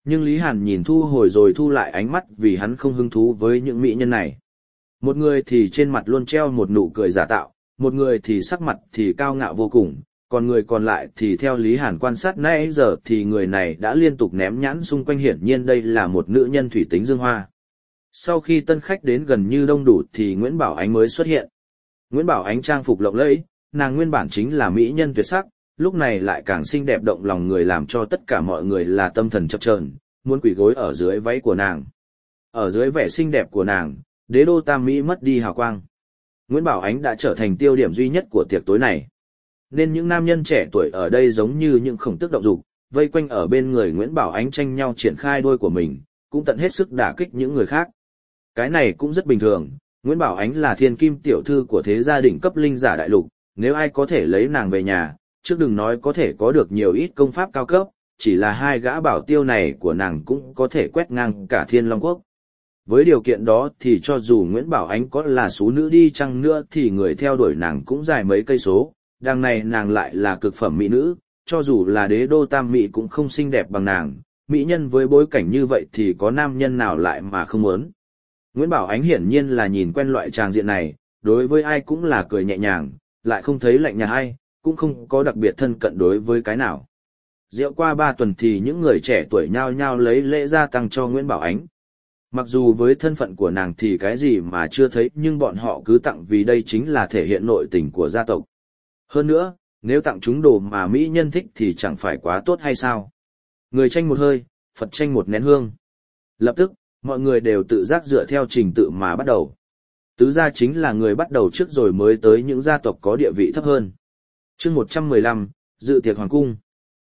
Nhưng Lý Hàn nhìn thu hồi rồi thu lại ánh mắt vì hắn không hứng thú với những mỹ nhân này. Một người thì trên mặt luôn treo một nụ cười giả tạo, một người thì sắc mặt thì cao ngạo vô cùng, còn người còn lại thì theo Lý Hàn quan sát nãy giờ thì người này đã liên tục ném nhãn xung quanh, hiển nhiên đây là một nữ nhân thủy tính dương hoa. Sau khi tân khách đến gần như đông đủ thì Nguyễn Bảo Ánh mới xuất hiện. Nguyễn Bảo Ánh trang phục lộng lẫy, nàng nguyên bản chính là mỹ nhân tuyệt sắc, lúc này lại càng xinh đẹp động lòng người làm cho tất cả mọi người là tâm thần chập chờn, muốn quỳ gối ở dưới váy của nàng. Ở dưới vẻ xinh đẹp của nàng, đế đô Tam Mỹ mất đi hào quang. Nguyễn Bảo Ánh đã trở thành tiêu điểm duy nhất của tiệc tối này. Nên những nam nhân trẻ tuổi ở đây giống như những khổng tước động dục, vây quanh ở bên người Nguyễn Bảo Ánh tranh nhau triển khai đôi của mình, cũng tận hết sức đả kích những người khác. Cái này cũng rất bình thường, Nguyễn Bảo Ánh là thiên kim tiểu thư của thế gia đỉnh cấp linh giả đại lục, nếu ai có thể lấy nàng về nhà, trước đừng nói có thể có được nhiều ít công pháp cao cấp, chỉ là hai gã bảo tiêu này của nàng cũng có thể quét ngang cả Thiên Long Quốc. Với điều kiện đó thì cho dù Nguyễn Bảo Ánh có là sú nữ đi chăng nữa thì người theo đuổi nàng cũng dài mấy cây số, đằng này nàng lại là cực phẩm mỹ nữ, cho dù là đế đô Tam Mỹ cũng không xinh đẹp bằng nàng, mỹ nhân với bối cảnh như vậy thì có nam nhân nào lại mà không muốn. Nguyễn Bảo Ánh hiển nhiên là nhìn quen loại tràng diện này, đối với ai cũng là cười nhẹ nhàng, lại không thấy lạnh nhạt ai, cũng không có đặc biệt thân cận đối với cái nào. Rượu qua 3 tuần thì những người trẻ tuổi nhao nhao lấy lễ gia tăng cho Nguyễn Bảo Ánh. Mặc dù với thân phận của nàng thì cái gì mà chưa thấy nhưng bọn họ cứ tặng vì đây chính là thể hiện nội tình của gia tộc. Hơn nữa, nếu tặng chúng đồ mà mỹ nhân thích thì chẳng phải quá tốt hay sao? Người tranh một hơi, Phật tranh một nén hương. Lập tức, mọi người đều tự giác dựa theo trình tự mà bắt đầu. Tứ gia chính là người bắt đầu trước rồi mới tới những gia tộc có địa vị thấp hơn. Chương 115, dự tiệc hoàng cung.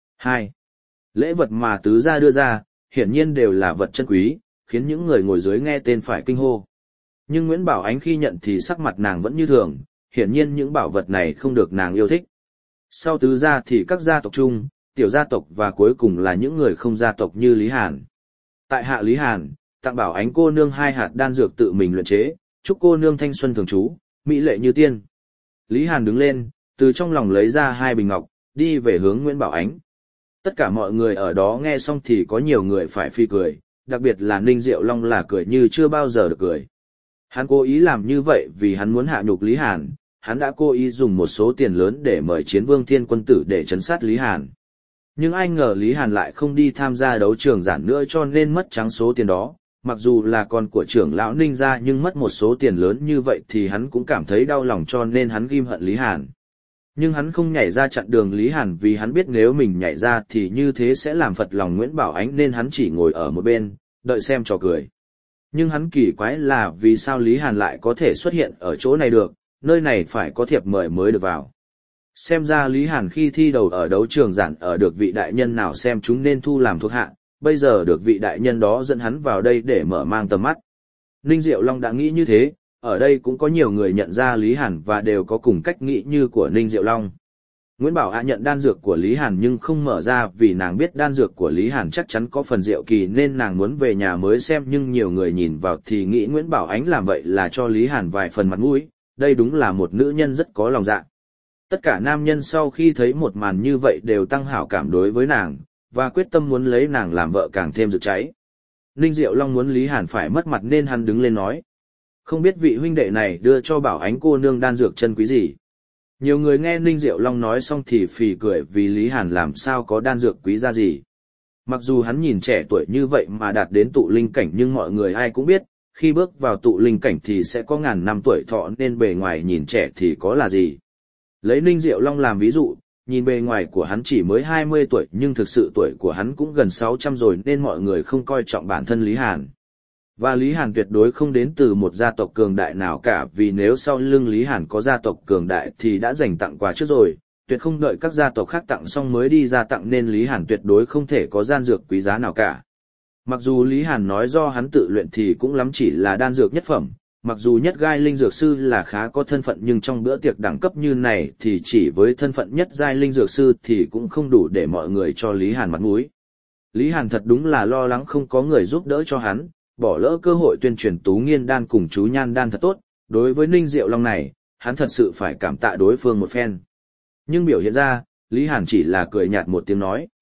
2. Lễ vật mà tứ gia đưa ra, hiển nhiên đều là vật chân quý, khiến những người ngồi dưới nghe tên phải kinh hô. Nhưng Nguyễn Bảo Ánh khi nhận thì sắc mặt nàng vẫn như thường, hiển nhiên những bảo vật này không được nàng yêu thích. Sau tứ gia thì các gia tộc chung, tiểu gia tộc và cuối cùng là những người không gia tộc như Lý Hàn. Tại hạ Lý Hàn, tặng Bảo Ánh cô nương 2 hạt đan dược tự mình luyện chế, chúc cô nương thanh xuân thường trú, mỹ lệ như tiên. Lý Hàn đứng lên, từ trong lòng lấy ra 2 bình ngọc, đi về hướng Nguyễn Bảo Ánh. Tất cả mọi người ở đó nghe xong thì có nhiều người phải phi cười, đặc biệt là Ninh Diệu Long là cười như chưa bao giờ được cười. Hắn cố ý làm như vậy vì hắn muốn hạ nhục Lý Hàn, hắn đã cố ý dùng một số tiền lớn để mời Chiến Vương Thiên Quân Tử để trấn sát Lý Hàn. Nhưng ai ngờ Lý Hàn lại không đi tham gia đấu trường giản nữa cho nên mất trắng số tiền đó, mặc dù là con của trưởng lão Ninh gia nhưng mất một số tiền lớn như vậy thì hắn cũng cảm thấy đau lòng cho nên hắn ghim hận Lý Hàn. Nhưng hắn không nhảy ra chặn đường Lý Hàn vì hắn biết nếu mình nhảy ra thì như thế sẽ làm phật lòng Nguyễn Bảo Ánh nên hắn chỉ ngồi ở một bên, đợi xem trò cười. Nhưng hắn kỳ quái là vì sao Lý Hàn lại có thể xuất hiện ở chỗ này được, nơi này phải có thiệp mời mới được vào. Xem ra Lý Hàn khi thi đầu ở đấu trường giản ở được vị đại nhân nào xem chúng nên thu làm thuộc hạ, bây giờ được vị đại nhân đó dẫn hắn vào đây để mở mang tầm mắt. Ninh Diệu Long đã nghĩ như thế, ở đây cũng có nhiều người nhận ra Lý Hàn và đều có cùng cách nghĩ như của Ninh Diệu Long. Nguyễn Bảo Á nhận đan dược của Lý Hàn nhưng không mở ra vì nàng biết đan dược của Lý Hàn chắc chắn có phần diệu kỳ nên nàng muốn về nhà mới xem nhưng nhiều người nhìn vào thì nghĩ Nguyễn Bảo Ánh làm vậy là cho Lý Hàn vài phần mặt mũi, đây đúng là một nữ nhân rất có lòng dạ. Tất cả nam nhân sau khi thấy một màn như vậy đều tăng hảo cảm đối với nàng, và quyết tâm muốn lấy nàng làm vợ càng thêm rực cháy. Ninh Diệu Long muốn Lý Hàn phải mất mặt nên hắn đứng lên nói. Không biết vị huynh đệ này đưa cho Bảo Ánh cô nương đan dược chân quý gì. Nhiều người nghe Ninh Diệu Long nói xong thì phì cười vì Lý Hàn làm sao có đan dược quý giá gì. Mặc dù hắn nhìn trẻ tuổi như vậy mà đạt đến tụ linh cảnh nhưng mọi người ai cũng biết, khi bước vào tụ linh cảnh thì sẽ có ngàn năm tuổi thọ nên bề ngoài nhìn trẻ thì có là gì. Lấy Ninh Diệu Long làm ví dụ, nhìn bề ngoài của hắn chỉ mới 20 tuổi nhưng thực sự tuổi của hắn cũng gần 600 rồi nên mọi người không coi trọng bản thân Lý Hàn. Và Lý Hàn tuyệt đối không đến từ một gia tộc cường đại nào cả vì nếu sau lưng Lý Hàn có gia tộc cường đại thì đã dành tặng quà trước rồi, tuyệt không đợi các gia tộc khác tặng xong mới đi ra tặng nên Lý Hàn tuyệt đối không thể có đan dược quý giá nào cả. Mặc dù Lý Hàn nói do hắn tự luyện thì cũng lắm chỉ là đan dược nhất phẩm, mặc dù nhất giai linh dược sư là khá có thân phận nhưng trong bữa tiệc đẳng cấp như này thì chỉ với thân phận nhất giai linh dược sư thì cũng không đủ để mọi người cho Lý Hàn mặt mũi. Lý Hàn thật đúng là lo lắng không có người giúp đỡ cho hắn, bỏ lỡ cơ hội tuyên truyền Tú Nghiên đan cùng chú Nhan đan thật tốt, đối với Ninh Diệu Long này, hắn thật sự phải cảm tạ đối phương một phen. Nhưng biểu hiện ra, Lý Hàn chỉ là cười nhạt một tiếng nói.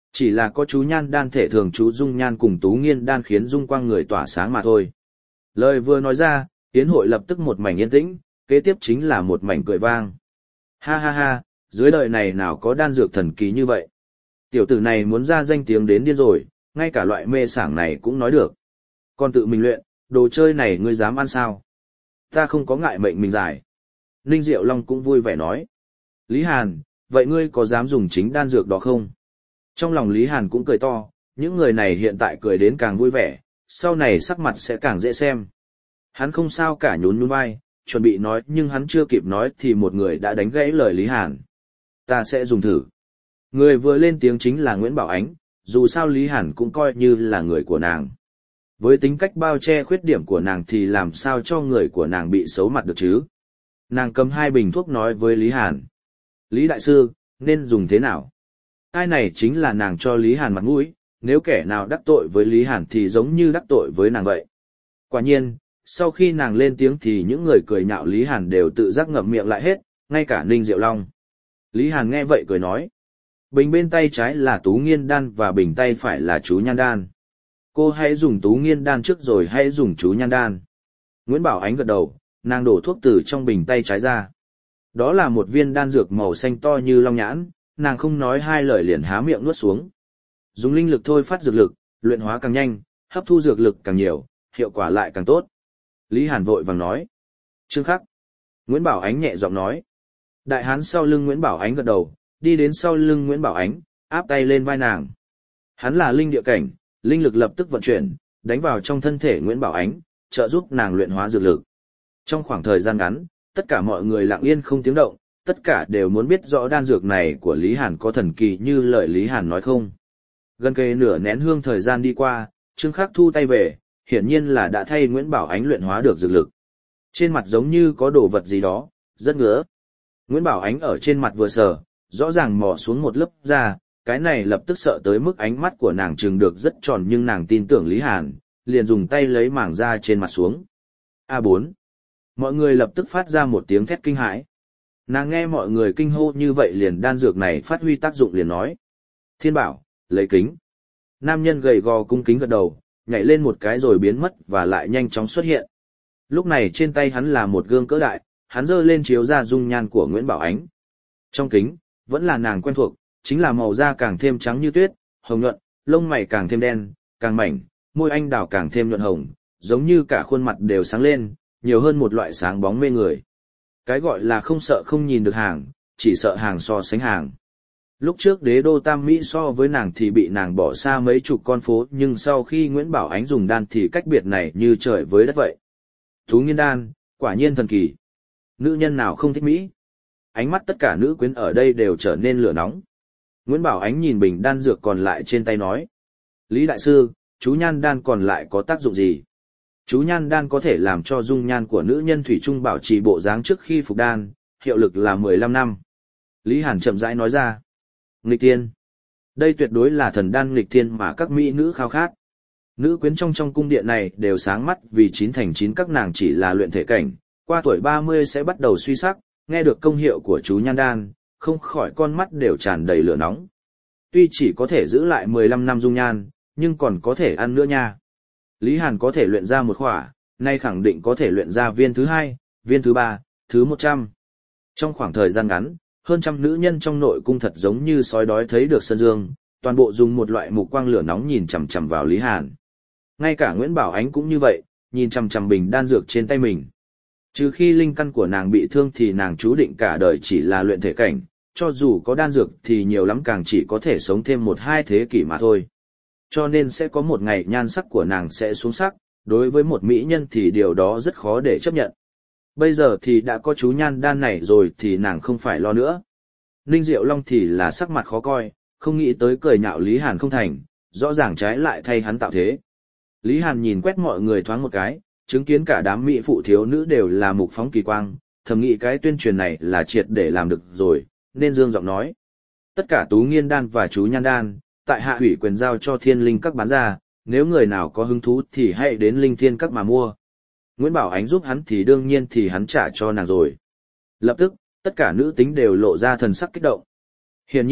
Chỉ là có chú nhan đan thể thường chú dung nhan cùng tú nghiên đan khiến dung quang người tỏa sáng mà thôi. Lời vừa nói ra, yến hội lập tức một mảnh yên tĩnh, kế tiếp chính là một mảnh cười vang. Ha ha ha, dưới đời này nào có đan dược thần kỳ như vậy. Tiểu tử này muốn ra danh tiếng đến điên rồi, ngay cả loại mê sảng này cũng nói được. Còn tự mình luyện, đồ chơi này ngươi dám ăn sao? Ta không có ngại mệnh mình giải. Ninh Diệu Long cũng vui vẻ nói. Lý Hàn, vậy ngươi có dám dùng chính đan dược đó không? Trong lòng Lý Hàn cũng cười to, những người này hiện tại cười đến càng vui vẻ, sau này sắc mặt sẽ càng dễ xem. Hắn không sao cả nhún nhún vai, chuẩn bị nói nhưng hắn chưa kịp nói thì một người đã đánh gãy lời Lý Hàn. Ta sẽ dùng thử. Người vừa lên tiếng chính là Nguyễn Bảo Ánh, dù sao Lý Hàn cũng coi như là người của nàng. Với tính cách bao che khuyết điểm của nàng thì làm sao cho người của nàng bị xấu mặt được chứ? Nàng cầm 2 bình thuốc nói với Lý Hàn. Lý Đại Sư, nên dùng thế nào? Ai này chính là nàng cho Lý Hàn mặt mũi, nếu kẻ nào đắc tội với Lý Hàn thì giống như đắc tội với nàng vậy. Quả nhiên, sau khi nàng lên tiếng thì những người cười nhạo Lý Hàn đều tự giác ngậm miệng lại hết, ngay cả Ninh Diệu Long. Lý Hàn nghe vậy cười nói. Bình bên tay trái là tú nghiên đan và bình tay phải là chú nhan đan. Cô hãy dùng tú nghiên đan trước rồi hãy dùng chú nhan đan. Nguyễn Bảo Ánh gật đầu, nàng đổ thuốc từ trong bình tay trái ra. Đó là một viên đan dược màu xanh to như long nhãn, nàng không nói 2 lời liền há miệng nuốt xuống. Dùng linh lực thôi phát dược lực, luyện hóa càng nhanh, hấp thu dược lực càng nhiều, hiệu quả lại càng tốt. Lý Hàn vội vàng nói. Trương Khắc. Nguyễn Bảo Ánh nhẹ giọng nói. Đại hán sau lưng Nguyễn Bảo Ánh gật đầu, đi đến sau lưng Nguyễn Bảo Ánh, áp tay lên vai nàng. Hắn là linh địa cảnh, linh lực lập tức vận chuyển, đánh vào trong thân thể Nguyễn Bảo Ánh, trợ giúp nàng luyện hóa dược lực. Trong khoảng thời gian ngắn, tất cả mọi người lặng yên không tiếng động, tất cả đều muốn biết rõ đan dược này của Lý Hàn có thần kỳ như lời Lý Hàn nói không. Gần kề nửa nén hương thời gian đi qua, Trương Khắc thu tay về, hiển nhiên là đã thay Nguyễn Bảo Ánh luyện hóa được dược lực. Trên mặt giống như có đồ vật gì đó, rất ngứa. Nguyễn Bảo Ánh ở trên mặt vừa sờ, rõ ràng mò xuống một lớp da, cái này lập tức sợ tới mức ánh mắt của nàng trừng được rất tròn nhưng nàng tin tưởng Lý Hàn, liền dùng tay lấy mảng da trên mặt xuống. A4. Mọi người lập tức phát ra một tiếng thét kinh hãi. Nàng nghe mọi người kinh hô như vậy liền đan dược này phát huy tác dụng liền nói. Thiên Bảo, lấy kính. Nam nhân gầy gò cung kính gật đầu, nhảy lên một cái rồi biến mất và lại nhanh chóng xuất hiện. Lúc này trên tay hắn là một gương cỡ đại, hắn giơ lên chiếu ra dung nhan của Nguyễn Bảo Ánh. Trong kính, vẫn là nàng quen thuộc, chính là màu da càng thêm trắng như tuyết, hồng nhuận, lông mày càng thêm đen, càng mảnh, môi anh đào càng thêm nhuận hồng, giống như cả khuôn mặt đều sáng lên, nhiều hơn một loại sáng bóng mê người. Cái gọi là không sợ không nhìn được hàng, chỉ sợ hàng so sánh hàng. Lúc trước đế đô Tam Mỹ so với nàng thì bị nàng bỏ xa mấy chục con phố nhưng sau khi Nguyễn Bảo Ánh dùng đan thì cách biệt này như trời với đất vậy. Tú nghiên đan, quả nhiên thần kỳ. Nữ nhân nào không thích Mỹ? Ánh mắt tất cả nữ quyến ở đây đều trở nên lửa nóng. Nguyễn Bảo Ánh nhìn bình đan dược còn lại trên tay nói. Lý Đại Sư, chú nhan đan còn lại có tác dụng gì? Chú nhan đan có thể làm cho dung nhan của nữ nhân thủy chung bảo trì bộ dáng trước khi phục đan, hiệu lực là 15 năm. Lý Hàn chậm rãi nói ra. Nghịch thiên. Đây tuyệt đối là thần đan nghịch thiên mà các mỹ nữ khao khát. Nữ quyến trong cung điện này đều sáng mắt vì 9 thành 9 các nàng chỉ là luyện thể cảnh, qua tuổi 30 sẽ bắt đầu suy sắc, nghe được công hiệu của chú nhan đan, không khỏi con mắt đều tràn đầy lửa nóng. Tuy chỉ có thể giữ lại 15 năm dung nhan, nhưng còn có thể ăn nữa nha. Lý Hàn có thể luyện ra một khỏa, nay khẳng định có thể luyện ra viên thứ 2, viên thứ 3, thứ 100. Trong khoảng thời gian ngắn, hơn trăm nữ nhân trong nội cung thật giống như sói đói thấy được sân dương, toàn bộ dùng một loại mục quang lửa nóng nhìn chằm chằm vào Lý Hàn. Ngay cả Nguyễn Bảo Ánh cũng như vậy, nhìn chằm chằm bình đan dược trên tay mình. Trừ khi linh căn của nàng bị thương thì nàng chú định cả đời chỉ là luyện thể cảnh, cho dù có đan dược thì nhiều lắm càng chỉ có thể sống thêm 1-2 thế kỷ mà thôi. Cho nên sẽ có một ngày nhan sắc của nàng sẽ xuống sắc, đối với một mỹ nhân thì điều đó rất khó để chấp nhận. Bây giờ thì đã có chú nhan đan này rồi thì nàng không phải lo nữa. Ninh Diệu Long thì là sắc mặt khó coi, không nghĩ tới cười nhạo Lý Hàn không thành, rõ ràng trái lại thay hắn tạo thế. Lý Hàn nhìn quét mọi người thoáng một cái, chứng kiến cả đám mỹ phụ thiếu nữ đều là mục phóng kỳ quang, thầm nghĩ cái tuyên truyền này là triệt để làm được rồi, nên dương giọng nói. Tất cả tú nghiên đan và chú nhan đan, tại hạ ủy quyền giao cho thiên linh các bán ra, nếu người nào có hứng thú thì hãy đến linh thiên các mà mua. Nguyễn Bảo Ánh giúp hắn thì đương nhiên thì hắn trả cho nàng rồi. Lập tức, tất cả nữ tính đều lộ ra thần sắc kích động. Hiển nhiên,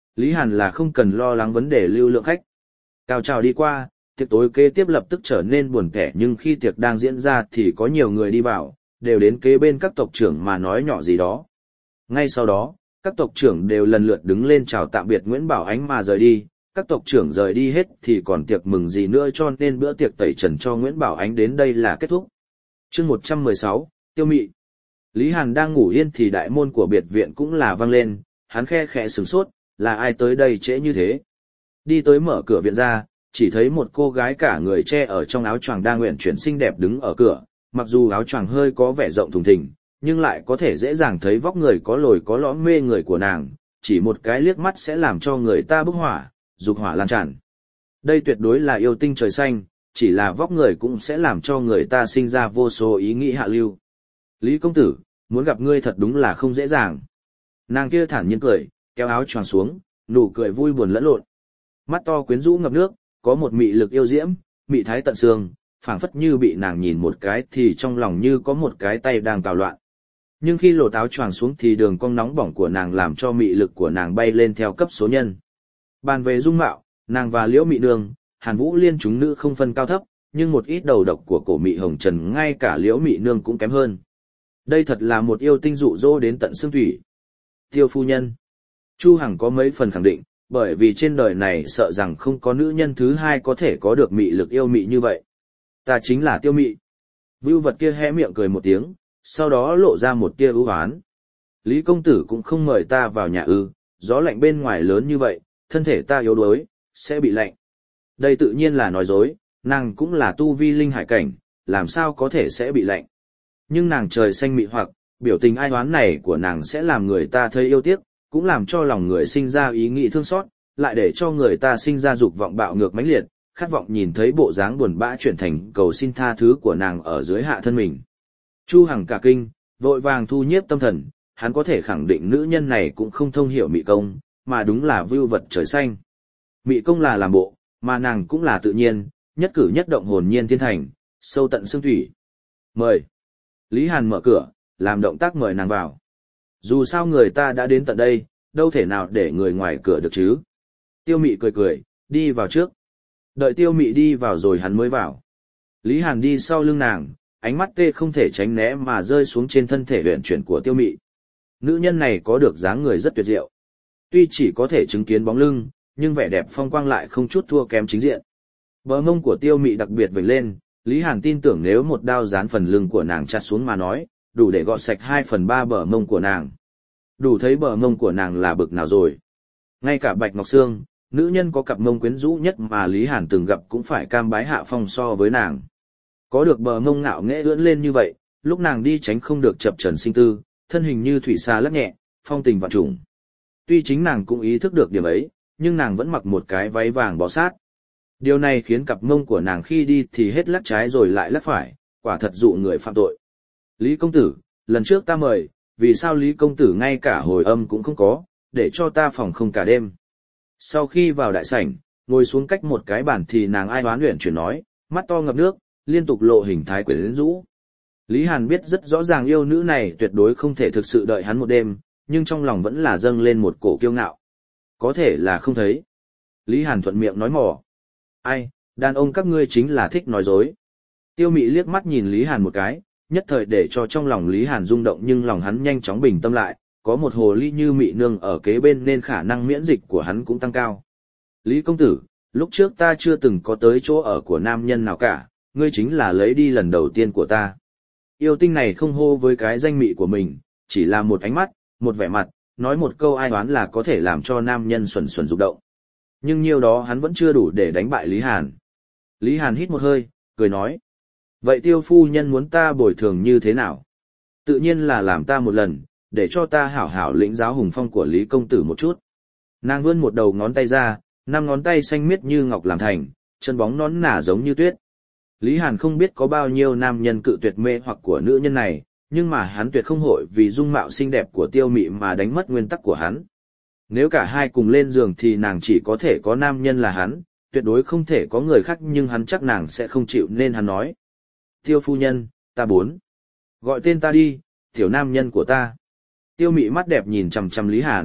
Lý Hàn là không cần lo lắng vấn đề lưu lượng khách. Cao trào đi qua, tiệc tối kế tiếp lập tức trở nên buồn tẻ, nhưng khi tiệc đang diễn ra thì có nhiều người đi vào, đều đến kế bên các tộc trưởng mà nói nhỏ gì đó. Ngay sau đó, các tộc trưởng đều lần lượt đứng lên chào tạm biệt Nguyễn Bảo Ánh mà rời đi. Các tộc trưởng rời đi hết thì còn tiệc mừng gì nữa, cho nên bữa tiệc tẩy trần cho Nguyễn Bảo Ánh đến đây là kết thúc. Chương 116, Tiêu Mị. Lý Hàn đang ngủ yên thì đại môn của biệt viện cũng là vang lên, hắn khe khẽ sửng sốt, là ai tới đây trễ như thế? Đi tới mở cửa viện ra, chỉ thấy một cô gái cả người che ở trong áo choàng đang uyển chuyển xinh đẹp đứng ở cửa, mặc dù áo choàng hơi có vẻ rộng thùng thình, nhưng lại có thể dễ dàng thấy vóc người có lồi có lõm mê người của nàng, chỉ một cái liếc mắt sẽ làm cho người ta bốc hỏa, dục hỏa lan tràn. Đây tuyệt đối là yêu tinh trời xanh, chỉ là vóc người cũng sẽ làm cho người ta sinh ra vô số ý nghĩ hạ lưu. Lý công tử, muốn gặp ngươi thật đúng là không dễ dàng. Nàng kia thản nhiên cười, kéo áo choàng xuống, nụ cười vui buồn lẫn lộn. Mắt to quyến rũ ngập nước, có một mị lực yêu diễm, mị thái tận xương, phảng phất như bị nàng nhìn một cái thì trong lòng như có một cái tay đang cào loạn. Nhưng khi lột áo choàng xuống thì đường cong nóng bỏng của nàng làm cho mị lực của nàng bay lên theo cấp số nhân. Bàn về dung mạo, nàng và Liễu Mị Nương, Hàn Vũ Liên chúng nữ không phân cao thấp, nhưng một ít đầu độc của cổ Mị Hồng Trần ngay cả Liễu Mị Nương cũng kém hơn. Đây thật là một yêu tinh dụ dỗ đến tận xương thủy. Tiêu phu nhân. Chu Hằng có mấy phần khẳng định, bởi vì trên đời này sợ rằng không có nữ nhân thứ hai có thể có được mị lực yêu mị như vậy. Ta chính là Tiêu Mị. Vưu vật kia hé miệng cười một tiếng, sau đó lộ ra một tia ưu oán. Lý công tử cũng không mời ta vào nhà ư? Gió lạnh bên ngoài lớn như vậy, thân thể ta yếu đuối, sẽ bị lạnh. Đây tự nhiên là nói dối, nàng cũng là tu vi linh hải cảnh, làm sao có thể sẽ bị lạnh. Nhưng nàng trời xanh mị hoặc, biểu tình ai oán này của nàng sẽ làm người ta thấy yêu tiếc, cũng làm cho lòng người sinh ra ý nghĩ thương xót, lại để cho người ta sinh ra dục vọng bạo ngược mãnh liệt, khát vọng nhìn thấy bộ dáng buồn bã chuyển thành cầu xin tha thứ của nàng ở dưới hạ thân mình. Chu Hằng cả kinh, vội vàng thu nhiếp tâm thần, hắn có thể khẳng định nữ nhân này cũng không thông hiểu mị công, mà đúng là vưu vật trời xanh. Mị công là làm bộ, mà nàng cũng là tự nhiên, nhất cử nhất động hồn nhiên thiên thành, sâu tận xương thủy. Mời. Lý Hàn mở cửa, làm động tác mời nàng vào. Dù sao người ta đã đến tận đây, đâu thể nào để người ngoài cửa được chứ. Tiêu Mị cười cười, đi vào trước. Đợi Tiêu Mị đi vào rồi hắn mới vào. Lý Hàn đi sau lưng nàng, ánh mắt tê không thể tránh né mà rơi xuống trên thân thể uyển chuyển của Tiêu Mị. Nữ nhân này có được dáng người rất tuyệt diệu. Tuy chỉ có thể chứng kiến bóng lưng, nhưng vẻ đẹp phong quang lại không chút thua kém chính diện. Bờ mông của Tiêu Mị đặc biệt vểnh lên, Lý Hàn tin tưởng nếu một đao dán phần lưng của nàng chặt xuống mà nói, đủ để gọt sạch 2/3 bờ mông của nàng. Đủ thấy bờ mông của nàng là bực nào rồi. Ngay cả Bạch Ngọc Sương, nữ nhân có cặp mông quyến rũ nhất mà Lý Hàn từng gặp cũng phải cam bái hạ phong so với nàng. Có được bờ mông ngạo nghễ ưỡn lên như vậy, lúc nàng đi tránh không được chập trần sinh tư, thân hình như thủy xa lắc nhẹ, phong tình vạn trùng. Tuy chính nàng cũng ý thức được điểm ấy, nhưng nàng vẫn mặc một cái váy vàng bó sát. Điều này khiến cặp mông của nàng khi đi thì hết lắc trái rồi lại lắc phải, quả thật dụ người phạm tội. Lý công tử, lần trước ta mời, vì sao Lý công tử ngay cả hồi âm cũng không có, để cho ta phòng không cả đêm. Sau khi vào đại sảnh, ngồi xuống cách một cái bàn thì nàng ai oán uyển chuyển nói, mắt to ngập nước, liên tục lộ hình thái quyến rũ. Lý Hàn biết rất rõ ràng yêu nữ này tuyệt đối không thể thực sự đợi hắn một đêm, nhưng trong lòng vẫn là dâng lên một cổ kiêu ngạo. Có thể là không thấy. Lý Hàn thuận miệng nói mỏ. Ai, đàn ông các ngươi chính là thích nói dối. Tiêu Mị liếc mắt nhìn Lý Hàn một cái, nhất thời để cho trong lòng Lý Hàn rung động, nhưng lòng hắn nhanh chóng bình tâm lại, có một hồ ly như Mị Nương ở kế bên nên khả năng miễn dịch của hắn cũng tăng cao. Lý công tử, lúc trước ta chưa từng có tới chỗ ở của nam nhân nào cả, ngươi chính là lấy đi lần đầu tiên của ta. Yêu tinh này không hô với cái danh mị của mình, chỉ là một ánh mắt, một vẻ mặt, nói một câu ai oán là có thể làm cho nam nhân xuẩn xuẩn rụng động. Nhưng nhiều đó hắn vẫn chưa đủ để đánh bại Lý Hàn. Lý Hàn hít một hơi, cười nói. Vậy Tiêu phu nhân muốn ta bồi thường như thế nào? Tự nhiên là làm ta một lần, để cho ta hảo hảo lĩnh giáo hùng phong của Lý công tử một chút. Nàng vươn một đầu ngón tay ra, 5 ngón tay xanh miết như ngọc làm thành, chân bóng nón nả giống như tuyết. Lý Hàn không biết có bao nhiêu nam nhân cự tuyệt mê hoặc của nữ nhân này, nhưng mà hắn tuyệt không hội vì dung mạo xinh đẹp của Tiêu Mị mà đánh mất nguyên tắc của hắn. Nếu cả hai cùng lên giường thì nàng chỉ có thể có nam nhân là hắn, tuyệt đối không thể có người khác, nhưng hắn chắc nàng sẽ không chịu nên hắn nói. Tiêu phu nhân, ta bốn. Gọi tên ta đi, tiểu nam nhân của ta. Tiêu Mị mắt đẹp nhìn chằm chằm Lý Hàn,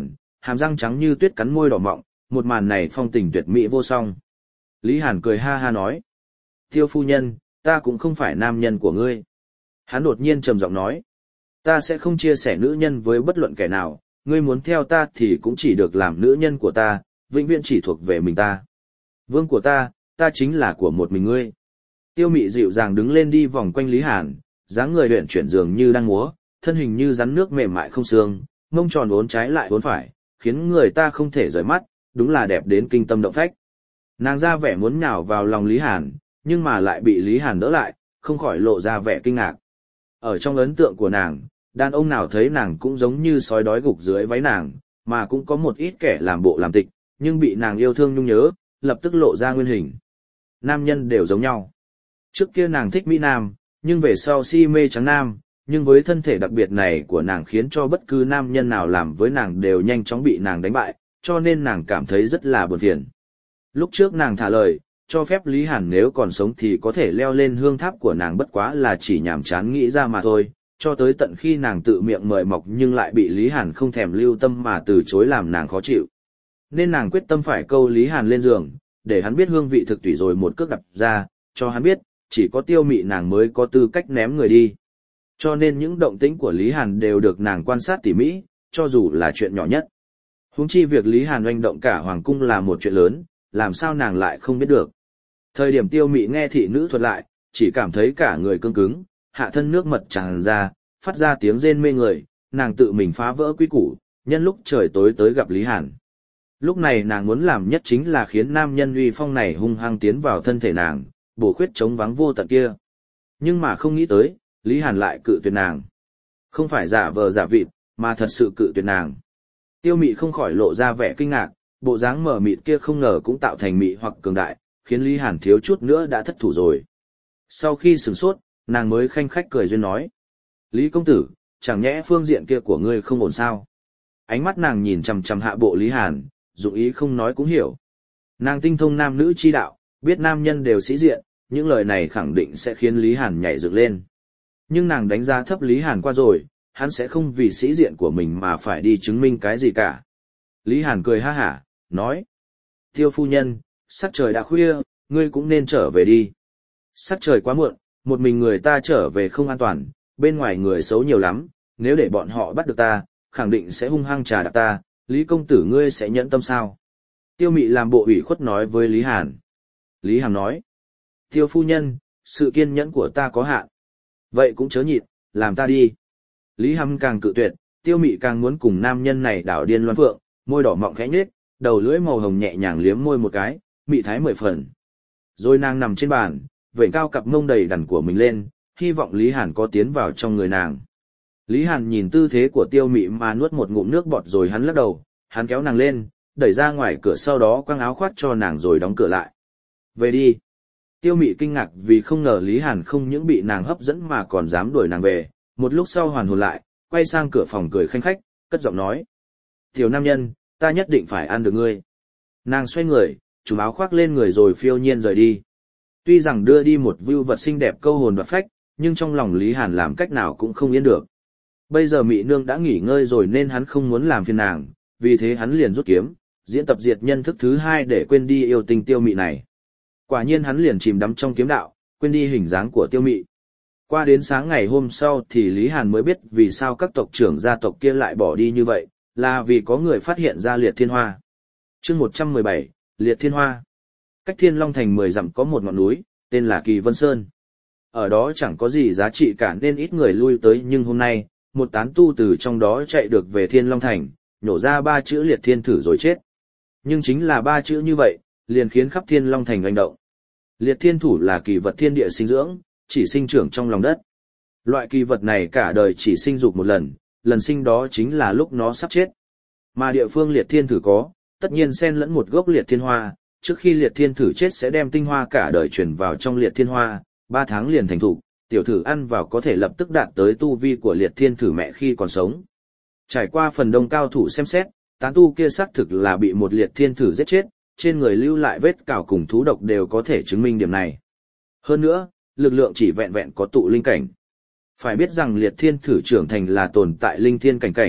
hàm răng trắng như tuyết cắn môi đỏ mọng, một màn này phong tình tuyệt mỹ vô song. Lý Hàn cười ha ha nói, Tiêu phu nhân, ta cũng không phải nam nhân của ngươi. Hắn đột nhiên trầm giọng nói, ta sẽ không chia sẻ nữ nhân với bất luận kẻ nào, ngươi muốn theo ta thì cũng chỉ được làm nữ nhân của ta, vĩnh viễn chỉ thuộc về mình ta. Vương của ta chính là của một mình ngươi. Tiêu Mị dịu dàng đứng lên đi vòng quanh Lý Hàn, dáng người luyện chuyển dường như đang múa, thân hình như rắn nước mềm mại không xương, mông tròn uốn trái lại uốn phải, khiến người ta không thể rời mắt, đúng là đẹp đến kinh tâm động phách. Nàng ra vẻ muốn nhào vào lòng Lý Hàn, nhưng mà lại bị Lý Hàn đỡ lại, không khỏi lộ ra vẻ kinh ngạc. Ở trong ấn tượng của nàng, đàn ông nào thấy nàng cũng giống như sói đói gục dưới váy nàng, mà cũng có một ít kẻ làm bộ làm tịch, nhưng bị nàng yêu thương nhung nhớ, lập tức lộ ra nguyên hình. Nam nhân đều giống nhau. Trước kia nàng thích Mỹ Nam, nhưng về sau si mê trắng Nam, nhưng với thân thể đặc biệt này của nàng khiến cho bất cứ nam nhân nào làm với nàng đều nhanh chóng bị nàng đánh bại, cho nên nàng cảm thấy rất là buồn phiền. Lúc trước nàng thả lời, cho phép Lý Hàn nếu còn sống thì có thể leo lên hương tháp của nàng, bất quá là chỉ nhàm chán nghĩ ra mà thôi, cho tới tận khi nàng tự miệng mời mọc nhưng lại bị Lý Hàn không thèm lưu tâm mà từ chối làm nàng khó chịu. Nên nàng quyết tâm phải câu Lý Hàn lên giường, để hắn biết hương vị thực tùy rồi một cước đập ra, cho hắn biết, chỉ có Tiêu Mị nàng mới có tư cách ném người đi. Cho nên những động tĩnh của Lý Hàn đều được nàng quan sát tỉ mỉ, cho dù là chuyện nhỏ nhất. Huống chi việc Lý Hàn oanh động cả hoàng cung là một chuyện lớn, làm sao nàng lại không biết được. Thời điểm Tiêu Mị nghe thị nữ thuật lại, chỉ cảm thấy cả người cứng cứng, hạ thân nước mật tràn ra, phát ra tiếng rên mê người, nàng tự mình phá vỡ quy củ, nhân lúc trời tối tới gặp Lý Hàn. Lúc này nàng muốn làm nhất chính là khiến nam nhân uy phong này hung hăng tiến vào thân thể nàng, bổ khuyết trống vắng vô tận kia. Nhưng mà không nghĩ tới, Lý Hàn lại cự tuyệt nàng. Không phải giả vờ giả vịt, mà thật sự cự tuyệt nàng. Tiêu Mị không khỏi lộ ra vẻ kinh ngạc, bộ dáng mờ mịt kia không ngờ cũng tạo thành mị hoặc cường đại, khiến Lý Hàn thiếu chút nữa đã thất thủ rồi. Sau khi sửng sốt, nàng mới khanh khách cười duyên nói, Lý công tử, chẳng nhẽ phương diện kia của ngươi không ổn sao? Ánh mắt nàng nhìn chằm chằm hạ bộ Lý Hàn, dụng ý không nói cũng hiểu. Nàng tinh thông nam nữ chi đạo, biết nam nhân đều sĩ diện, những lời này khẳng định sẽ khiến Lý Hàn nhảy dựng lên. Nhưng nàng đánh giá thấp Lý Hàn qua rồi, hắn sẽ không vì sĩ diện của mình mà phải đi chứng minh cái gì cả. Lý Hàn cười ha hả, nói, Tiêu phu nhân, sắc trời đã khuya, ngươi cũng nên trở về đi. Sắc trời quá muộn, một mình người ta trở về không an toàn, bên ngoài người xấu nhiều lắm, nếu để bọn họ bắt được ta, khẳng định sẽ hung hăng trà đạp ta, Lý công tử ngươi sẽ nhẫn tâm sao? Tiêu Mị làm bộ ủy khuất nói với Lý Hàn. Lý Hàn nói, Tiêu phu nhân, sự kiên nhẫn của ta có hạn. Vậy cũng chớ nhịn, làm ta đi. Lý Hàn càng cự tuyệt, Tiêu Mị càng muốn cùng nam nhân này đảo điên loan phượng, môi đỏ mọng khẽ nhếch, đầu lưỡi màu hồng nhẹ nhàng liếm môi một cái, mị thái 10 phần. Rồi nàng nằm trên bàn, vểnh cao cặp mông đầy đặn của mình lên, hy vọng Lý Hàn có tiến vào trong người nàng. Lý Hàn nhìn tư thế của Tiêu Mị mà nuốt một ngụm nước bọt rồi hắn lắc đầu, hắn kéo nàng lên, đẩy ra ngoài cửa sau đó quăng áo khoác cho nàng rồi đóng cửa lại. Về đi. Tiêu Mị kinh ngạc vì không ngờ Lý Hàn không những bị nàng hấp dẫn mà còn dám đuổi nàng về, một lúc sau hoàn hồn lại, quay sang cửa phòng cười khanh khách, cất giọng nói. Tiểu nam nhân, ta nhất định phải ăn được ngươi. Nàng xoay người, trùm áo khoác lên người rồi phiêu nhiên rời đi. Tuy rằng đưa đi một view vật xinh đẹp câu hồn đoạt phách, nhưng trong lòng Lý Hàn làm cách nào cũng không yên được. Bây giờ Mị nương đã nghỉ ngơi rồi nên hắn không muốn làm phiền nàng, vì thế hắn liền rút kiếm, diễn tập diệt nhân thức thứ 2 để quên đi yêu tình Tiêu Mị này. Quả nhiên hắn liền chìm đắm trong kiếm đạo, quên đi hình dáng của Tiêu Mị. Qua đến sáng ngày hôm sau thì Lý Hàn mới biết vì sao các tộc trưởng gia tộc kia lại bỏ đi như vậy, là vì có người phát hiện ra Liệt Thiên Hoa. Chương 117, Liệt Thiên Hoa. Cách Thiên Long Thành 10 dặm có một ngọn núi, tên là Kỳ Vân Sơn. Ở đó chẳng có gì giá trị cả nên ít người lui tới, nhưng hôm nay, một tán tu từ trong đó chạy được về Thiên Long Thành, nhổ ra 3 chữ Liệt Thiên Thử rồi chết. Nhưng chính là 3 chữ như vậy, liền khiến khắp Thiên Long Thành oanh động. Liệt Thiên Thủ là kỳ vật thiên địa sinh dưỡng, chỉ sinh trưởng trong lòng đất. Loại kỳ vật này cả đời chỉ sinh dục một lần, lần sinh đó chính là lúc nó sắp chết. Mà địa phương Liệt Thiên Thử có, tất nhiên xen lẫn một gốc Liệt Thiên Hoa, trước khi Liệt Thiên Thử chết sẽ đem tinh hoa cả đời truyền vào trong Liệt Thiên Hoa, 3 tháng liền thành thục, tiểu thử ăn vào có thể lập tức đạt tới tu vi của Liệt Thiên Thử mẹ khi còn sống. Trải qua phần đông cao thủ xem xét, tán tu kia xác thực là bị một Liệt Thiên Thử giết chết, trên người lưu lại vết cào cùng thú độc đều có thể chứng minh điểm này. Hơn nữa, lực lượng chỉ vẹn vẹn có tụ linh cảnh. Phải biết rằng Liệt Thiên Thử trưởng thành là tồn tại linh thiên cảnh cảnh,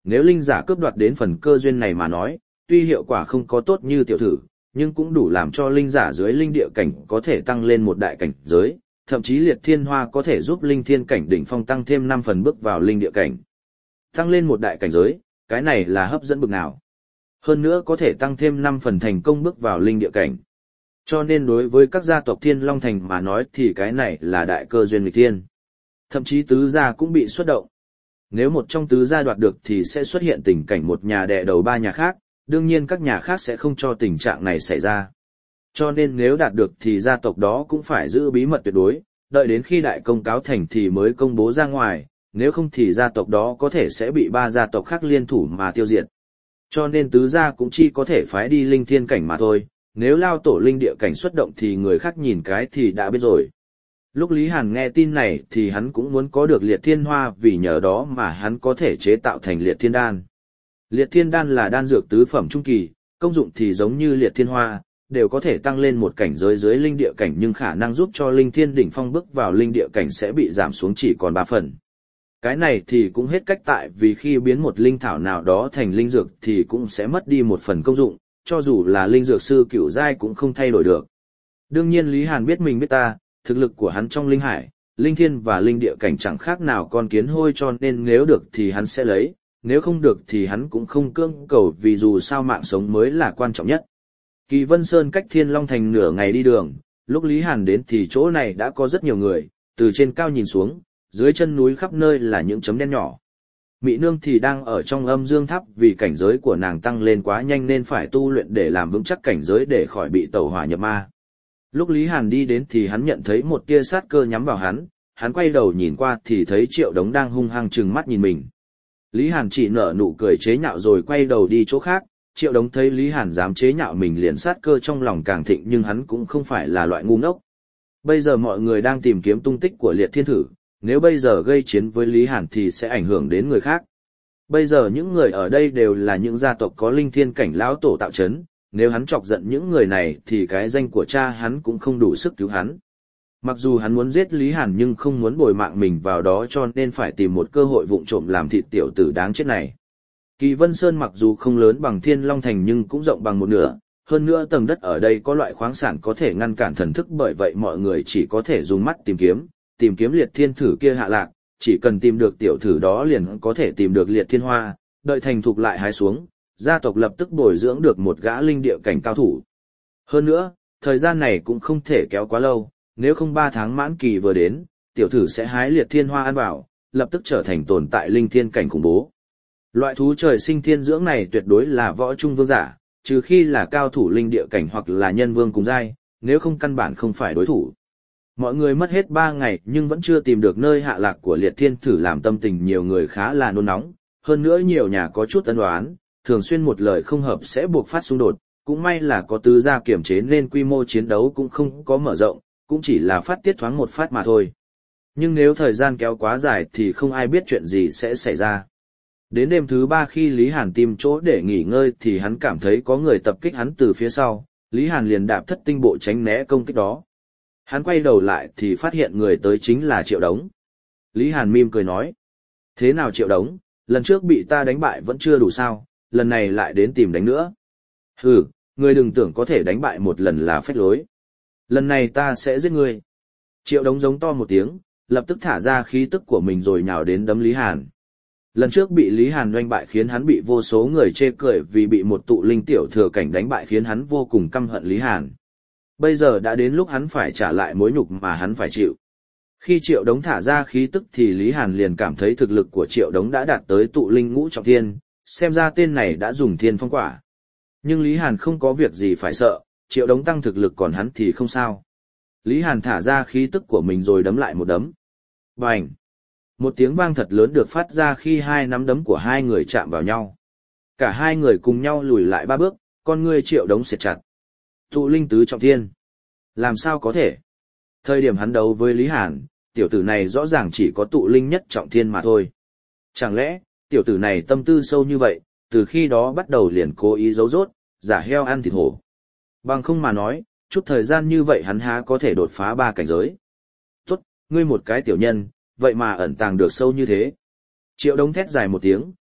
nếu linh giả cướp đoạt đến phần cơ duyên này mà nói, tuy hiệu quả không có tốt như tiểu thử, nhưng cũng đủ làm cho linh giả dưới linh địa cảnh có thể tăng lên một đại cảnh giới, thậm chí liệt thiên hoa có thể giúp linh thiên cảnh đỉnh phong tăng thêm 5 phần bước vào linh địa cảnh. Tăng lên một đại cảnh giới, cái này là hấp dẫn bực nào. Hơn nữa có thể tăng thêm 5 phần thành công bước vào linh địa cảnh. Cho nên đối với các gia tộc Thiên Long Thành mà nói thì cái này là đại cơ duyên nghịch thiên. Thậm chí tứ gia cũng bị xuất động. Nếu một trong tứ gia đoạt được thì sẽ xuất hiện tình cảnh một nhà đè đầu ba nhà khác, đương nhiên các nhà khác sẽ không cho tình trạng này xảy ra. Cho nên nếu đạt được thì gia tộc đó cũng phải giữ bí mật tuyệt đối, đợi đến khi đại công cáo thành thì mới công bố ra ngoài, nếu không thì gia tộc đó có thể sẽ bị ba gia tộc khác liên thủ mà tiêu diệt. Cho nên tứ gia cũng chỉ có thể phái đi linh thiên cảnh mà thôi, nếu lao tổ linh địa cảnh xuất động thì người khác nhìn cái thì đã biết rồi. Lúc Lý Hàn nghe tin này thì hắn cũng muốn có được liệt thiên hoa vì nhờ đó mà hắn có thể chế tạo thành liệt thiên đan. Liệt thiên đan là đan dược tứ phẩm trung kỳ, công dụng thì giống như liệt thiên hoa, đều có thể tăng lên một cảnh giới dưới linh địa cảnh nhưng khả năng giúp cho linh thiên đỉnh phong bước vào linh địa cảnh sẽ bị giảm xuống chỉ còn 3 phần. Cái này thì cũng hết cách tại vì khi biến một linh thảo nào đó thành linh dược thì cũng sẽ mất đi một phần công dụng, cho dù là linh dược sư cửu giai cũng không thay đổi được. Đương nhiên Lý Hàn biết mình biết ta, thực lực của hắn trong linh hải, linh thiên và linh địa cảnh chẳng khác nào con kiến hôi cho nên nếu được thì hắn sẽ lấy, nếu không được thì hắn cũng không cưỡng cầu vì dù sao mạng sống mới là quan trọng nhất. Kỳ Vân Sơn cách Thiên Long Thành nửa ngày đi đường, lúc Lý Hàn đến thì chỗ này đã có rất nhiều người, từ trên cao nhìn xuống, dưới chân núi khắp nơi là những chấm đen nhỏ. Mị Nương thì đang ở trong âm dương tháp vì cảnh giới của nàng tăng lên quá nhanh nên phải tu luyện để làm vững chắc cảnh giới để khỏi bị tẩu hỏa nhập ma. Lúc Lý Hàn đi đến thì hắn nhận thấy một tia sát cơ nhắm vào hắn quay đầu nhìn qua thì thấy Triệu Đống đang hung hăng trừng mắt nhìn mình. Lý Hàn chỉ nở nụ cười chế nhạo rồi quay đầu đi chỗ khác, Triệu Đống thấy Lý Hàn dám chế nhạo mình liền sát cơ trong lòng càng thịnh nhưng hắn cũng không phải là loại ngu ngốc. Bây giờ mọi người đang tìm kiếm tung tích của Liệt Thiên Thử, nếu bây giờ gây chiến với Lý Hàn thì sẽ ảnh hưởng đến người khác. Bây giờ những người ở đây đều là những gia tộc có linh thiên cảnh lão tổ tạo chấn, nếu hắn chọc giận những người này thì cái danh của cha hắn cũng không đủ sức cứu hắn. Mặc dù hắn muốn giết Lý Hàn nhưng không muốn bồi mạng mình vào đó cho nên phải tìm một cơ hội vụng trộm làm thịt tiểu tử đáng chết này. Kỳ Vân Sơn mặc dù không lớn bằng Thiên Long Thành nhưng cũng rộng bằng một nửa, hơn nữa tầng đất ở đây có loại khoáng sản có thể ngăn cản thần thức bởi vậy mọi người chỉ có thể dùng mắt tìm kiếm Liệt Thiên Thử kia hạ lạc, chỉ cần tìm được tiểu thử đó liền có thể tìm được Liệt Thiên Hoa, đợi thành thục lại hái xuống, gia tộc lập tức bồi dưỡng được một gã linh địa cảnh cao thủ. Hơn nữa, thời gian này cũng không thể kéo quá lâu, nếu không 3 tháng mãn kỳ vừa đến, tiểu thử sẽ hái Liệt Thiên Hoa ăn vào, lập tức trở thành tồn tại linh thiên cảnh khủng bố. Loại thú trời sinh thiên dưỡng này tuyệt đối là võ trung vương giả, trừ khi là cao thủ linh địa cảnh hoặc là nhân vương cùng giai, nếu không căn bản không phải đối thủ. Mọi người mất hết 3 ngày nhưng vẫn chưa tìm được nơi hạ lạc của Liệt Thiên Thử làm tâm tình nhiều người khá là nôn nóng, hơn nữa nhiều nhà có chút ân oán, thường xuyên một lời không hợp sẽ buộc phát xung đột, cũng may là có tứ gia kiểm chế nên quy mô chiến đấu cũng không có mở rộng, cũng chỉ là phát tiết thoáng một phát mà thôi. Nhưng nếu thời gian kéo quá dài thì không ai biết chuyện gì sẽ xảy ra. Đến đêm thứ 3 khi Lý Hàn tìm chỗ để nghỉ ngơi thì hắn cảm thấy có người tập kích hắn từ phía sau, Lý Hàn liền đạp thất tinh bộ tránh né công kích đó. Hắn quay đầu lại thì phát hiện người tới chính là Triệu Đống. Lý Hàn mỉm cười nói, thế nào Triệu Đống, lần trước bị ta đánh bại vẫn chưa đủ sao, lần này lại đến tìm đánh nữa. Hừ, ngươi đừng tưởng có thể đánh bại một lần là phách lối. Lần này ta sẽ giết ngươi. Triệu Đống giống to một tiếng, lập tức thả ra khí tức của mình rồi nhào đến đấm Lý Hàn. Lần trước bị Lý Hàn đánh bại khiến hắn bị vô số người chê cười vì bị một tụ linh tiểu thừa cảnh đánh bại khiến hắn vô cùng căm hận Lý Hàn. Bây giờ đã đến lúc hắn phải trả lại mối nhục mà hắn phải chịu. Khi Triệu Đống thả ra khí tức thì Lý Hàn liền cảm thấy thực lực của Triệu Đống đã đạt tới tụ linh ngũ trọng thiên, xem ra tên này đã dùng thiên phong quả. Nhưng Lý Hàn không có việc gì phải sợ, Triệu Đống tăng thực lực còn hắn thì không sao. Lý Hàn thả ra khí tức của mình rồi đấm lại một đấm. Bành! Một tiếng vang thật lớn được phát ra khi hai nắm đấm của hai người chạm vào nhau. Cả hai người cùng nhau lùi lại 3 bước, con ngươi Triệu Đống siết chặt. Tụ linh tứ trọng thiên. Làm sao có thể? Thời điểm hắn đấu với Lý Hàn, tiểu tử này rõ ràng chỉ có tụ linh nhất trọng thiên mà thôi. Chẳng lẽ, tiểu tử này tâm tư sâu như vậy, từ khi đó bắt đầu liền cố ý giấu rốt, giả heo ăn thịt hổ. Bằng không mà nói, chút thời gian như vậy hắn há có thể đột phá 3 cảnh giới. Tốt, ngươi một cái tiểu nhân, vậy mà ẩn tàng được sâu như thế. Triệu Đống thét dài một tiếng,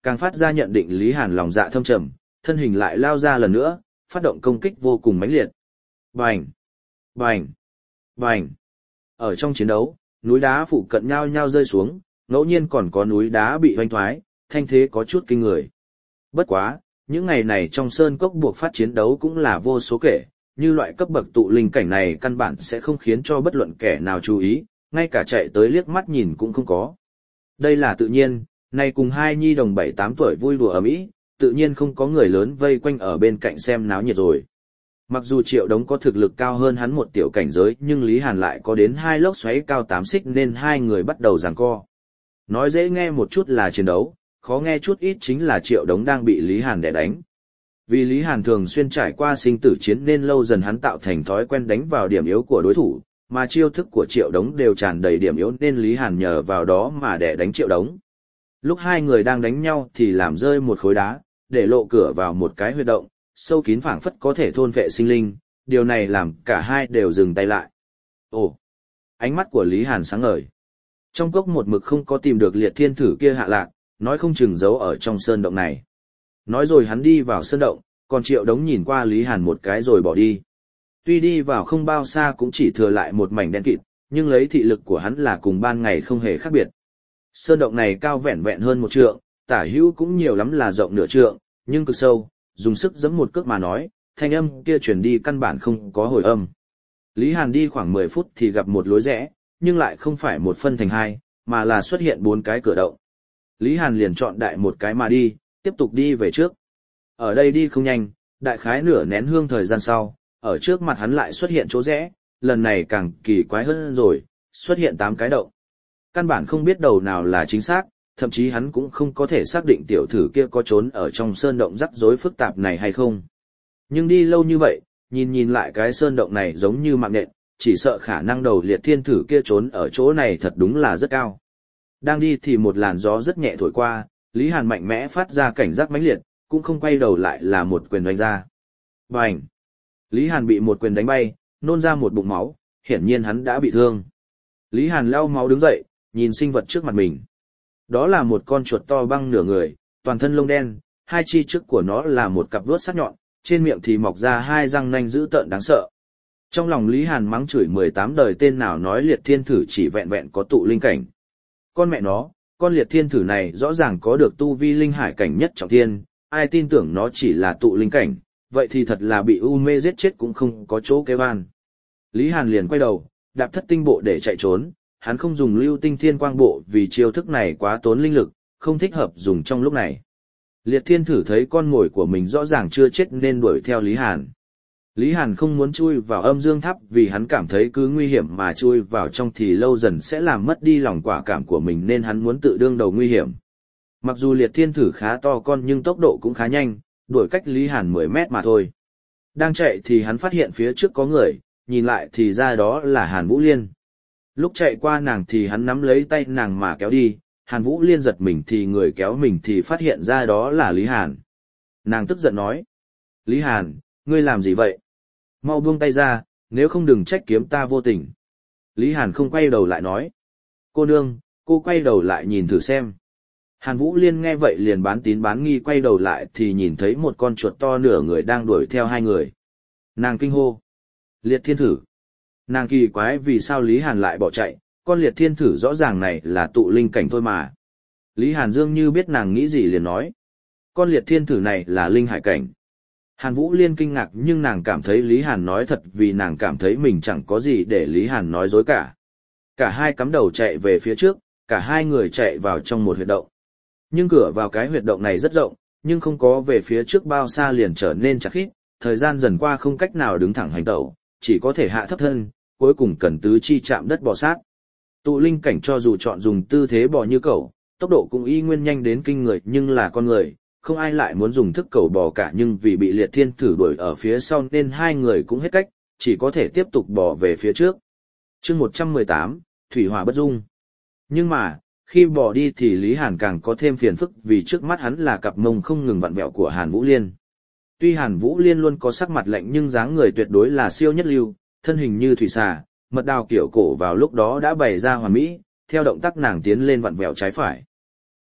càng phát ra nhận định Lý Hàn lòng dạ thâm trầm, thân hình lại lao ra lần nữa, phát động công kích vô cùng mãnh liệt. Bành! Bành! Bành! Ở trong chiến đấu, núi đá phụ cận nhau nhau rơi xuống, ngẫu nhiên còn có núi đá bị hoanh thoái, thanh thế có chút kinh người. Bất quá, những ngày này trong sơn cốc buộc phát chiến đấu cũng là vô số kể, như loại cấp bậc tụ linh cảnh này căn bản sẽ không khiến cho bất luận kẻ nào chú ý, ngay cả chạy tới liếc mắt nhìn cũng không có. Đây là tự nhiên, nay cùng hai nhi đồng 7-8 tuổi vui đùa ầm ĩ, tự nhiên không có người lớn vây quanh ở bên cạnh xem náo nhiệt rồi. Mặc dù Triệu Đống có thực lực cao hơn hắn một tiểu cảnh giới, nhưng Lý Hàn lại có đến 2 lốc xoáy cao 8 xích nên hai người bắt đầu giằng co. Nói dễ nghe một chút là chiến đấu, khó nghe chút ít chính là Triệu Đống đang bị Lý Hàn đè đánh. Vì Lý Hàn thường xuyên trải qua sinh tử chiến nên lâu dần hắn tạo thành thói quen đánh vào điểm yếu của đối thủ, mà chiêu thức của Triệu Đống đều tràn đầy điểm yếu nên Lý Hàn nhờ vào đó mà đè đánh Triệu Đống. Lúc hai người đang đánh nhau thì làm rơi một khối đá, để lộ cửa vào một cái huyệt động, sâu kín phảng phất có thể thôn vệ sinh linh, điều này làm cả hai đều dừng tay lại. Ồ! Ánh mắt của Lý Hàn sáng ngời. Trong cốc một mực không có tìm được liệt thiên thử kia hạ lạc, nói không chừng giấu ở trong sơn động này. Nói rồi hắn đi vào sơn động, còn Triệu Đống nhìn qua Lý Hàn một cái rồi bỏ đi. Tuy đi vào không bao xa cũng chỉ thừa lại một mảnh đen kịt, nhưng lấy thị lực của hắn là cùng ban ngày không hề khác biệt. Sơn động này cao vẹn vẹn hơn 1 trượng, tả hữu cũng nhiều lắm là rộng nửa trượng, nhưng cực sâu, dùng sức giẫm một cước mà nói, thanh âm kia truyền đi căn bản không có hồi âm. Lý Hàn đi khoảng 10 phút thì gặp một lối rẽ, nhưng lại không phải một phân thành hai, mà là xuất hiện 4 cái cửa động. Lý Hàn liền chọn đại một cái mà đi, tiếp tục đi về trước. Ở đây đi không nhanh, đại khái nửa nén hương thời gian sau, ở trước mặt hắn lại xuất hiện chỗ rẽ, lần này càng kỳ quái hơn rồi, xuất hiện 8 cái động. Căn bản không biết đầu nào là chính xác, thậm chí hắn cũng không có thể xác định tiểu thử kia có trốn ở trong sơn động rắc rối phức tạp này hay không. Nhưng đi lâu như vậy, nhìn lại cái sơn động này giống như mạng nhện, chỉ sợ khả năng đầu liệt thiên thử kia trốn ở chỗ này thật đúng là rất cao. Đang đi thì một làn gió rất nhẹ thổi qua, Lý Hàn mạnh mẽ phát ra cảnh giác mãnh liệt, cũng không quay đầu lại là một quyền đánh ra. Bành! Lý Hàn bị một quyền đánh bay, nôn ra một bụng máu, hiển nhiên hắn đã bị thương. Lý Hàn lau máu đứng dậy, nhìn sinh vật trước mặt mình. Đó là một con chuột to băng nửa người, toàn thân lông đen, hai chi trước của nó là một cặp vuốt sắc nhọn, trên miệng thì mọc ra 2 răng nanh dữ tợn đáng sợ. Trong lòng Lý Hàn mắng chửi 18 đời tên nào nói liệt thiên thử chỉ vẹn vẹn có tụ linh cảnh. Con mẹ nó, con liệt thiên thử này rõ ràng có được tu vi linh hải cảnh nhất trọng thiên, ai tin tưởng nó chỉ là tụ linh cảnh, vậy thì thật là bị u mê giết chết cũng không có chỗ kêu an. Lý Hàn liền quay đầu, đạp thất tinh bộ để chạy trốn, hắn không dùng lưu tinh thiên quang bộ vì chiêu thức này quá tốn linh lực, không thích hợp dùng trong lúc này. Liệt thiên thử thấy con mồi của mình rõ ràng chưa chết nên đuổi theo Lý Hàn. Lý Hàn không muốn chui vào âm dương tháp vì hắn cảm thấy cứ nguy hiểm mà chui vào trong thì lâu dần sẽ làm mất đi lòng quả cảm của mình nên hắn muốn tự đương đầu nguy hiểm. Mặc dù liệt thiên thử khá to con nhưng tốc độ cũng khá nhanh, đuổi cách Lý Hàn 10 mét mà thôi. Đang chạy thì hắn phát hiện phía trước có người, nhìn lại thì ra đó là Hàn Vũ Liên. Lúc chạy qua nàng thì hắn nắm lấy tay nàng mà kéo đi, Hàn Vũ Liên giật mình thì người kéo mình thì phát hiện ra đó là Lý Hàn. Nàng tức giận nói: Lý Hàn, ngươi làm gì vậy? Mau buông tay ra, nếu không đừng trách kiếm ta vô tình. Lý Hàn không quay đầu lại nói: Cô nương, cô quay đầu lại nhìn thử xem. Hàn Vũ Liên nghe vậy liền bán tín bán nghi quay đầu lại thì nhìn thấy một con chuột to nửa người đang đuổi theo hai người. Nàng kinh hô: Liệt thiên thử! Nàng kỳ quái vì sao Lý Hàn lại bỏ chạy, con liệt thiên thử rõ ràng này là tụ linh cảnh thôi mà. Lý Hàn dường như biết nàng nghĩ gì liền nói: Con liệt thiên thử này là linh hải cảnh. Hàn Vũ Liên kinh ngạc nhưng nàng cảm thấy Lý Hàn nói thật vì nàng cảm thấy mình chẳng có gì để Lý Hàn nói dối cả. Cả hai cắm đầu chạy về phía trước, cả hai người chạy vào trong một huyệt động. Nhưng cửa vào cái huyệt động này rất rộng, nhưng không có về phía trước bao xa liền trở nên chặt khít, thời gian dần qua không cách nào đứng thẳng hành tẩu, chỉ có thể hạ thấp thân, cuối cùng cần tứ chi chạm đất bò sát. Tụ linh cảnh cho dù chọn dùng tư thế bò như cẩu, tốc độ cũng y nguyên nhanh đến kinh người nhưng là con người, không ai lại muốn dùng thức cẩu bò cả nhưng vì bị liệt thiên thử đuổi ở phía sau nên hai người cũng hết cách, chỉ có thể tiếp tục bò về phía trước. Chương 118, Thủy Hỏa bất dung. Nhưng mà, khi bò đi thì Lý Hàn càng có thêm phiền phức vì trước mắt hắn là cặp mông không ngừng vặn vẹo của Hàn Vũ Liên. Tuy Hàn Vũ Liên luôn có sắc mặt lạnh nhưng dáng người tuyệt đối là siêu nhất lưu, thân hình như thủy xà, mật đào kiểu cổ vào lúc đó đã bày ra hoàn mỹ, theo động tác nàng tiến lên vặn vẹo trái phải.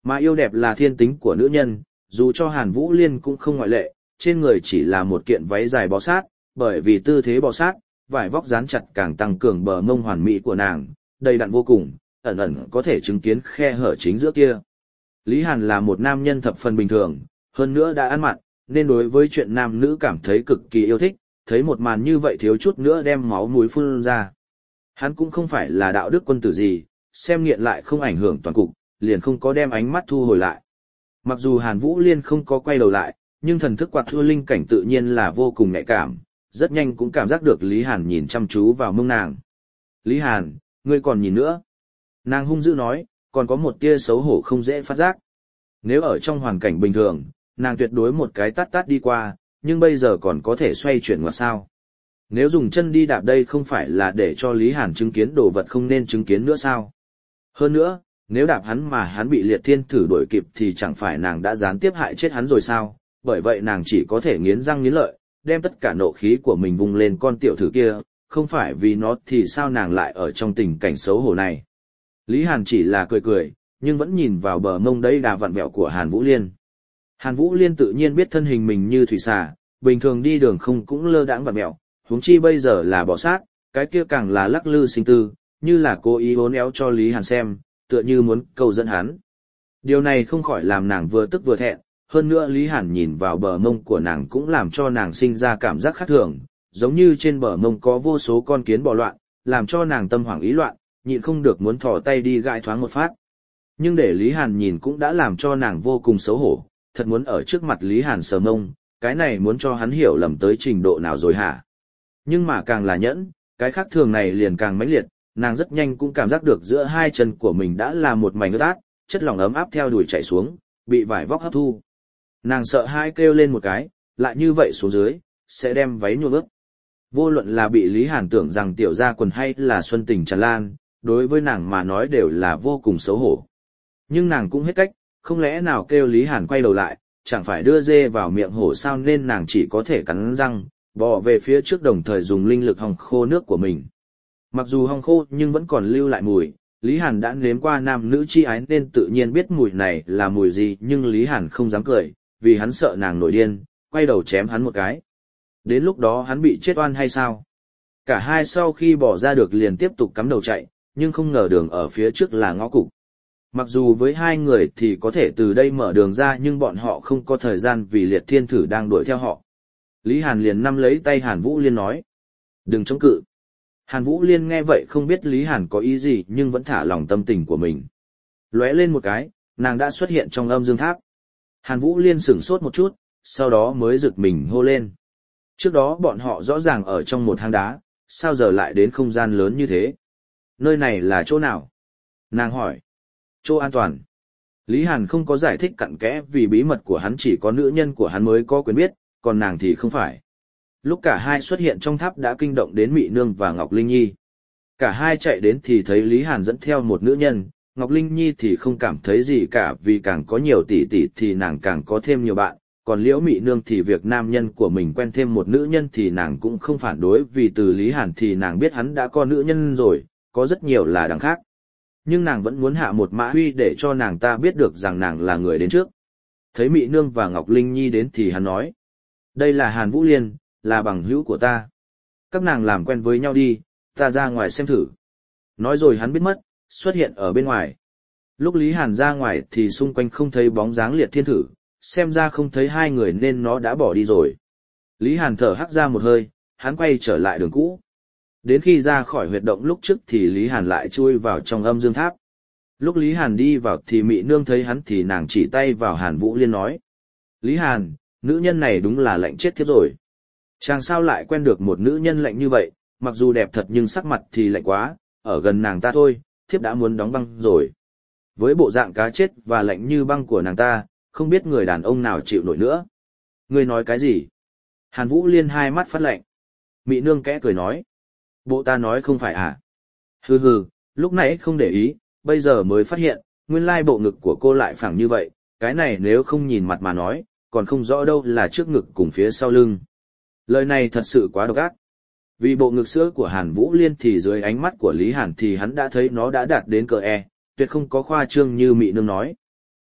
Mà yêu đẹp là thiên tính của nữ nhân, dù cho Hàn Vũ Liên cũng không ngoại lệ, trên người chỉ là một kiện váy dài bó sát, bởi vì tư thế bó sát, vải vóc dán chặt càng tăng cường bờ mông hoàn mỹ của nàng, đầy đặn vô cùng, ẩn ẩn có thể chứng kiến khe hở chính giữa kia. Lý Hàn là một nam nhân thập phần bình thường, hơn nữa đã ăn mặn, nên đối với chuyện nam nữ cảm thấy cực kỳ yêu thích, thấy một màn như vậy thiếu chút nữa đem máu mũi phun ra. Hắn cũng không phải là đạo đức quân tử gì, xem nghiện lại không ảnh hưởng toàn cục, liền không có đem ánh mắt thu hồi lại. Mặc dù Hàn Vũ Liên không có quay đầu lại, nhưng thần thức quạt thua linh cảnh tự nhiên là vô cùng nhạy cảm, rất nhanh cũng cảm giác được Lý Hàn nhìn chăm chú vào mông nàng. Lý Hàn, ngươi còn nhìn nữa. Nàng hung dữ nói, còn có một tia xấu hổ không dễ phát giác. Nếu ở trong hoàn cảnh bình thường, nàng tuyệt đối một cái tát tát đi qua, nhưng bây giờ còn có thể xoay chuyển ngoặt sao. Nếu dùng chân đi đạp đây không phải là để cho Lý Hàn chứng kiến đồ vật không nên chứng kiến nữa sao. Hơn nữa, nếu đạp hắn mà hắn bị liệt thiên thử đuổi kịp thì chẳng phải nàng đã gián tiếp hại chết hắn rồi sao, bởi vậy nàng chỉ có thể nghiến răng nghiến lợi, đem tất cả nộ khí của mình vung lên con tiểu thử kia, không phải vì nó thì sao nàng lại ở trong tình cảnh xấu hổ này. Lý Hàn chỉ là cười cười, nhưng vẫn nhìn vào bờ mông đầy đà vặn vẹo của Hàn Vũ Liên. Hàn Vũ Liên tự nhiên biết thân hình mình như thủy xà, bình thường đi đường không cũng lơ đãng vặn vẹo, huống chi bây giờ là bỏ sát, cái kia càng là lắc lư sinh tư, như là cố ý uốn éo cho Lý Hàn xem, tựa như muốn câu dẫn hắn. Điều này không khỏi làm nàng vừa tức vừa thẹn, hơn nữa Lý Hàn nhìn vào bờ mông của nàng cũng làm cho nàng sinh ra cảm giác khác thường, giống như trên bờ mông có vô số con kiến bò loạn, làm cho nàng tâm hoảng ý loạn, nhịn không được muốn thò tay đi gãi thoáng một phát. Nhưng để Lý Hàn nhìn cũng đã làm cho nàng vô cùng xấu hổ, thật muốn ở trước mặt Lý Hàn sờ mông, cái này muốn cho hắn hiểu lầm tới trình độ nào rồi hả? Nhưng mà càng là nhẫn, cái khác thường này liền càng mãnh liệt, nàng rất nhanh cũng cảm giác được giữa hai chân của mình đã là một mảnh ướt át, chất lỏng ấm áp theo đùi chảy xuống, bị vải vóc hấp thu. Nàng sợ hãi kêu lên một cái, lại như vậy xuống dưới, sẽ đem váy nhuộm ướt. Vô luận là bị Lý Hàn tưởng rằng tiểu gia quần hay là xuân tình tràn lan, đối với nàng mà nói đều là vô cùng xấu hổ. Nhưng nàng cũng hết cách, không lẽ nào kêu Lý Hàn quay đầu lại, chẳng phải đưa dê vào miệng hổ sao, nên nàng chỉ có thể cắn răng, bò về phía trước đồng thời dùng linh lực hong khô nước của mình. Mặc dù hong khô nhưng vẫn còn lưu lại mùi, Lý Hàn đã nếm qua nam nữ chi ái nên tự nhiên biết mùi này là mùi gì, nhưng Lý Hàn không dám cười, vì hắn sợ nàng nổi điên, quay đầu chém hắn một cái. Đến lúc đó hắn bị chết oan hay sao? Cả hai sau khi bỏ ra được liền tiếp tục cắm đầu chạy, nhưng không ngờ đường ở phía trước là ngõ cụt. Mặc dù với hai người thì có thể từ đây mở đường ra, nhưng bọn họ không có thời gian vì liệt thiên thử đang đuổi theo họ. Lý Hàn liền nắm lấy tay Hàn Vũ Liên nói, đừng chống cự. Hàn Vũ Liên nghe vậy không biết Lý Hàn có ý gì nhưng vẫn thả lòng tâm tình của mình. Lóe lên một cái, nàng đã xuất hiện trong âm dương tháp. Hàn Vũ Liên sửng sốt một chút, sau đó mới giật mình hô lên. Trước đó bọn họ rõ ràng ở trong một hang đá, sao giờ lại đến không gian lớn như thế? Nơi này là chỗ nào? Nàng hỏi. Chỗ an toàn. Lý Hàn không có giải thích cặn kẽ vì bí mật của hắn chỉ có nữ nhân của hắn mới có quyền biết, còn nàng thì không phải. Lúc cả hai xuất hiện trong tháp đã kinh động đến Mị Nương và Ngọc Linh Nhi. Cả hai chạy đến thì thấy Lý Hàn dẫn theo một nữ nhân, Ngọc Linh Nhi thì không cảm thấy gì cả vì càng có nhiều tỷ tỷ thì nàng càng có thêm nhiều bạn, còn Liễu Mị Nương thì việc nam nhân của mình quen thêm một nữ nhân thì nàng cũng không phản đối vì từ Lý Hàn thì nàng biết hắn đã có nữ nhân rồi, có rất nhiều là đằng khác. Nhưng nàng vẫn muốn hạ một mã uy để cho nàng ta biết được rằng nàng là người đến trước. Thấy Mị Nương và Ngọc Linh Nhi đến thì hắn nói, đây là Hàn Vũ Liên, là bằng hữu của ta. Các nàng làm quen với nhau đi, ta ra ngoài xem thử. Nói rồi hắn biết mất, xuất hiện ở bên ngoài. Lúc Lý Hàn ra ngoài thì xung quanh không thấy bóng dáng liệt thiên thử, xem ra không thấy hai người nên nó đã bỏ đi rồi. Lý Hàn thở hắt ra một hơi, hắn quay trở lại đường cũ. Đến khi ra khỏi huyệt động lúc trước thì Lý Hàn lại chui vào trong âm dương tháp. Lúc Lý Hàn đi vào thì Mị Nương thấy hắn thì nàng chỉ tay vào Hàn Vũ Liên nói. Lý Hàn, nữ nhân này đúng là lạnh chết thiếp rồi. Chàng sao lại quen được một nữ nhân lạnh như vậy, mặc dù đẹp thật nhưng sắc mặt thì lạnh quá, ở gần nàng ta thôi, thiếp đã muốn đóng băng rồi. Với bộ dạng cá chết và lạnh như băng của nàng ta, không biết người đàn ông nào chịu nổi nữa. Ngươi nói cái gì? Hàn Vũ Liên hai mắt phát lạnh. Mị Nương kẽ cười nói. Bộ ta nói không phải à? Hừ hừ, lúc nãy không để ý, bây giờ mới phát hiện, nguyên lai bộ ngực của cô lại phẳng như vậy, cái này nếu không nhìn mặt mà nói, còn không rõ đâu là trước ngực cùng phía sau lưng. Lời này thật sự quá độc ác. Vì bộ ngực sữa của Hàn Vũ Liên thì dưới ánh mắt của Lý Hàn thì hắn đã thấy nó đã đạt đến cỡ E, tuyệt không có khoa trương như Mị Nương nói.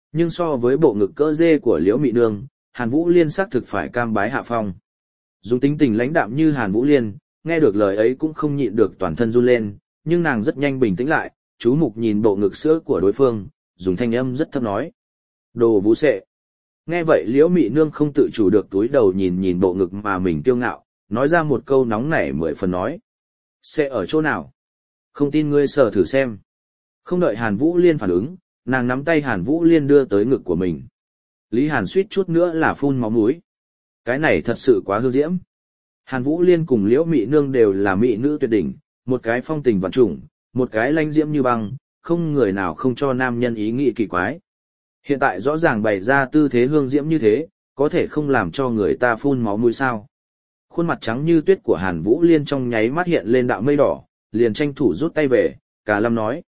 Nhưng so với bộ ngực cỡ dê của Liễu Mị Nương, Hàn Vũ Liên xác thực phải cam bái hạ phong. Dùng tính tình lãnh đạm như Hàn Vũ Liên, nghe được lời ấy cũng không nhịn được toàn thân run lên, nhưng nàng rất nhanh bình tĩnh lại, chú mục nhìn bộ ngực sữa của đối phương, dùng thanh âm rất thấp nói. Đồ vú sệ. Nghe vậy Liễu Mị Nương không tự chủ được túi đầu nhìn nhìn bộ ngực mà mình kiêu ngạo, nói ra một câu nóng nảy 10 phần nói. Sệ ở chỗ nào? Không tin ngươi sờ thử xem. Không đợi Hàn Vũ Liên phản ứng, nàng nắm tay Hàn Vũ Liên đưa tới ngực của mình. Lý Hàn suýt chút nữa là phun máu mũi. Cái này thật sự quá hư diễm. Hàn Vũ Liên cùng Liễu Mị Nương đều là mỹ nữ tuyệt đỉnh, một cái phong tình vạn trùng, một cái lanh diễm như băng, không người nào không cho nam nhân ý nghĩ kỳ quái. Hiện tại rõ ràng bày ra tư thế hương diễm như thế, có thể không làm cho người ta phun máu mũi sao. Khuôn mặt trắng như tuyết của Hàn Vũ Liên trong nháy mắt hiện lên đạo mây đỏ, liền tranh thủ rút tay về, cả lâm nói.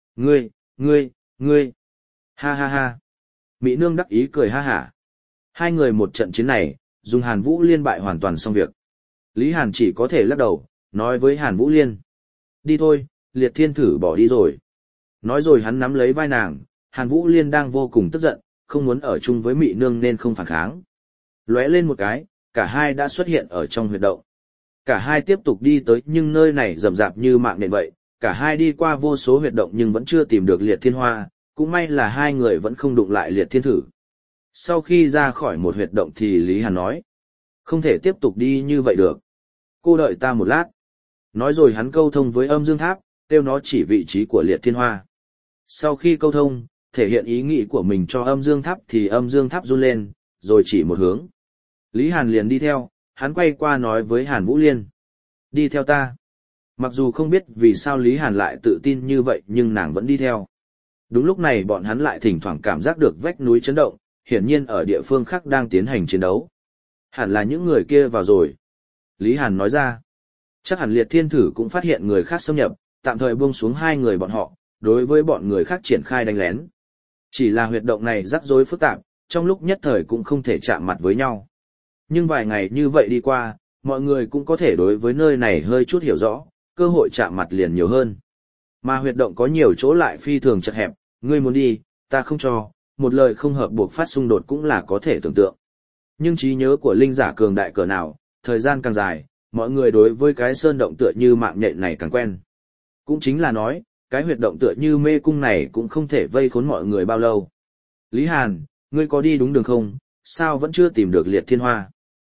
Ngươi. Ha ha ha. Mỹ Nương đắc ý cười ha hả. Hai người một trận chiến này, dùng Hàn Vũ Liên bại hoàn toàn xong việc. Lý Hàn chỉ có thể lắc đầu, nói với Hàn Vũ Liên. Đi thôi, Liệt Thiên Thử bỏ đi rồi. Nói rồi hắn nắm lấy vai nàng, Hàn Vũ Liên đang vô cùng tức giận, không muốn ở chung với Mỹ Nương nên không phản kháng. Lóe lên một cái, cả hai đã xuất hiện ở trong huyệt động. Cả hai tiếp tục đi tới nhưng nơi này rậm rạp như mạng nhện vậy, cả hai đi qua vô số huyệt động nhưng vẫn chưa tìm được Liệt Thiên Hoa, cũng may là hai người vẫn không đụng lại Liệt Thiên Thử. Sau khi ra khỏi một huyệt động thì Lý Hàn nói, không thể tiếp tục đi như vậy được. Cô đợi ta một lát. Nói rồi hắn câu thông với Âm Dương Tháp, kêu nó chỉ vị trí của Liệt Thiên Hoa. Sau khi câu thông, thể hiện ý nghĩ của mình cho Âm Dương Tháp thì Âm Dương Tháp run lên, rồi chỉ một hướng. Lý Hàn liền đi theo, hắn quay qua nói với Hàn Vũ Liên. Đi theo ta. Mặc dù không biết vì sao Lý Hàn lại tự tin như vậy nhưng nàng vẫn đi theo. Đúng lúc này bọn hắn lại thỉnh thoảng cảm giác được vách núi chấn động, hiển nhiên ở địa phương khác đang tiến hành chiến đấu. Hẳn là những người kia vào rồi. Lý Hàn nói ra. Chắc hẳn Liệt Thiên Thử cũng phát hiện người khác xâm nhập, tạm thời buông xuống hai người bọn họ, đối với bọn người khác triển khai đánh lén. Chỉ là huyệt động này rắc rối phức tạp, trong lúc nhất thời cũng không thể chạm mặt với nhau. Nhưng vài ngày như vậy đi qua, mọi người cũng có thể đối với nơi này hơi chút hiểu rõ, cơ hội chạm mặt liền nhiều hơn. Mà huyệt động có nhiều chỗ lại phi thường chật hẹp, ngươi muốn đi, ta không cho, một lời không hợp buộc phát xung đột cũng là có thể tưởng tượng. Nhưng trí nhớ của linh giả cường đại cỡ nào, thời gian càng dài, mọi người đối với cái sơn động tựa như mạng nhện này càng quen. Cũng chính là nói, cái huyệt động tựa như mê cung này cũng không thể vây khốn mọi người bao lâu. Lý Hàn, ngươi có đi đúng đường không, sao vẫn chưa tìm được Liệt Thiên Hoa?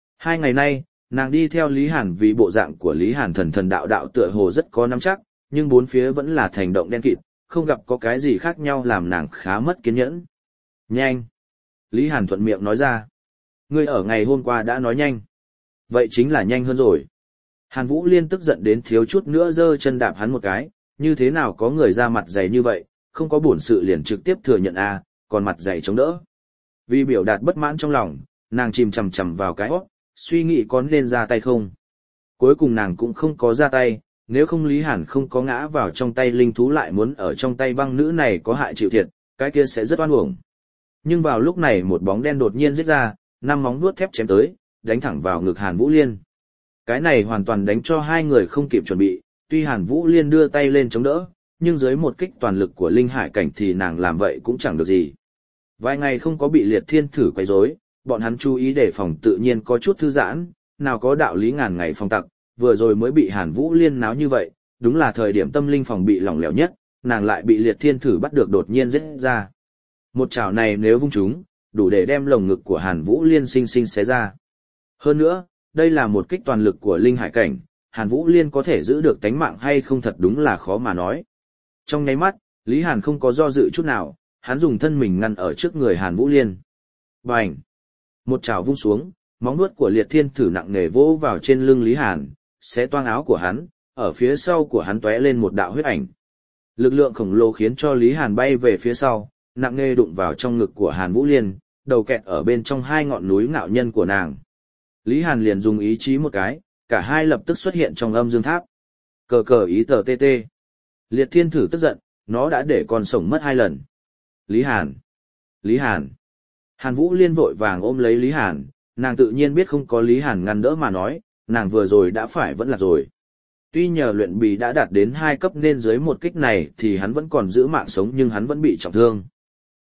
2 ngày nay, nàng đi theo Lý Hàn vì bộ dạng của Lý Hàn thần thần đạo đạo tựa hồ rất có nắm chắc, nhưng bốn phía vẫn là thành động đen kịt, không gặp có cái gì khác nhau làm nàng khá mất kiên nhẫn. Nhanh! Lý Hàn thuận miệng nói ra. Ngươi ở ngày hôm qua đã nói nhanh. Vậy chính là nhanh hơn rồi. Hàn Vũ Liên tức giận đến thiếu chút nữa giơ chân đạp hắn một cái, như thế nào có người ra mặt dày như vậy, không có bổn sự liền trực tiếp thừa nhận còn mặt dày chống đỡ. Vì biểu đạt bất mãn trong lòng, nàng chìm chằm chằm vào cái hót, suy nghĩ có nên ra tay không. Cuối cùng nàng cũng không có ra tay, nếu không Lý Hàn không có ngã vào trong tay linh thú lại muốn ở trong tay băng nữ này có hại chịu thiệt, cái kia sẽ rất oan uổng. Nhưng vào lúc này một bóng đen đột nhiên giết ra, 5 móng vuốt thép chém tới, đánh thẳng vào ngực Hàn Vũ Liên. Cái này hoàn toàn đánh cho hai người không kịp chuẩn bị, tuy Hàn Vũ Liên đưa tay lên chống đỡ, nhưng dưới một kích toàn lực của linh hải cảnh thì nàng làm vậy cũng chẳng được gì. Vài ngày không có bị Liệt Thiên Thử quấy rối, bọn hắn chú ý đề phòng tự nhiên có chút thư giãn, nào có đạo lý ngàn ngày phòng tặc, vừa rồi mới bị Hàn Vũ Liên náo như vậy, đúng là thời điểm tâm linh phòng bị lỏng lẻo nhất, nàng lại bị Liệt Thiên Thử bắt được đột nhiên giết ra. Một chảo này nếu vung trúng, đủ để đem lồng ngực của Hàn Vũ Liên xinh xinh xé ra. Hơn nữa, đây là một kích toàn lực của linh hải cảnh, Hàn Vũ Liên có thể giữ được tánh mạng hay không thật đúng là khó mà nói. Trong nháy mắt, Lý Hàn không có do dự chút nào, hắn dùng thân mình ngăn ở trước người Hàn Vũ Liên. Bành! Một chảo vung xuống, móng vuốt của Liệt Thiên Thử nặng nề vỗ vào trên lưng Lý Hàn, xé toang áo của hắn, ở phía sau của hắn tóe lên một đạo huyết ảnh. Lực lượng khổng lồ khiến cho Lý Hàn bay về phía sau, nặng nề đụng vào trong ngực của Hàn Vũ Liên, đầu kẹt ở bên trong hai ngọn núi ngạo nhân của nàng. Lý Hàn liền dùng ý chí một cái, cả hai lập tức xuất hiện trong âm dương tháp. Cờ cờ ý tờ tê tê. Liệt Thiên Thử tức giận, nó đã để con sống mất 2 lần. Lý Hàn! Lý Hàn! Hàn Vũ Liên vội vàng ôm lấy Lý Hàn, nàng tự nhiên biết không có Lý Hàn ngăn đỡ mà nói, nàng vừa rồi đã phải vẫn là rồi. Tuy nhờ luyện bì đã đạt đến 2 cấp nên dưới một kích này thì hắn vẫn còn giữ mạng sống nhưng hắn vẫn bị trọng thương.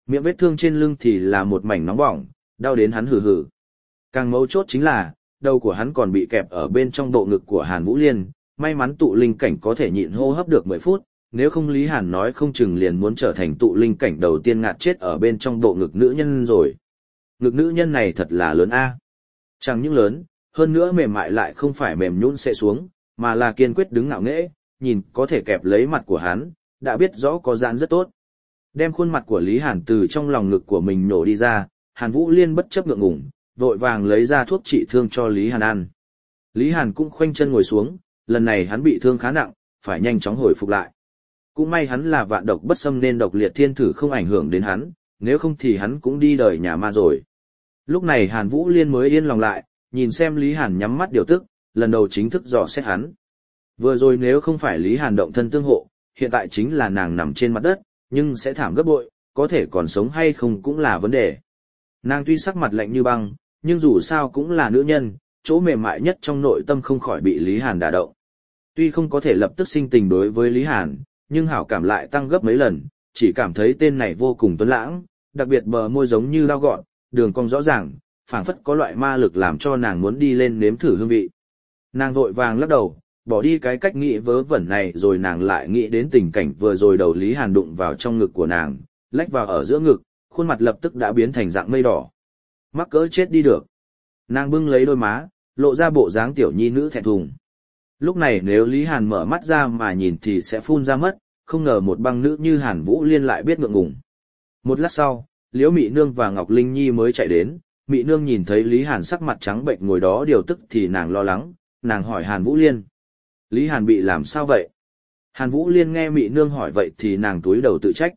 Miệng vết thương trên lưng thì là một mảnh nóng bỏng, đau đến hắn hừ hừ. Càng mấu chốt chính là, đầu của hắn còn bị kẹp ở bên trong bộ ngực của Hàn Vũ Liên, may mắn tụ linh cảnh có thể nhịn hô hấp được 10 phút, nếu không Lý Hàn nói không chừng liền muốn trở thành tụ linh cảnh đầu tiên ngạt chết ở bên trong bộ ngực nữ nhân rồi. Ngực nữ nhân này thật là lớn a. Chẳng những lớn, hơn nữa mềm mại lại không phải mềm nhũn sẽ xuống, mà là kiên quyết đứng ngạo nghễ, nhìn có thể kẹp lấy mặt của hắn, đã biết rõ có giãn rất tốt. Đem khuôn mặt của Lý Hàn từ trong lòng ngực của mình nổ đi ra, Hàn Vũ Liên bất chấp ngượng ngùng, vội vàng lấy ra thuốc trị thương cho Lý Hàn ăn. Lý Hàn cũng khoanh chân ngồi xuống, lần này hắn bị thương khá nặng, phải nhanh chóng hồi phục lại. Cũng may hắn là vạn độc bất xâm nên độc liệt thiên thử không ảnh hưởng đến hắn, nếu không thì hắn cũng đi đời nhà ma rồi. Lúc này Hàn Vũ Liên mới yên lòng lại, nhìn xem Lý Hàn nhắm mắt điều tức, lần đầu chính thức dò xét hắn. Vừa rồi nếu không phải Lý Hàn động thân tương hộ, hiện tại chính là nàng nằm trên mặt đất, nhưng sẽ thảm gấp bội, có thể còn sống hay không cũng là vấn đề. Nàng tuy sắc mặt lạnh như băng, nhưng dù sao cũng là nữ nhân, chỗ mềm mại nhất trong nội tâm không khỏi bị Lý Hàn đả động. Tuy không có thể lập tức sinh tình đối với Lý Hàn, nhưng hảo cảm lại tăng gấp mấy lần, chỉ cảm thấy tên này vô cùng tuấn lãng, đặc biệt bờ môi giống như dao gọn, đường cong rõ ràng, phảng phất có loại ma lực làm cho nàng muốn đi lên nếm thử hương vị. Nàng vội vàng lắc đầu, bỏ đi cái cách nghĩ vớ vẩn này rồi nàng lại nghĩ đến tình cảnh vừa rồi đầu Lý Hàn đụng vào trong ngực của nàng, lách vào ở giữa ngực, khuôn mặt lập tức đã biến thành dạng mây đỏ. Mắc cỡ chết đi được. Nàng bưng lấy đôi má, lộ ra bộ dáng tiểu nhi nữ thẹn thùng. Lúc này nếu Lý Hàn mở mắt ra mà nhìn thì sẽ phun ra mất, không ngờ một băng nữ như Hàn Vũ Liên lại biết ngượng ngùng. Một lát sau, Liễu Mị Nương và Ngọc Linh Nhi mới chạy đến, Mị Nương nhìn thấy Lý Hàn sắc mặt trắng bệnh ngồi đó điều tức thì nàng lo lắng, nàng hỏi Hàn Vũ Liên. Lý Hàn bị làm sao vậy? Hàn Vũ Liên nghe Mị Nương hỏi vậy thì nàng túi đầu tự trách.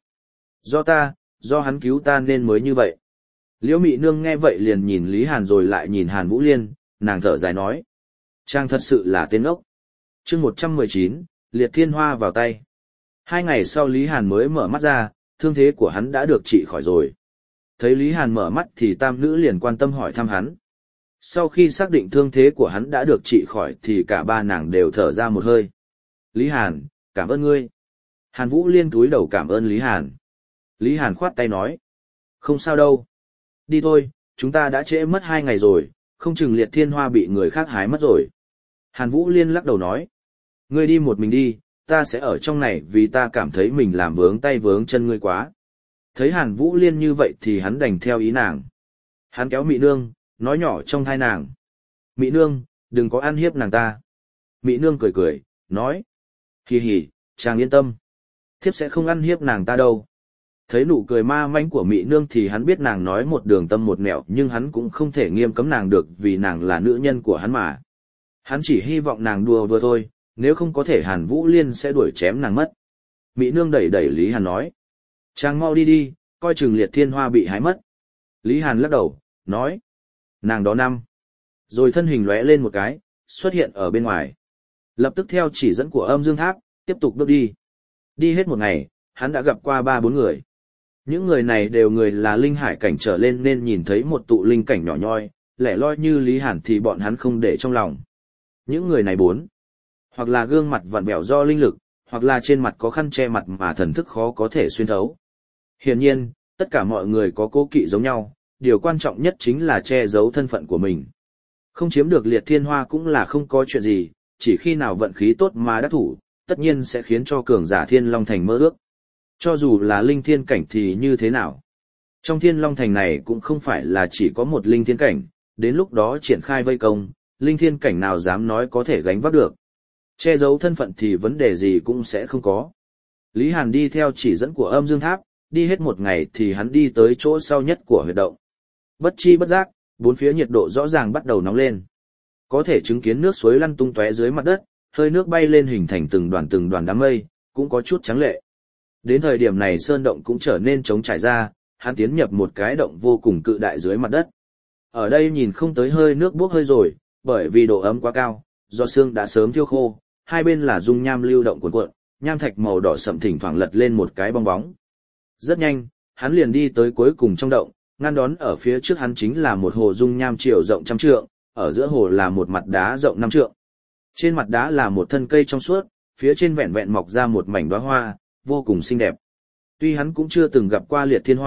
Do hắn cứu ta nên mới như vậy. Liễu Mị Nương nghe vậy liền nhìn Lý Hàn rồi lại nhìn Hàn Vũ Liên, nàng thở dài nói. Trang thật sự là tên ốc. Chương 119, Liệt Thiên Hoa vào tay. 2 ngày sau Lý Hàn mới mở mắt ra, thương thế của hắn đã được trị khỏi rồi. Thấy Lý Hàn mở mắt thì tam nữ liền quan tâm hỏi thăm hắn. Sau khi xác định thương thế của hắn đã được trị khỏi thì cả ba nàng đều thở ra một hơi. Lý Hàn, cảm ơn ngươi. Hàn Vũ Liên cúi đầu cảm ơn Lý Hàn. Lý Hàn khoát tay nói. Không sao đâu. Đi thôi, chúng ta đã trễ mất 2 ngày rồi, không chừng Liệt Thiên Hoa bị người khác hái mất rồi. Hàn Vũ Liên lắc đầu nói. Ngươi đi một mình đi, ta sẽ ở trong này vì ta cảm thấy mình làm vướng tay vướng chân ngươi quá. Thấy Hàn Vũ Liên như vậy thì hắn đành theo ý nàng. Hắn kéo Mị Nương, nói nhỏ trong tai nàng. Mị Nương, đừng có ăn hiếp nàng ta. Mị Nương cười cười, nói. Hì hì, chàng yên tâm. Thiếp sẽ không ăn hiếp nàng ta đâu. Thấy nụ cười ma mãnh của Mị Nương thì hắn biết nàng nói một đường tâm một nẻo nhưng hắn cũng không thể nghiêm cấm nàng được vì nàng là nữ nhân của hắn mà. Hắn chỉ hy vọng nàng đùa vừa thôi, nếu không có thể Hàn Vũ Liên sẽ đuổi chém nàng mất. Mị Nương đẩy đẩy Lý Hàn nói. Chàng mau đi đi, coi chừng Liệt Thiên Hoa bị hái mất. Lý Hàn lắc đầu, nói. Nàng đó năm. Rồi thân hình lóe lên một cái, xuất hiện ở bên ngoài. Lập tức theo chỉ dẫn của Âm Dương Tháp, tiếp tục bước đi. Đi hết một ngày, hắn đã gặp qua 3-4 người. Những người này đều người là linh hải cảnh trở lên nên nhìn thấy một tụ linh cảnh nhỏ nhoi, lẻ loi như Lý Hàn thì bọn hắn không để trong lòng. Những người này 4. Hoặc là gương mặt vặn vẹo do linh lực, hoặc là trên mặt có khăn che mặt mà thần thức khó có thể xuyên thấu. Hiển nhiên, tất cả mọi người có cố kỵ giống nhau, điều quan trọng nhất chính là che giấu thân phận của mình. Không chiếm được Liệt Thiên Hoa cũng là không có chuyện gì, chỉ khi nào vận khí tốt mà đắc thủ, tất nhiên sẽ khiến cho cường giả Thiên Long Thành mơ ước. Cho dù là linh thiên cảnh thì như thế nào? Trong Thiên Long Thành này cũng không phải là chỉ có một linh thiên cảnh, đến lúc đó triển khai vây công, linh thiên cảnh nào dám nói có thể gánh vác được. Che giấu thân phận thì vấn đề gì cũng sẽ không có. Lý Hàn đi theo chỉ dẫn của Âm Dương Tháp, đi hết một ngày thì hắn đi tới chỗ sau nhất của huyệt động. Bất chi bất giác, bốn phía nhiệt độ rõ ràng bắt đầu nóng lên. Có thể chứng kiến nước suối lăn tung tóe dưới mặt đất, hơi nước bay lên hình thành từng đoàn đám mây, cũng có chút trắng lệ. Đến thời điểm này sơn động cũng trở nên trống trải ra, hắn tiến nhập một cái động vô cùng cự đại dưới mặt đất. Ở đây nhìn không tới hơi nước bốc hơi rồi, bởi vì độ ấm quá cao, do xương đã sớm thiêu khô, hai bên là dung nham lưu động cuồn cuộn, nham thạch màu đỏ sậm thỉnh thoảng lật lên một cái bong bóng. Rất nhanh, hắn liền đi tới cuối cùng trong động, ngăn đón ở phía trước hắn chính là một hồ dung nham chiều rộng 100 trượng, ở giữa hồ là một mặt đá rộng 5 trượng. Trên mặt đá là một thân cây trong suốt, phía trên vẹn vẹn mọc ra một mảnh đóa hoa, vô cùng xinh đẹp. Tuy hắn cũng chưa từng gặp qua Liệt Thiên Hoa,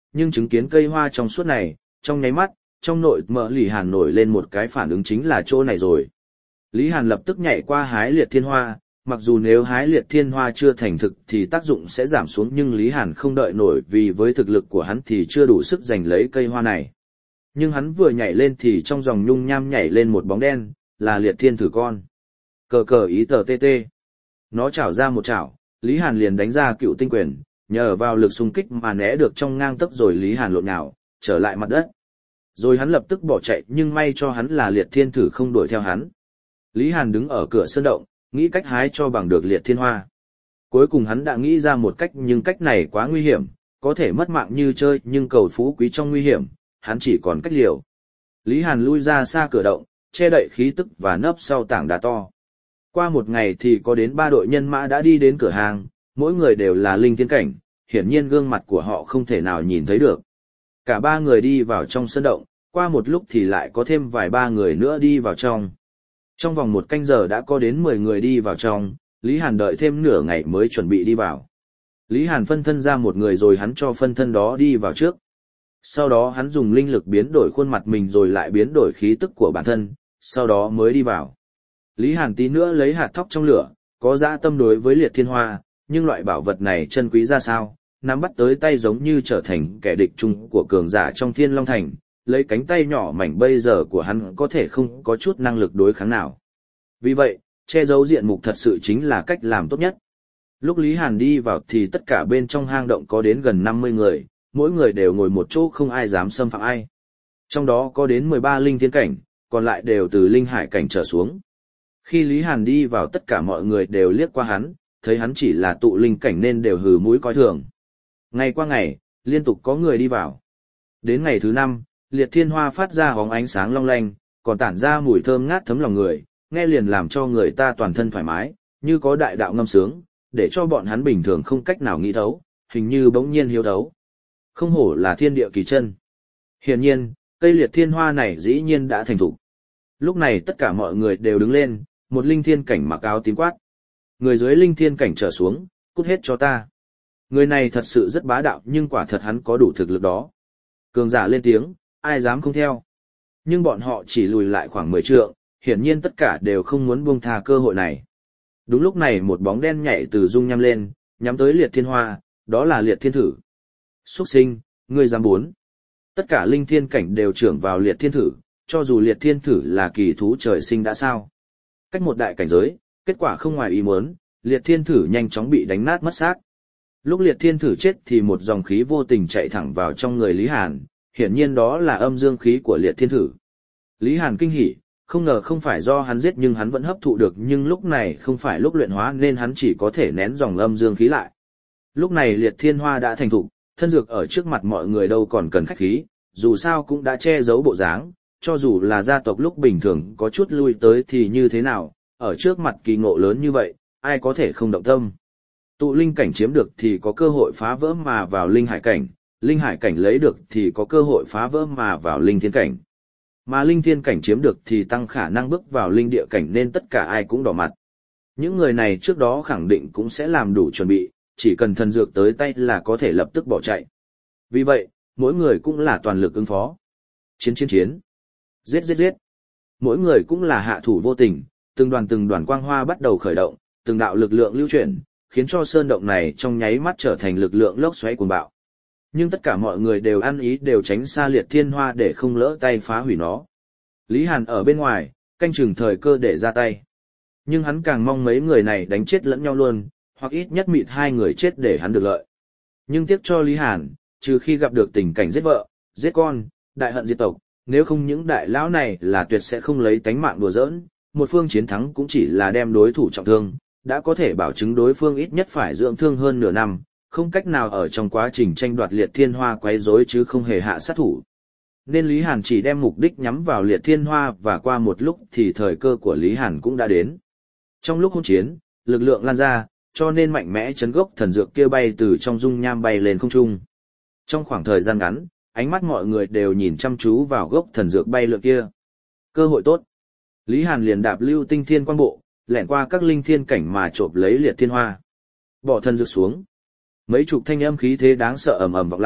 nhưng chứng kiến cây hoa trong suốt này, trong nháy mắt, trong nội mỡ Lý Hàn nổi lên một cái phản ứng chính là chỗ này rồi. Lý Hàn lập tức nhảy qua hái liệt thiên hoa, mặc dù nếu hái liệt thiên hoa chưa thành thực thì tác dụng sẽ giảm xuống nhưng Lý Hàn không đợi nổi vì với thực lực của hắn thì chưa đủ sức giành lấy cây hoa này. Nhưng hắn vừa nhảy lên thì trong dòng nhung nham nhảy lên một bóng đen, là liệt thiên thử con. Cờ cờ ý tờ tê tê. Nó chảo ra một chảo, Lý Hàn liền đánh ra cựu tinh quyền, nhờ vào lực xung kích mà né được trong ngang tấc rồi Lý Hàn lộn nhào, trở lại mặt đất. Rồi hắn lập tức bỏ chạy nhưng may cho hắn là liệt thiên thử không đuổi theo hắn. Lý Hàn đứng ở cửa sơn động, nghĩ cách hái cho bằng được liệt thiên hoa. Cuối cùng hắn đã nghĩ ra một cách nhưng cách này quá nguy hiểm, có thể mất mạng như chơi nhưng cầu phú quý trong nguy hiểm, hắn chỉ còn cách liều. Lý Hàn lui ra xa cửa động, che đậy khí tức và nấp sau tảng đá to. Qua một ngày thì có đến 3 đội nhân mã đã đi đến cửa hàng, mỗi người đều là linh thiên cảnh, hiển nhiên gương mặt của họ không thể nào nhìn thấy được. Cả 3 người đi vào trong sơn động, qua một lúc thì lại có thêm vài 3 người nữa đi vào trong. Trong vòng 1 canh giờ đã có đến 10 người đi vào trong, Lý Hàn đợi thêm nửa ngày mới chuẩn bị đi vào. Lý Hàn phân thân ra một người rồi hắn cho phân thân đó đi vào trước. Sau đó hắn dùng linh lực biến đổi khuôn mặt mình rồi lại biến đổi khí tức của bản thân, sau đó mới đi vào. Lý Hàn tí nữa lấy hạt thóc trong lửa, có dã tâm đối với liệt thiên hoa, nhưng loại bảo vật này chân quý ra sao, nắm bắt tới tay giống như trở thành kẻ địch chung của cường giả trong Thiên Long Thành, lấy cánh tay nhỏ mảnh bây giờ của hắn có thể không có chút năng lực đối kháng nào. Vì vậy, che giấu diện mục thật sự chính là cách làm tốt nhất. Lúc Lý Hàn đi vào thì tất cả bên trong hang động có đến gần 50 người, mỗi người đều ngồi một chỗ không ai dám xâm phạm ai. Trong đó có đến 13 linh thiên cảnh, còn lại đều từ linh hải cảnh trở xuống. Khi Lý Hàn đi vào tất cả mọi người đều liếc qua hắn, thấy hắn chỉ là tụ linh cảnh nên đều hừ mũi coi thường. Ngày qua ngày, liên tục có người đi vào. Đến ngày thứ 5, liệt thiên hoa phát ra hóng ánh sáng long lanh, còn tản ra mùi thơm ngát thấm lòng người, nghe liền làm cho người ta toàn thân thoải mái, như có đại đạo ngâm sướng, để cho bọn hắn bình thường không cách nào nghĩ thấu, hình như bỗng nhiên hiếu thấu. Không hổ là thiên địa kỳ chân. Hiển nhiên, cây liệt thiên hoa này dĩ nhiên đã thành thục. Lúc này tất cả mọi người đều đứng lên, một linh thiên cảnh mặc áo tím quát. Người dưới linh thiên cảnh trở xuống, cút hết cho ta. Người này thật sự rất bá đạo nhưng quả thật hắn có đủ thực lực đó. Cường giả lên tiếng, ai dám không theo. Nhưng bọn họ chỉ lùi lại khoảng 10 trượng, hiển nhiên tất cả đều không muốn buông tha cơ hội này. Đúng lúc này một bóng đen nhảy từ dung nham lên, nhắm tới liệt thiên hoa, đó là liệt thiên thử. Xuất sinh, ngươi dám muốn. Tất cả linh thiên cảnh đều trưởng vào liệt thiên thử, cho dù liệt thiên thử là kỳ thú trời sinh đã sao. Cách một đại cảnh giới, kết quả không ngoài ý muốn, liệt thiên thử nhanh chóng bị đánh nát mất xác. Lúc liệt thiên thử chết thì một dòng khí vô tình chạy thẳng vào trong người Lý Hàn, hiển nhiên đó là âm dương khí của liệt thiên thử. Lý Hàn kinh hỉ, không ngờ không phải do hắn giết nhưng hắn vẫn hấp thụ được nhưng lúc này không phải lúc luyện hóa nên hắn chỉ có thể nén dòng âm dương khí lại. Lúc này liệt thiên hoa đã thành thục, thân dược ở trước mặt mọi người đâu còn cần khách khí, dù sao cũng đã che giấu bộ dáng, cho dù là gia tộc lúc bình thường có chút lui tới thì như thế nào, ở trước mặt kỳ ngộ lớn như vậy, ai có thể không động tâm. Tụ linh cảnh chiếm được thì có cơ hội phá vỡ mà vào linh hải cảnh lấy được thì có cơ hội phá vỡ mà vào linh thiên cảnh. Mà linh thiên cảnh chiếm được thì tăng khả năng bước vào linh địa cảnh nên tất cả ai cũng đỏ mặt. Những người này trước đó khẳng định cũng sẽ làm đủ chuẩn bị, chỉ cần thần dược tới tay là có thể lập tức bỏ chạy. Vì vậy, mỗi người cũng là toàn lực ứng phó. Chiến. Giết. Mỗi người cũng là hạ thủ vô tình, từng đoàn quang hoa bắt đầu khởi động, từng đạo lực lượng lưu chuyển, khiến cho sơn động này trong nháy mắt trở thành lực lượng lốc xoáy cuồng bạo. Nhưng tất cả mọi người đều ăn ý đều tránh xa liệt thiên hoa để không lỡ tay phá hủy nó. Lý Hàn ở bên ngoài, canh chừng thời cơ để ra tay. Nhưng hắn càng mong mấy người này đánh chết lẫn nhau luôn, hoặc ít nhất mịt 2 người chết để hắn được lợi. Nhưng tiếc cho Lý Hàn, trừ khi gặp được tình cảnh giết vợ, giết con, đại hận diệt tộc, nếu không những đại lão này là tuyệt sẽ không lấy tánh mạng đùa giỡn, một phương chiến thắng cũng chỉ là đem đối thủ trọng thương, đã có thể bảo chứng đối phương ít nhất phải dưỡng thương hơn nửa năm, không cách nào ở trong quá trình tranh đoạt liệt thiên hoa quấy rối chứ không hề hạ sát thủ. Nên Lý Hàn chỉ đem mục đích nhắm vào liệt thiên hoa và qua một lúc thì thời cơ của Lý Hàn cũng đã đến. Trong lúc hỗn chiến, lực lượng lan ra, cho nên mạnh mẽ chấn gốc thần dược kia bay từ trong dung nham bay lên không trung. Trong khoảng thời gian ngắn, ánh mắt mọi người đều nhìn chăm chú vào gốc thần dược bay lượn kia. Cơ hội tốt. Lý Hàn liền đạp lưu tinh thiên quang bộ, lẻn qua các linh thiên cảnh mà chộp lấy liệt thiên hoa. Bỏ thần dược xuống. Mấy chục thanh âm khí thế đáng sợ ầm ầm vọng lại,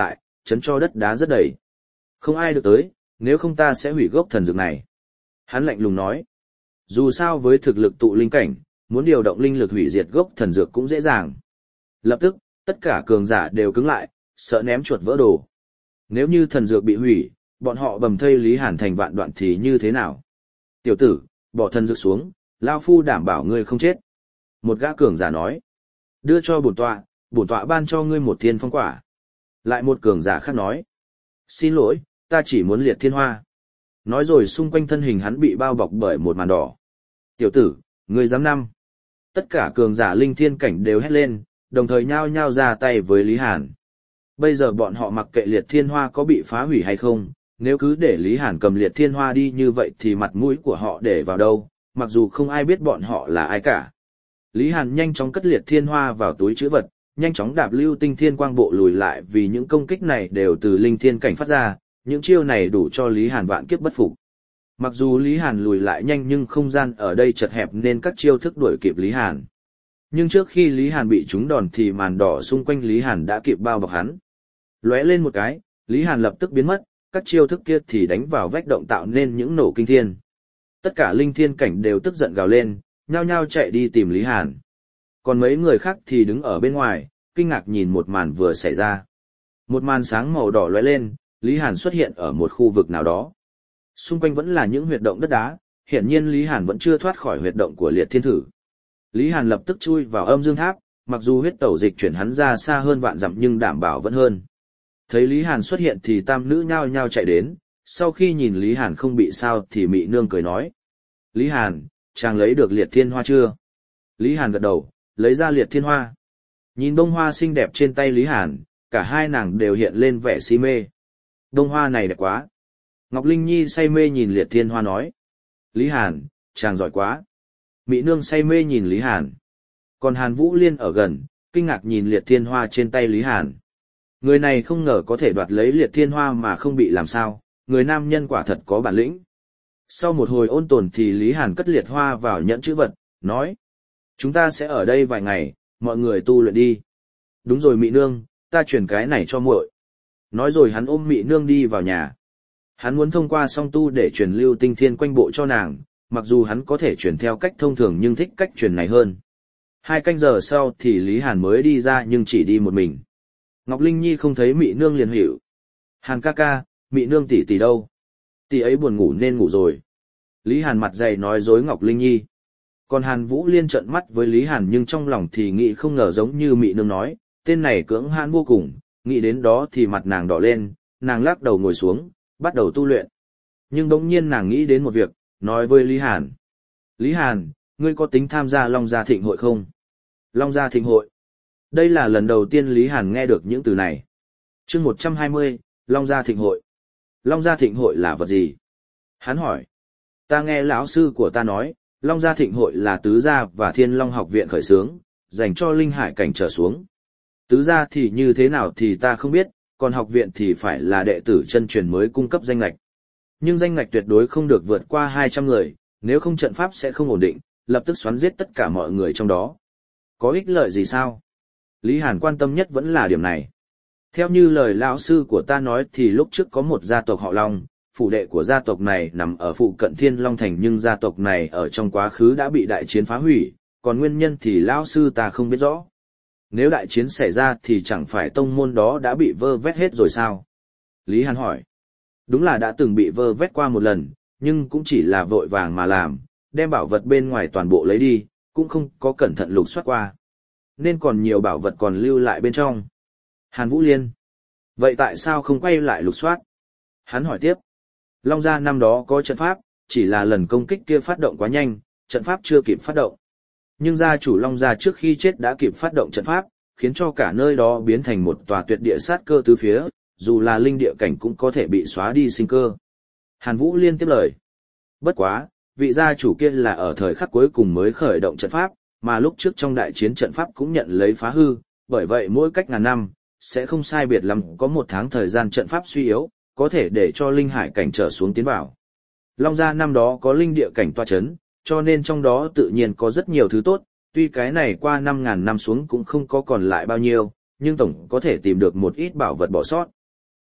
chấn cho đất đá rất đầy. Không ai được tới, nếu không ta sẽ hủy gốc thần dược này. Hắn lạnh lùng nói. Dù sao với thực lực tụ linh cảnh, muốn điều động linh lực hủy diệt gốc thần dược cũng dễ dàng. Lập tức, tất cả cường giả đều cứng lại, sợ ném chuột vỡ đồ. Nếu như thần dược bị hủy, bọn họ bầm thây Lý Hàn thành vạn đoạn thì như thế nào? Tiểu tử, bỏ thần dược xuống, lao phu đảm bảo ngươi không chết. Một gã cường giả nói. Đưa cho bổn tọa ban cho ngươi một thiên phong quả. Lại một cường giả khác nói. Xin lỗi, ta chỉ muốn liệt thiên hoa. Nói rồi xung quanh thân hình hắn bị bao bọc bởi một màn đỏ. Tiểu tử, ngươi dám năm. Tất cả cường giả linh thiên cảnh đều hét lên, đồng thời nhao nhao ra tay với Lý Hàn. Bây giờ bọn họ mặc kệ liệt thiên hoa có bị phá hủy hay không, nếu cứ để Lý Hàn cầm liệt thiên hoa đi như vậy thì mặt mũi của họ để vào đâu, mặc dù không ai biết bọn họ là ai cả. Lý Hàn nhanh chóng cất liệt thiên hoa vào túi trữ vật, nhanh chóng đạp lưu tinh thiên quang bộ lùi lại vì những công kích này đều từ linh thiên cảnh phát ra, những chiêu này đủ cho Lý Hàn vạn kiếp bất phục. Mặc dù Lý Hàn lùi lại nhanh nhưng không gian ở đây chật hẹp nên các chiêu thức đuổi kịp Lý Hàn. Nhưng trước khi Lý Hàn bị trúng đòn thì màn đỏ xung quanh Lý Hàn đã kịp bao bọc hắn. Lóe lên một cái, Lý Hàn lập tức biến mất, các chiêu thức kia thì đánh vào vách động tạo nên những nổ kinh thiên. Tất cả linh thiên cảnh đều tức giận gào lên, nhao nhao chạy đi tìm Lý Hàn. Còn mấy người khác thì đứng ở bên ngoài, kinh ngạc nhìn một màn vừa xảy ra. Một màn sáng màu đỏ lóe lên, Lý Hàn xuất hiện ở một khu vực nào đó. Xung quanh vẫn là những huyệt động đất đá, hiển nhiên Lý Hàn vẫn chưa thoát khỏi huyệt động của liệt thiên thử. Lý Hàn lập tức chui vào âm dương tháp, mặc dù huyết tẩu dịch chuyển hắn ra xa hơn vạn dặm nhưng đảm bảo vẫn hơn. Thấy Lý Hàn xuất hiện thì tam nữ nhao nhao chạy đến, sau khi nhìn Lý Hàn không bị sao thì Mị Nương cười nói. Lý Hàn, chàng lấy được liệt thiên hoa chưa? Lý Hàn gật đầu, lấy ra liệt thiên hoa. Nhìn bông hoa xinh đẹp trên tay Lý Hàn, cả hai nàng đều hiện lên vẻ si mê. Bông hoa này đẹp quá. Ngọc Linh Nhi say mê nhìn liệt thiên hoa nói. Lý Hàn, chàng giỏi quá. Mị Nương say mê nhìn Lý Hàn. Còn Hàn Vũ Liên ở gần, kinh ngạc nhìn liệt thiên hoa trên tay Lý Hàn. Người này không ngờ có thể đoạt lấy liệt thiên hoa mà không bị làm sao, người nam nhân quả thật có bản lĩnh. Sau một hồi ôn tồn thì Lý Hàn cất liệt hoa vào nhẫn chữ vật, nói. Chúng ta sẽ ở đây vài ngày, mọi người tu luyện đi. Đúng rồi Mị Nương, ta chuyển cái này cho muội. Nói rồi hắn ôm Mị Nương đi vào nhà. Hắn muốn thông qua song tu để truyền lưu tinh thiên quanh bộ cho nàng, mặc dù hắn có thể truyền theo cách thông thường nhưng thích cách truyền này hơn. 2 canh giờ sau thì Lý Hàn mới đi ra nhưng chỉ đi một mình. Ngọc Linh Nhi không thấy Mị Nương liền hiểu. Hàn ca ca, Mị Nương tỷ tỷ đâu? Tỷ ấy buồn ngủ nên ngủ rồi. Lý Hàn mặt dày nói dối Ngọc Linh Nhi. Còn Hàn Vũ Liên trợn mắt với Lý Hàn nhưng trong lòng thì nghĩ không ngờ giống như Mị Nương nói, tên này cưỡng hãn vô cùng, nghĩ đến đó thì mặt nàng đỏ lên, nàng lắc đầu ngồi xuống, bắt đầu tu luyện. Nhưng đống nhiên nàng nghĩ đến một việc, nói với Lý Hàn. Lý Hàn, ngươi có tính tham gia Long Gia Thịnh hội không? Long Gia Thịnh hội. Đây là lần đầu tiên Lý Hàn nghe được những từ này. Chương 120, Long Gia Thịnh hội. Long Gia Thịnh hội là vật gì? Hắn hỏi. Ta nghe lão sư của ta nói, Long Gia Thịnh hội là tứ gia và Thiên Long học viện khởi xướng, dành cho linh hải cảnh trở xuống. Tứ gia thì như thế nào thì ta không biết, còn học viện thì phải là đệ tử chân truyền mới cung cấp danh lệch. Nhưng danh lệch tuyệt đối không được vượt qua 200 người, nếu không trận pháp sẽ không ổn định, lập tức xoắn giết tất cả mọi người trong đó. Có ích lợi gì sao? Lý Hàn quan tâm nhất vẫn là điểm này. Theo như lời lão sư của ta nói thì lúc trước có một gia tộc họ Long, phủ đệ của gia tộc này nằm ở phụ cận Thiên Long Thành nhưng gia tộc này ở trong quá khứ đã bị đại chiến phá hủy, còn nguyên nhân thì lão sư ta không biết rõ. Nếu đại chiến xảy ra thì chẳng phải tông môn đó đã bị vơ vét hết rồi sao? Lý Hàn hỏi. Đúng là đã từng bị vơ vét qua một lần, nhưng cũng chỉ là vội vàng mà làm, đem bảo vật bên ngoài toàn bộ lấy đi, cũng không có cẩn thận lục soát qua. Nên còn nhiều bảo vật còn lưu lại bên trong. Hàn Vũ Liên. Vậy tại sao không quay lại lục soát? Hắn hỏi tiếp. Long Gia năm đó có trận pháp, chỉ là lần công kích kia phát động quá nhanh, trận pháp chưa kịp phát động. Nhưng gia chủ Long Gia trước khi chết đã kịp phát động trận pháp, khiến cho cả nơi đó biến thành một tòa tuyệt địa sát cơ tứ phía, dù là linh địa cảnh cũng có thể bị xóa đi sinh cơ. Hàn Vũ Liên tiếp lời. Bất quá, vị gia chủ kia là ở thời khắc cuối cùng mới khởi động trận pháp, mà lúc trước trong đại chiến trận pháp cũng nhận lấy phá hư, bởi vậy mỗi cách ngàn năm, sẽ không sai biệt lắm có 1 tháng thời gian trận pháp suy yếu, có thể để cho linh hải cảnh trở xuống tiến vào. Long Gia năm đó có linh địa cảnh tọa chấn, cho nên trong đó tự nhiên có rất nhiều thứ tốt, tuy cái này qua 5.000 năm xuống cũng không có còn lại bao nhiêu, nhưng tổng có thể tìm được một ít bảo vật bỏ sót.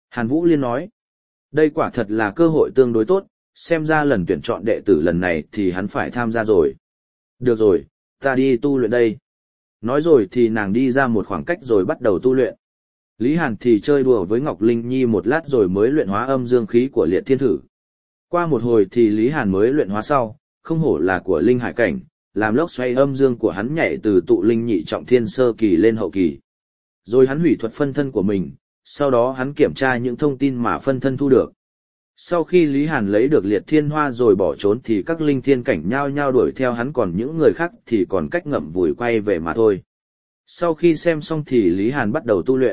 Hàn Vũ Liên nói, đây quả thật là cơ hội tương đối tốt, xem ra lần tuyển chọn đệ tử lần này thì hắn phải tham gia rồi. Được rồi, ta đi tu luyện đây. Nói rồi thì nàng đi ra một khoảng cách rồi bắt đầu tu luyện. Lý Hàn thì chơi đùa với Ngọc Linh Nhi một lát rồi mới luyện hóa âm dương khí của liệt thiên thử. Qua một hồi thì Lý Hàn mới luyện hóa sau, không hổ là của linh hải cảnh, làm lốc xoay âm dương của hắn nhảy từ tụ linh nhị trọng thiên sơ kỳ lên hậu kỳ. Rồi hắn hủy thuật phân thân của mình, sau đó hắn kiểm tra những thông tin mà phân thân thu được. Sau khi Lý Hàn lấy được liệt thiên hoa rồi bỏ trốn thì các linh thiên cảnh nhao nhao đuổi theo hắn, còn những người khác thì còn cách ngậm vùi quay về mà thôi. Sau khi xem xong thì Lý Hàn bắt đầu tu luyện.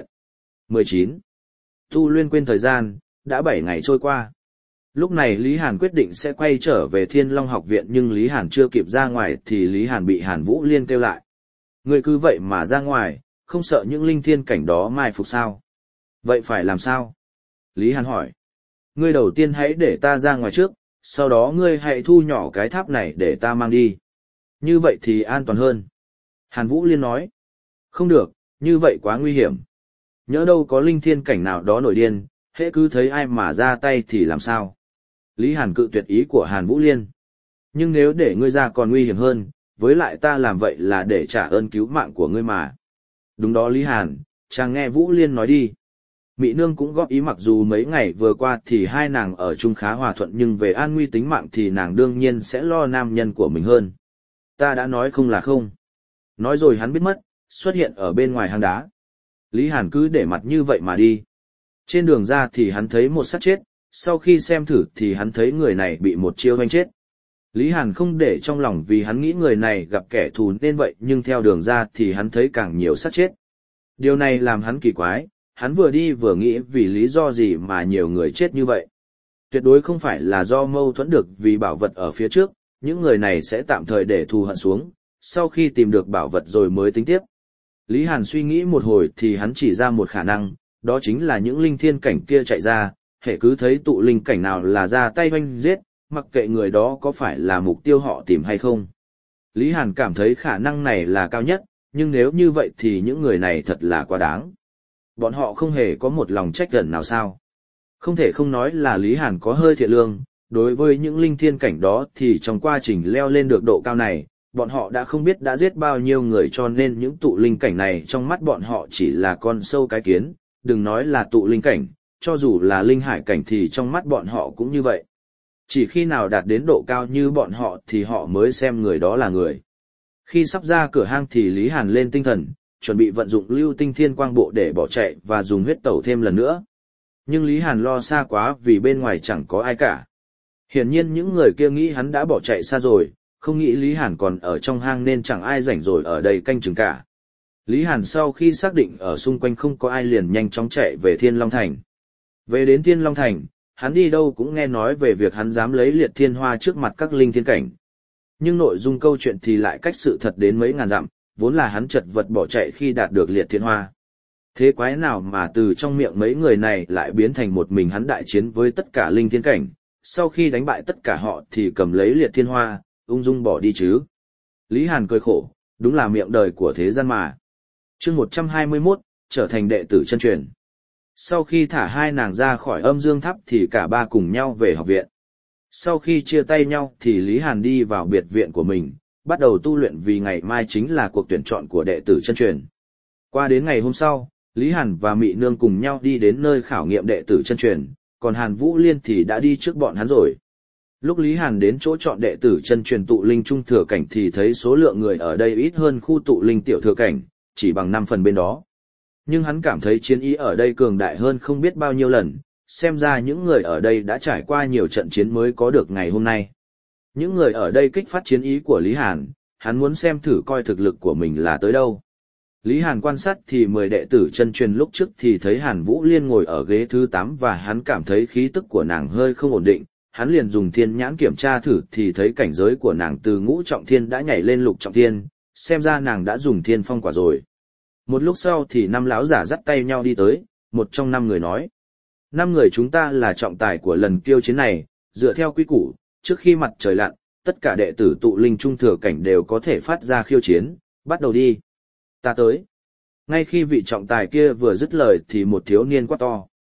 19. Tu luyện quên thời gian, đã 7 ngày trôi qua. Lúc này Lý Hàn quyết định sẽ quay trở về Thiên Long học viện, nhưng Lý Hàn chưa kịp ra ngoài thì Lý Hàn bị Hàn Vũ Liên kêu lại. Ngươi cứ vậy mà ra ngoài, không sợ những linh thiên cảnh đó mai phục sao? Vậy phải làm sao? Lý Hàn hỏi. Ngươi đầu tiên hãy để ta ra ngoài trước, sau đó ngươi hãy thu nhỏ cái tháp này để ta mang đi. Như vậy thì an toàn hơn. Hàn Vũ Liên nói. Không được, như vậy quá nguy hiểm. Nhỡ đâu có linh thiên cảnh nào đó nổi điên, hễ cứ thấy ai mà ra tay thì làm sao? Lý Hàn cự tuyệt ý của Hàn Vũ Liên. Nhưng nếu để ngươi ra còn nguy hiểm hơn, với lại ta làm vậy là để trả ơn cứu mạng của ngươi mà. Đúng đó Lý Hàn, chàng nghe Vũ Liên nói đi. Mị Nương cũng góp ý, mặc dù mấy ngày vừa qua thì hai nàng ở chung khá hòa thuận, nhưng về an nguy tính mạng thì nàng đương nhiên sẽ lo nam nhân của mình hơn. Ta đã nói không là không. Nói rồi hắn biết mất, xuất hiện ở bên ngoài hang đá. Lý Hàn cứ để mặt như vậy mà đi. Trên đường ra thì hắn thấy một xác chết, sau khi xem thử thì hắn thấy người này bị một chiêu hoanh chết. Lý Hàn không để trong lòng vì hắn nghĩ người này gặp kẻ thù nên vậy, nhưng theo đường ra thì hắn thấy càng nhiều xác chết. Điều này làm hắn kỳ quái, hắn vừa đi vừa nghĩ vì lý do gì mà nhiều người chết như vậy. Tuyệt đối không phải là do mâu thuẫn được vì bảo vật ở phía trước, những người này sẽ tạm thời để thù hận xuống, sau khi tìm được bảo vật rồi mới tính tiếp. Lý Hàn suy nghĩ một hồi thì hắn chỉ ra một khả năng, đó chính là những linh thiên cảnh kia chạy ra, hễ cứ thấy tụ linh cảnh nào là ra tay hoanh giết, mặc kệ người đó có phải là mục tiêu họ tìm hay không. Lý Hàn cảm thấy khả năng này là cao nhất, nhưng nếu như vậy thì những người này thật là quá đáng. Bọn họ không hề có một lòng trách ẩn nào sao. Không thể không nói là Lý Hàn có hơi thiện lương, đối với những linh thiên cảnh đó thì trong quá trình leo lên được độ cao này, bọn họ đã không biết đã giết bao nhiêu người, cho nên những tụ linh cảnh này trong mắt bọn họ chỉ là con sâu cái kiến, đừng nói là tụ linh cảnh, cho dù là linh hải cảnh thì trong mắt bọn họ cũng như vậy. Chỉ khi nào đạt đến độ cao như bọn họ thì họ mới xem người đó là người. Khi sắp ra cửa hang thì Lý Hàn lên tinh thần, chuẩn bị vận dụng lưu tinh thiên quang bộ để bỏ chạy và dùng huyết tẩu thêm lần nữa. Nhưng Lý Hàn lo xa quá vì bên ngoài chẳng có ai cả. Hiển nhiên những người kia nghĩ hắn đã bỏ chạy xa rồi, không nghĩ Lý Hàn còn ở trong hang nên chẳng ai rảnh rồi ở đây canh chừng cả. Lý Hàn sau khi xác định ở xung quanh không có ai liền nhanh chóng chạy về Thiên Long Thành. Về đến Thiên Long Thành, hắn đi đâu cũng nghe nói về việc hắn dám lấy liệt thiên hoa trước mặt các linh thiên cảnh. Nhưng nội dung câu chuyện thì lại cách sự thật đến mấy ngàn dặm, vốn là hắn chật vật bỏ chạy khi đạt được liệt thiên hoa. Thế quái nào mà từ trong miệng mấy người này lại biến thành một mình hắn đại chiến với tất cả linh thiên cảnh, sau khi đánh bại tất cả họ thì cầm lấy liệt thiên hoa, ung dung bỏ đi chứ. Lý Hàn cười khổ, đúng là miệng đời của thế gian mà. Chương 121, trở thành đệ tử chân truyền. Sau khi thả hai nàng ra khỏi âm dương tháp thì cả ba cùng nhau về học viện. Sau khi chia tay nhau thì Lý Hàn đi vào biệt viện của mình, bắt đầu tu luyện vì ngày mai chính là cuộc tuyển chọn của đệ tử chân truyền. Qua đến ngày hôm sau, Lý Hàn và Mị Nương cùng nhau đi đến nơi khảo nghiệm đệ tử chân truyền, còn Hàn Vũ Liên thì đã đi trước bọn hắn rồi. Lúc Lý Hàn đến chỗ chọn đệ tử chân truyền tụ linh trung thừa cảnh thì thấy số lượng người ở đây ít hơn khu tụ linh tiểu thừa cảnh, chỉ bằng 5 phần bên đó. Nhưng hắn cảm thấy chiến ý ở đây cường đại hơn không biết bao nhiêu lần, xem ra những người ở đây đã trải qua nhiều trận chiến mới có được ngày hôm nay. Những người ở đây kích phát chiến ý của Lý Hàn, hắn muốn xem thử coi thực lực của mình là tới đâu. Lý Hàn quan sát thì 10 đệ tử chân truyền lúc trước thì thấy Hàn Vũ Liên ngồi ở ghế thứ 8 và hắn cảm thấy khí tức của nàng hơi không ổn định, hắn liền dùng thiên nhãn kiểm tra thử thì thấy cảnh giới của nàng từ ngũ trọng thiên đã nhảy lên lục trọng thiên, xem ra nàng đã dùng thiên phong quả rồi. Một lúc sau thì 5 lão giả dắt tay nhau đi tới, một trong 5 người nói: 5 người chúng ta là trọng tài của lần kiêu chiến này, dựa theo quy củ, trước khi mặt trời lặn, tất cả đệ tử tụ linh trung thừa cảnh đều có thể phát ra khiêu chiến, bắt đầu đi. Ta tới. Ngay khi vị trọng tài kia vừa dứt lời thì một thiếu niên quát to: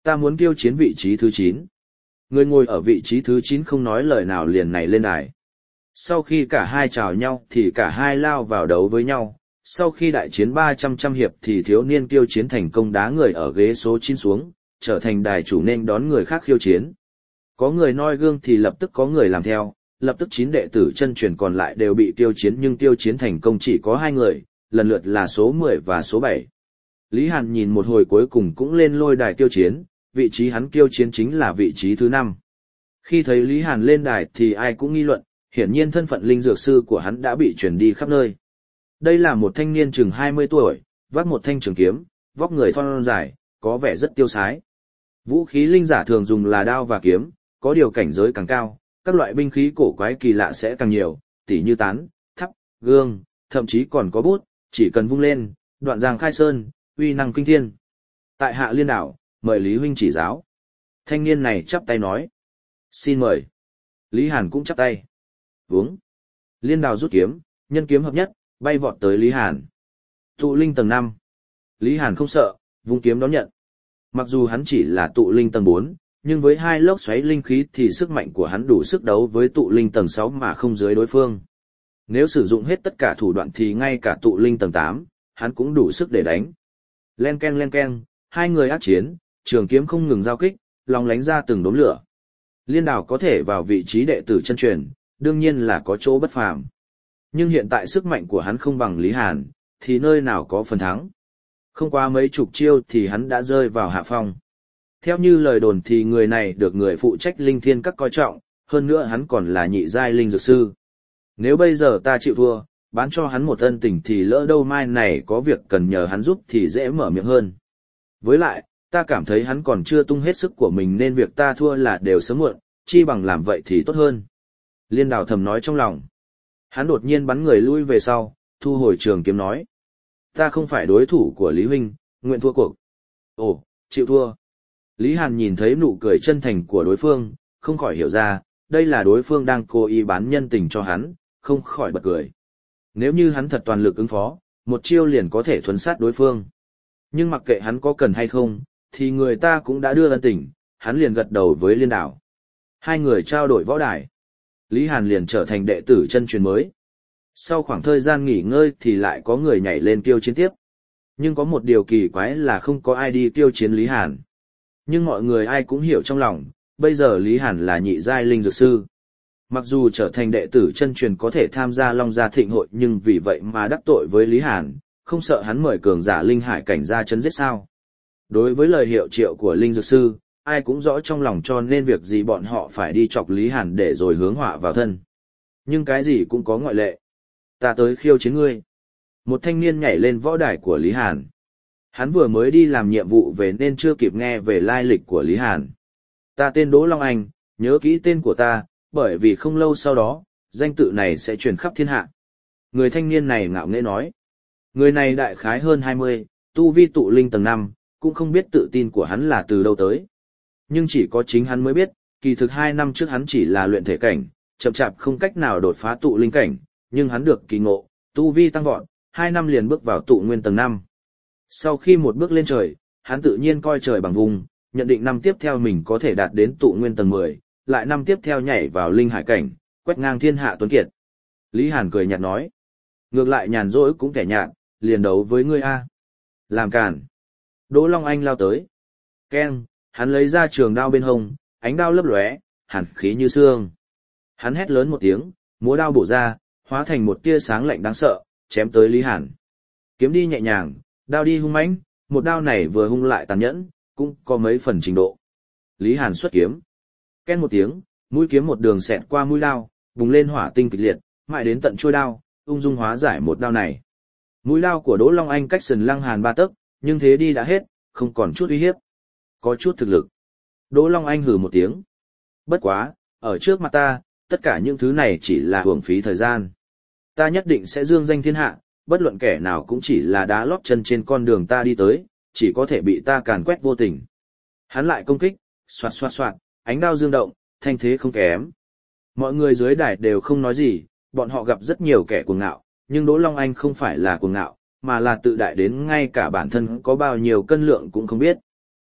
Ta muốn kiêu chiến vị trí thứ 9. Người ngồi ở vị trí thứ 9 không nói lời nào liền này lên đài. Sau khi cả hai chào nhau thì cả hai lao vào đấu với nhau. Sau khi đại chiến 300 hiệp thì thiếu niên kiêu chiến thành công đá người ở ghế số 9 xuống, trở thành đài chủ nên đón người khác khiêu chiến. Có người noi gương thì lập tức có người làm theo, lập tức 9 đệ tử chân truyền còn lại đều bị tiêu chiến nhưng tiêu chiến thành công chỉ có 2 người, lần lượt là số 10 và số 7. Lý Hàn nhìn một hồi cuối cùng cũng lên lôi đài tiêu chiến, vị trí hắn tiêu chiến chính là vị trí thứ 5. Khi thấy Lý Hàn lên đài thì ai cũng nghi luận, hiển nhiên thân phận linh dược sư của hắn đã bị truyền đi khắp nơi. Đây là một thanh niên chừng 20 tuổi, vác một thanh trường kiếm, vóc người thon dài, có vẻ rất tiêu sái. Vũ khí linh giả thường dùng là đao và kiếm, có điều cảnh giới càng cao, các loại binh khí cổ quái kỳ lạ sẽ càng nhiều, tỉ như tán, thắp, gương, thậm chí còn có bút, chỉ cần vung lên, đoạn giang khai sơn, uy năng kinh thiên. Tại Hạ Liên đảo, mời Lý huynh chỉ giáo. Thanh niên này chắp tay nói. Xin mời. Lý Hàn cũng chắp tay. Vướng. Liên đảo rút kiếm, nhân kiếm hợp nhất, bay vọt tới Lý Hàn. Tụ linh tầng 5. Lý Hàn không sợ, vung kiếm đón nhận. Mặc dù hắn chỉ là tụ linh tầng 4, nhưng với 2 lốc xoáy linh khí thì sức mạnh của hắn đủ sức đấu với tụ linh tầng 6 mà không dưới đối phương. Nếu sử dụng hết tất cả thủ đoạn thì ngay cả tụ linh tầng 8, hắn cũng đủ sức để đánh. Len ken, 2 người ác chiến, trường kiếm không ngừng giao kích, lòng lánh ra từng đốm lửa. Liên đảo có thể vào vị trí đệ tử chân truyền, đương nhiên là có chỗ bất phàm. Nhưng hiện tại sức mạnh của hắn không bằng Lý Hàn, thì nơi nào có phần thắng. Không qua mấy chục chiêu thì hắn đã rơi vào hạ phong. Theo như lời đồn thì người này được người phụ trách linh thiên các coi trọng, hơn nữa hắn còn là nhị giai linh dược sư. Nếu bây giờ ta chịu thua, bán cho hắn một ân tình thì lỡ đâu mai này có việc cần nhờ hắn giúp thì dễ mở miệng hơn. Với lại, ta cảm thấy hắn còn chưa tung hết sức của mình nên việc ta thua là đều sớm muộn, chi bằng làm vậy thì tốt hơn. Liên đào thầm nói trong lòng. Hắn đột nhiên bắn người lui về sau, thu hồi trường kiếm nói. Ta không phải đối thủ của Lý huynh, nguyện thua cuộc. Ồ, chịu thua. Lý Hàn nhìn thấy nụ cười chân thành của đối phương, không khỏi hiểu ra, đây là đối phương đang cố ý bán nhân tình cho hắn, không khỏi bật cười. Nếu như hắn thật toàn lực ứng phó, một chiêu liền có thể thuần sát đối phương. Nhưng mặc kệ hắn có cần hay không, thì người ta cũng đã đưa ân tình, hắn liền gật đầu với Liên đảo. 2 người trao đổi võ đài. Lý Hàn liền trở thành đệ tử chân truyền mới. Sau khoảng thời gian nghỉ ngơi thì lại có người nhảy lên kiêu chiến tiếp. Nhưng có một điều kỳ quái là không có ai đi kiêu chiến Lý Hàn. Nhưng mọi người ai cũng hiểu trong lòng, bây giờ Lý Hàn là nhị giai linh dược sư. Mặc dù trở thành đệ tử chân truyền có thể tham gia Long Gia Thịnh hội nhưng vì vậy mà đắc tội với Lý Hàn, không sợ hắn mời cường giả linh hải cảnh ra chấn giết sao. Đối với lời hiệu triệu của linh dược sư, ai cũng rõ trong lòng cho nên việc gì bọn họ phải đi chọc Lý Hàn để rồi hướng họa vào thân. Nhưng cái gì cũng có ngoại lệ. Ta tới khiêu chiến ngươi. Một thanh niên nhảy lên võ đài của Lý Hàn. Hắn vừa mới đi làm nhiệm vụ về nên chưa kịp nghe về lai lịch của Lý Hàn. Ta tên Đỗ Long Anh, nhớ kỹ tên của ta, bởi vì không lâu sau đó, danh tự này sẽ truyền khắp thiên hạ. Người thanh niên này ngạo nghễ nói. Người này đại khái hơn 20, tu vi tụ linh tầng 5, cũng không biết tự tin của hắn là từ đâu tới. Nhưng chỉ có chính hắn mới biết, kỳ thực 2 năm trước hắn chỉ là luyện thể cảnh, chậm chạp không cách nào đột phá tụ linh cảnh, nhưng hắn được kỳ ngộ, tu vi tăng vọt, 2 năm liền bước vào tụ nguyên tầng 5. Sau khi một bước lên trời, hắn tự nhiên coi trời bằng vùng, nhận định năm tiếp theo mình có thể đạt đến tụ nguyên tầng 10, lại năm tiếp theo nhảy vào linh hải cảnh, quét ngang thiên hạ tuấn kiệt. Lý Hàn cười nhạt nói, ngược lại nhàn rỗi cũng kẻ nhạt, liền đấu với ngươi a. Làm cản. Đỗ Long Anh lao tới. Keng, hắn lấy ra trường đao bên hông, ánh đao lấp lóe, hàn khí như xương. Hắn hét lớn một tiếng, múa đao bổ ra, hóa thành một tia sáng lạnh đáng sợ, chém tới Lý Hàn. Kiếm đi nhẹ nhàng, đao đi hung mãnh, một đao này vừa hung lại tàn nhẫn, cũng có mấy phần trình độ. Lý Hàn xuất kiếm. Ken một tiếng, mũi kiếm một đường xẹt qua mũi đao, bùng lên hỏa tinh kịch liệt, mãi đến tận chuôi đao, ung dung hóa giải một đao này. Mũi đao của Đỗ Long Anh cách sườn Lăng Hàn 3 tấc, nhưng thế đi đã hết, không còn chút uy hiếp. Có chút thực lực. Đỗ Long Anh hừ một tiếng. Bất quá, ở trước mặt ta, tất cả những thứ này chỉ là hưởng phí thời gian. Ta nhất định sẽ dương danh thiên hạ, bất luận kẻ nào cũng chỉ là đá lót chân trên con đường ta đi tới, chỉ có thể bị ta càn quét vô tình. Hắn lại công kích, xoạt xoạt xoạt, ánh đao dương động, thanh thế không kém. Mọi người dưới đài đều không nói gì, bọn họ gặp rất nhiều kẻ cuồng ngạo, nhưng Đỗ Long Anh không phải là cuồng ngạo, mà là tự đại đến ngay cả bản thân có bao nhiêu cân lượng cũng không biết.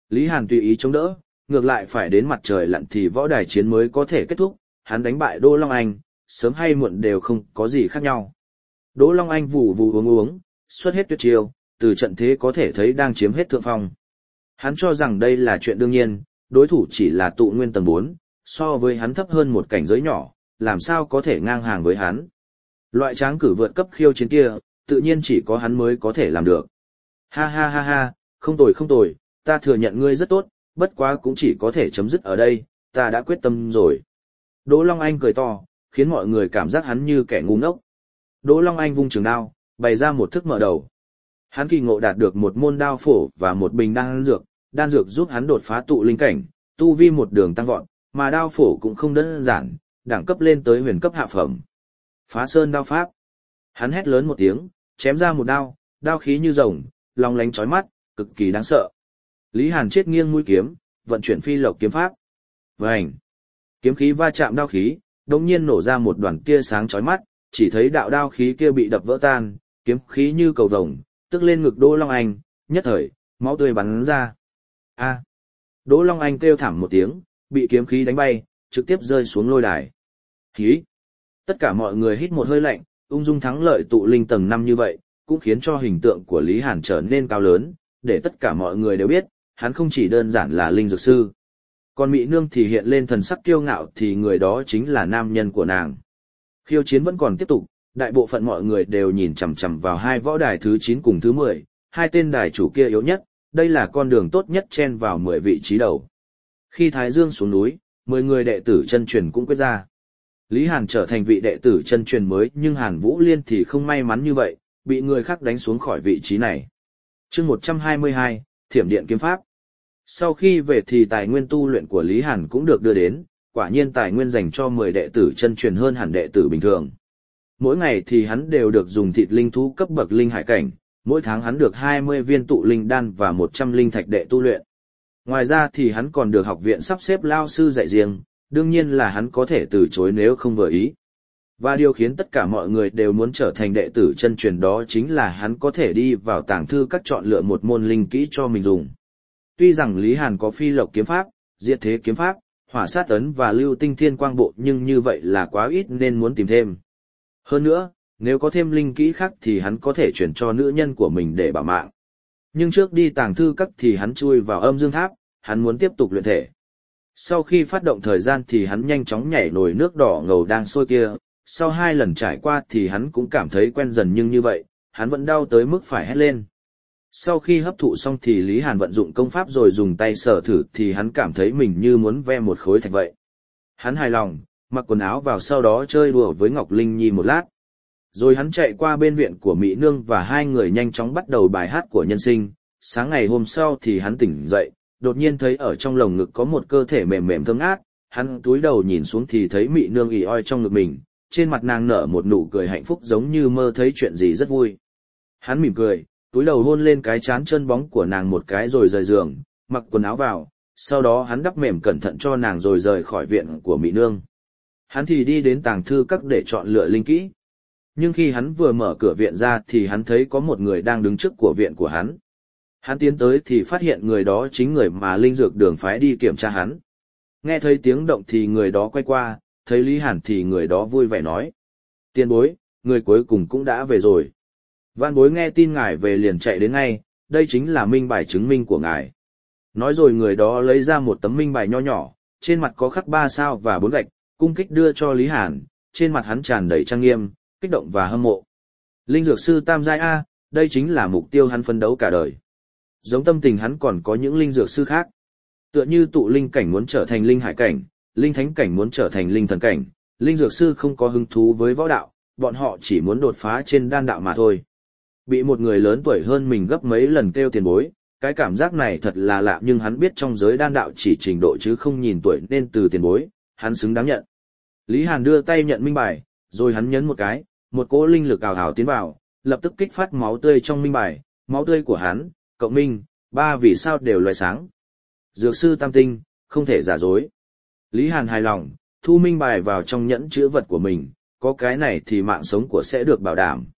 Lý Hàn tùy ý chống đỡ, ngược lại phải đến mặt trời lặn thì võ đài chiến mới có thể kết thúc, hắn đánh bại Đỗ Long Anh, sớm hay muộn đều không có gì khác nhau. Đỗ Long Anh vù vù uống, xuất hết tuyệt chiêu, từ trận thế có thể thấy đang chiếm hết thượng phong. Hắn cho rằng đây là chuyện đương nhiên, đối thủ chỉ là tụ nguyên tầng 4, so với hắn thấp hơn một cảnh giới nhỏ, làm sao có thể ngang hàng với hắn. Loại tráng cử vượt cấp khiêu chiến kia, tự nhiên chỉ có hắn mới có thể làm được. Ha ha ha ha, không tồi, ta thừa nhận ngươi rất tốt, bất quá cũng chỉ có thể chấm dứt ở đây, ta đã quyết tâm rồi. Đỗ Long Anh cười to, khiến mọi người cảm giác hắn như kẻ ngu ngốc. Đỗ Long Anh vung trường đao, bày ra một thức mở đầu. Hắn kỳ ngộ đạt được một môn đao phổ và một bình đan dược giúp hắn đột phá tụ linh cảnh, tu vi một đường tăng vọt, mà đao phổ cũng không đơn giản, đẳng cấp lên tới huyền cấp hạ phẩm. Phá sơn đao pháp. Hắn hét lớn một tiếng, chém ra một đao, đao khí như rồng, long lánh chói mắt, cực kỳ đáng sợ. Lý Hàn chết nghiêng mũi kiếm, vận chuyển phi lộc kiếm pháp. Vành. Kiếm khí va chạm đao khí, đột nhiên nổ ra một đoàn tia sáng chói mắt, chỉ thấy đạo đao khí kia bị đập vỡ tan, kiếm khí như cầu vồng, tức lên ngực Đỗ Long Anh, nhất thời, máu tươi bắn ra. A. Đỗ Long Anh kêu thảm một tiếng, bị kiếm khí đánh bay, trực tiếp rơi xuống lôi đài. Khí. Tất cả mọi người hít một hơi lạnh, ung dung thắng lợi tụ linh tầng 5 như vậy, cũng khiến cho hình tượng của Lý Hàn trở nên cao lớn, để tất cả mọi người đều biết, hắn không chỉ đơn giản là linh dược sư. Còn Mỹ Nương thì hiện lên thần sắc kiêu ngạo thì người đó chính là nam nhân của nàng. Khiêu chiến vẫn còn tiếp tục, đại bộ phận mọi người đều nhìn chằm chằm vào hai võ đài thứ 9 cùng thứ 10, hai tên đài chủ kia yếu nhất, đây là con đường tốt nhất chen vào 10 vị trí đầu. Khi Thái Dương xuống núi, 10 người đệ tử chân truyền cũng quyết ra. Lý Hàn trở thành vị đệ tử chân truyền mới, nhưng Hàn Vũ Liên thì không may mắn như vậy, bị người khác đánh xuống khỏi vị trí này. Chương 122, Thiểm Điện Kiếm Pháp. Sau khi về thì tài nguyên tu luyện của Lý Hàn cũng được đưa đến, quả nhiên tài nguyên dành cho 10 đệ tử chân truyền hơn hẳn đệ tử bình thường. Mỗi ngày thì hắn đều được dùng thịt linh thú cấp bậc linh hải cảnh, mỗi tháng hắn được 20 viên tụ linh đan và 100 linh thạch đệ tu luyện. Ngoài ra thì hắn còn được học viện sắp xếp lao sư dạy riêng, đương nhiên là hắn có thể từ chối nếu không vừa ý. Và điều khiến tất cả mọi người đều muốn trở thành đệ tử chân truyền đó chính là hắn có thể đi vào tàng thư các chọn lựa một môn linh kỹ cho mình dùng. Tuy rằng Lý Hàn có phi lộc kiếm pháp, diệt thế kiếm pháp, hỏa sát ấn và lưu tinh thiên quang bộ, nhưng như vậy là quá ít nên muốn tìm thêm. Hơn nữa, nếu có thêm linh kỹ khác thì hắn có thể chuyển cho nữ nhân của mình để bảo mạng. Nhưng trước đi tàng thư các thì hắn chui vào âm dương tháp, hắn muốn tiếp tục luyện thể. Sau khi phát động thời gian thì hắn nhanh chóng nhảy nồi nước đỏ ngầu đang sôi kia, sau 2 lần trải qua thì hắn cũng cảm thấy quen dần, nhưng như vậy, hắn vẫn đau tới mức phải hét lên. Sau khi hấp thụ xong thì Lý Hàn vận dụng công pháp rồi dùng tay sờ thử thì hắn cảm thấy mình như muốn ve một khối thạch vậy. Hắn hài lòng, mặc quần áo vào sau đó chơi đùa với Ngọc Linh Nhi một lát. Rồi hắn chạy qua bên viện của Mỹ Nương và hai người nhanh chóng bắt đầu bài hát của nhân sinh. Sáng ngày hôm sau thì hắn tỉnh dậy, đột nhiên thấy ở trong lồng ngực có một cơ thể mềm mềm thơm ngát, hắn cúi đầu nhìn xuống thì thấy Mỹ Nương ì oi trong ngực mình, trên mặt nàng nở một nụ cười hạnh phúc giống như mơ thấy chuyện gì rất vui. Hắn mỉm cười, cúi đầu hôn lên cái trán chân bóng của nàng một cái rồi rời giường, mặc quần áo vào, sau đó hắn đắp mềm cẩn thận cho nàng rồi rời khỏi viện của Mỹ Nương. Hắn thì đi đến tàng thư các để chọn lựa linh kỹ. Nhưng khi hắn vừa mở cửa viện ra thì hắn thấy có một người đang đứng trước của viện của hắn. Hắn tiến tới thì phát hiện người đó chính người mà linh dược đường phái đi kiểm tra hắn. Nghe thấy tiếng động thì người đó quay qua, thấy Lý Hàn thì người đó vui vẻ nói: "Tiền bối, người cuối cùng cũng đã về rồi. Vạn bối nghe tin ngài về liền chạy đến ngay, đây chính là minh bài chứng minh của ngài." Nói rồi người đó lấy ra một tấm minh bài nho nhỏ, trên mặt có khắc 3 sao và 4 gạch, cung kích đưa cho Lý Hàn, trên mặt hắn tràn đầy trang nghiêm, kích động và hâm mộ. Linh dược sư tam giai A, đây chính là mục tiêu hắn phấn đấu cả đời. Giống tâm tình hắn còn có những linh dược sư khác. Tựa như tụ linh cảnh muốn trở thành linh hải cảnh, linh thánh cảnh muốn trở thành linh thần cảnh, linh dược sư không có hứng thú với võ đạo, bọn họ chỉ muốn đột phá trên đan đạo mà thôi. Bị một người lớn tuổi hơn mình gấp mấy lần kêu tiền bối, cái cảm giác này thật là lạ, nhưng hắn biết trong giới đan đạo chỉ trình độ chứ không nhìn tuổi nên từ tiền bối, hắn xứng đáng nhận. Lý Hàn đưa tay nhận minh bài, rồi hắn nhấn một cái, một cỗ linh lực ào ào tiến vào, lập tức kích phát máu tươi trong minh bài, máu tươi của hắn, cộng minh, 3 vì sao đều loại sáng. Dược sư tam tinh, không thể giả dối. Lý Hàn hài lòng, thu minh bài vào trong nhẫn chữ vật của mình, có cái này thì mạng sống của sẽ được bảo đảm.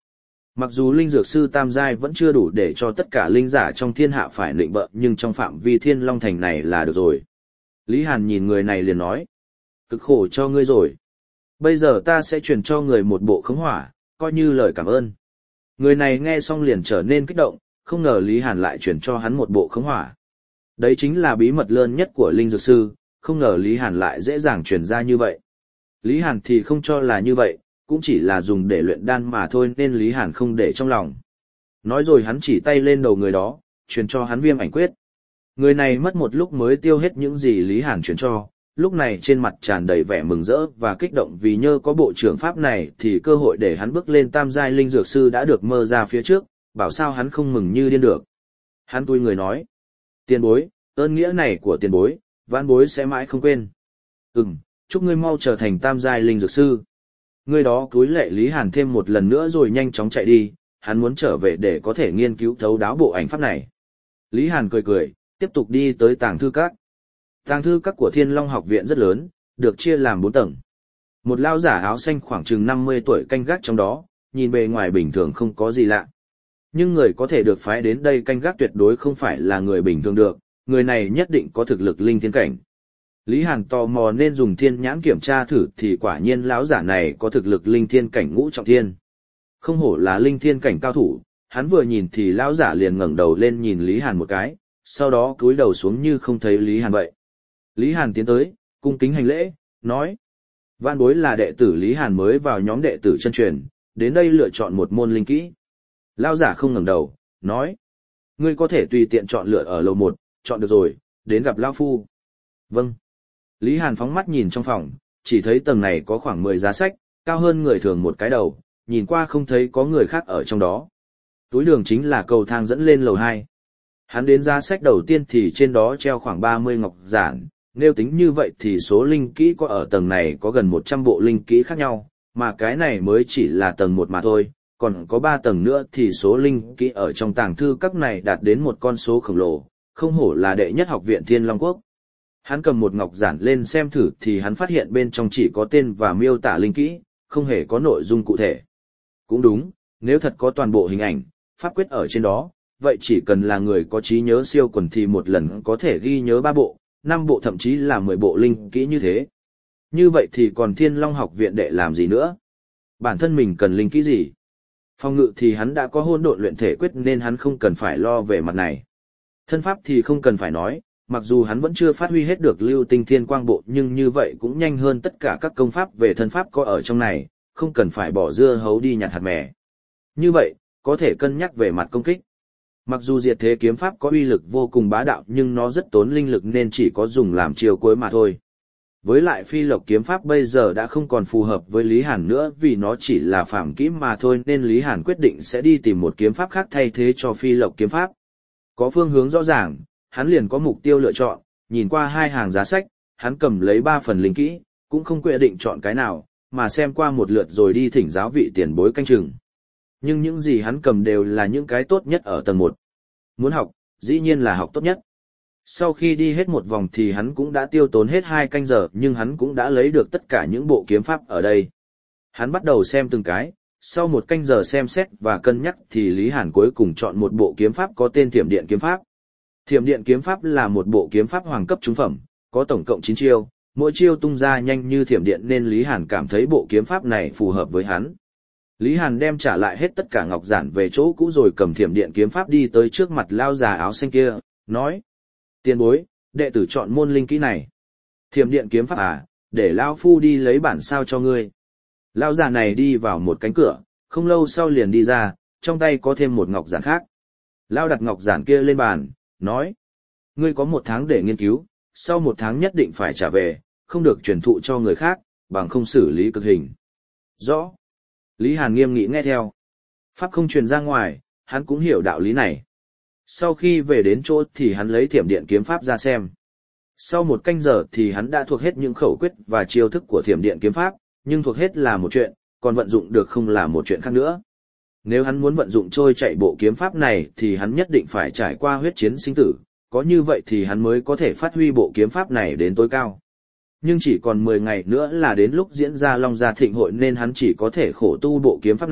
Mặc dù linh dược sư tam giai vẫn chưa đủ để cho tất cả linh giả trong thiên hạ phải nịnh bợ, nhưng trong phạm vi Thiên Long Thành này là được rồi. Lý Hàn nhìn người này liền nói, cực khổ cho ngươi rồi. Bây giờ ta sẽ truyền cho người một bộ khống hỏa, coi như lời cảm ơn. Người này nghe xong liền trở nên kích động, không ngờ Lý Hàn lại truyền cho hắn một bộ khống hỏa. Đấy chính là bí mật lớn nhất của linh dược sư, không ngờ Lý Hàn lại dễ dàng truyền ra như vậy. Lý Hàn thì không cho là như vậy, cũng chỉ là dùng để luyện đan mà thôi nên Lý Hàn không để trong lòng. Nói rồi hắn chỉ tay lên đầu người đó, truyền cho hắn viêm ảnh quyết. Người này mất một lúc mới tiêu hết những gì Lý Hàn truyền cho, lúc này trên mặt tràn đầy vẻ mừng rỡ và kích động vì nhờ có bộ trưởng pháp này thì cơ hội để hắn bước lên tam giai linh dược sư đã được mơ ra phía trước, bảo sao hắn không mừng như điên được. Hắn tui người nói, tiền bối, ơn nghĩa này của tiền bối, vãn bối sẽ mãi không quên. Chúc ngươi mau trở thành tam giai linh dược sư. Người đó cúi lệ Lý Hàn thêm một lần nữa rồi nhanh chóng chạy đi, hắn muốn trở về để có thể nghiên cứu thấu đáo bộ ảnh pháp này. Lý Hàn cười cười, tiếp tục đi tới tàng thư các. Tàng thư các của Thiên Long học viện rất lớn, được chia làm 4 tầng. Một lão giả áo xanh khoảng chừng 50 tuổi canh gác trong đó, nhìn bề ngoài bình thường không có gì lạ. Nhưng người có thể được phái đến đây canh gác tuyệt đối không phải là người bình thường được, người này nhất định có thực lực linh thiên cảnh. Lý Hàn tò mò nên dùng thiên nhãn kiểm tra thử thì quả nhiên lão giả này có thực lực linh thiên cảnh ngũ trọng thiên. Không hổ là linh thiên cảnh cao thủ, hắn vừa nhìn thì lão giả liền ngẩng đầu lên nhìn Lý Hàn một cái, sau đó cúi đầu xuống như không thấy Lý Hàn vậy. Lý Hàn tiến tới, cung kính hành lễ, nói: "Vạn bối là đệ tử Lý Hàn mới vào nhóm đệ tử chân truyền, đến đây lựa chọn một môn linh kỹ." Lão giả không ngẩng đầu, nói: "Ngươi có thể tùy tiện chọn lựa ở lầu 1, chọn được rồi, đến gặp lão phu." "Vâng." Lý Hàn phóng mắt nhìn trong phòng, chỉ thấy tầng này có khoảng 10 giá sách, cao hơn người thường một cái đầu, nhìn qua không thấy có người khác ở trong đó. Túi đường chính là cầu thang dẫn lên lầu 2. Hắn đến giá sách đầu tiên thì trên đó treo khoảng 30 ngọc giản, nếu tính như vậy thì số linh kỹ có ở tầng này có gần 100 bộ linh kỹ khác nhau, mà cái này mới chỉ là tầng 1 mà thôi, còn có 3 tầng nữa thì số linh kỹ ở trong tàng thư các này đạt đến một con số khổng lồ, không hổ là đệ nhất học viện Thiên Long Quốc. Hắn cầm một ngọc giản lên xem thử thì hắn phát hiện bên trong chỉ có tên và miêu tả linh kỹ, không hề có nội dung cụ thể. Cũng đúng, nếu thật có toàn bộ hình ảnh, pháp quyết ở trên đó, vậy chỉ cần là người có trí nhớ siêu quần thì một lần có thể ghi nhớ 3 bộ, 5 bộ thậm chí là 10 bộ linh kỹ như thế. Như vậy thì còn Thiên Long học viện đệ làm gì nữa? Bản thân mình cần linh kỹ gì? Phòng ngự thì hắn đã có hỗn độn luyện thể quyết nên hắn không cần phải lo về mặt này. Thân pháp thì không cần phải nói, mặc dù hắn vẫn chưa phát huy hết được lưu tinh thiên quang bộ nhưng như vậy cũng nhanh hơn tất cả các công pháp về thân pháp có ở trong này, không cần phải bỏ dưa hấu đi nhặt hạt mè. Như vậy, có thể cân nhắc về mặt công kích. Mặc dù diệt thế kiếm pháp có uy lực vô cùng bá đạo nhưng nó rất tốn linh lực nên chỉ có dùng làm chiêu cuối mà thôi. Với lại phi lộc kiếm pháp bây giờ đã không còn phù hợp với Lý Hàn nữa vì nó chỉ là phàm kỹ mà thôi nên Lý Hàn quyết định sẽ đi tìm một kiếm pháp khác thay thế cho phi lộc kiếm pháp. Có phương hướng rõ ràng, hắn liền có mục tiêu lựa chọn, nhìn qua 2 hàng giá sách, hắn cầm lấy 3 phần linh kỹ, cũng không quyết định chọn cái nào, mà xem qua một lượt rồi đi thỉnh giáo vị tiền bối canh chừng. Nhưng những gì hắn cầm đều là những cái tốt nhất ở tầng 1. Muốn học, dĩ nhiên là học tốt nhất. Sau khi đi hết một vòng thì hắn cũng đã tiêu tốn hết 2 canh giờ nhưng hắn cũng đã lấy được tất cả những bộ kiếm pháp ở đây. Hắn bắt đầu xem từng cái, sau 1 canh giờ xem xét và cân nhắc thì Lý Hàn cuối cùng chọn một bộ kiếm pháp có tên Thiểm Điện kiếm pháp. Thiểm Điện kiếm pháp là một bộ kiếm pháp hoàng cấp trung phẩm, có tổng cộng 9 chiêu, mỗi chiêu tung ra nhanh như thiểm điện nên Lý Hàn cảm thấy bộ kiếm pháp này phù hợp với hắn. Lý Hàn đem trả lại hết tất cả ngọc giản về chỗ cũ rồi cầm Thiểm Điện kiếm pháp đi tới trước mặt lao già áo xanh kia, nói: "Tiền bối, đệ tử chọn môn linh kỹ này." "Thiểm Điện kiếm pháp à, để lão phu đi lấy bản sao cho ngươi." Lao già này đi vào một cánh cửa, không lâu sau liền đi ra, trong tay có thêm một ngọc giản khác. Lao đặt ngọc giản kia lên bàn, nói: "Ngươi có 1 tháng để nghiên cứu, sau 1 tháng nhất định phải trả về, không được truyền thụ cho người khác, bằng không xử lý cực hình." "Rõ." Lý Hàn nghiêm nghị nghe theo. Pháp không truyền ra ngoài, hắn cũng hiểu đạo lý này. Sau khi về đến chỗ thì hắn lấy Thiểm Điện kiếm pháp ra xem. Sau 1 canh giờ thì hắn đã thuộc hết những khẩu quyết và chiêu thức của Thiểm Điện kiếm pháp, nhưng thuộc hết là một chuyện, còn vận dụng được không là một chuyện khác nữa. Nếu hắn muốn vận dụng trôi chạy bộ kiếm pháp này thì hắn nhất định phải trải qua huyết chiến sinh tử, có như vậy thì hắn mới có thể phát huy bộ kiếm pháp này đến tối cao. Nhưng chỉ còn 10 ngày nữa là đến lúc diễn ra Long Gia Thịnh hội nên hắn chỉ có thể khổ tu bộ kiếm pháp này,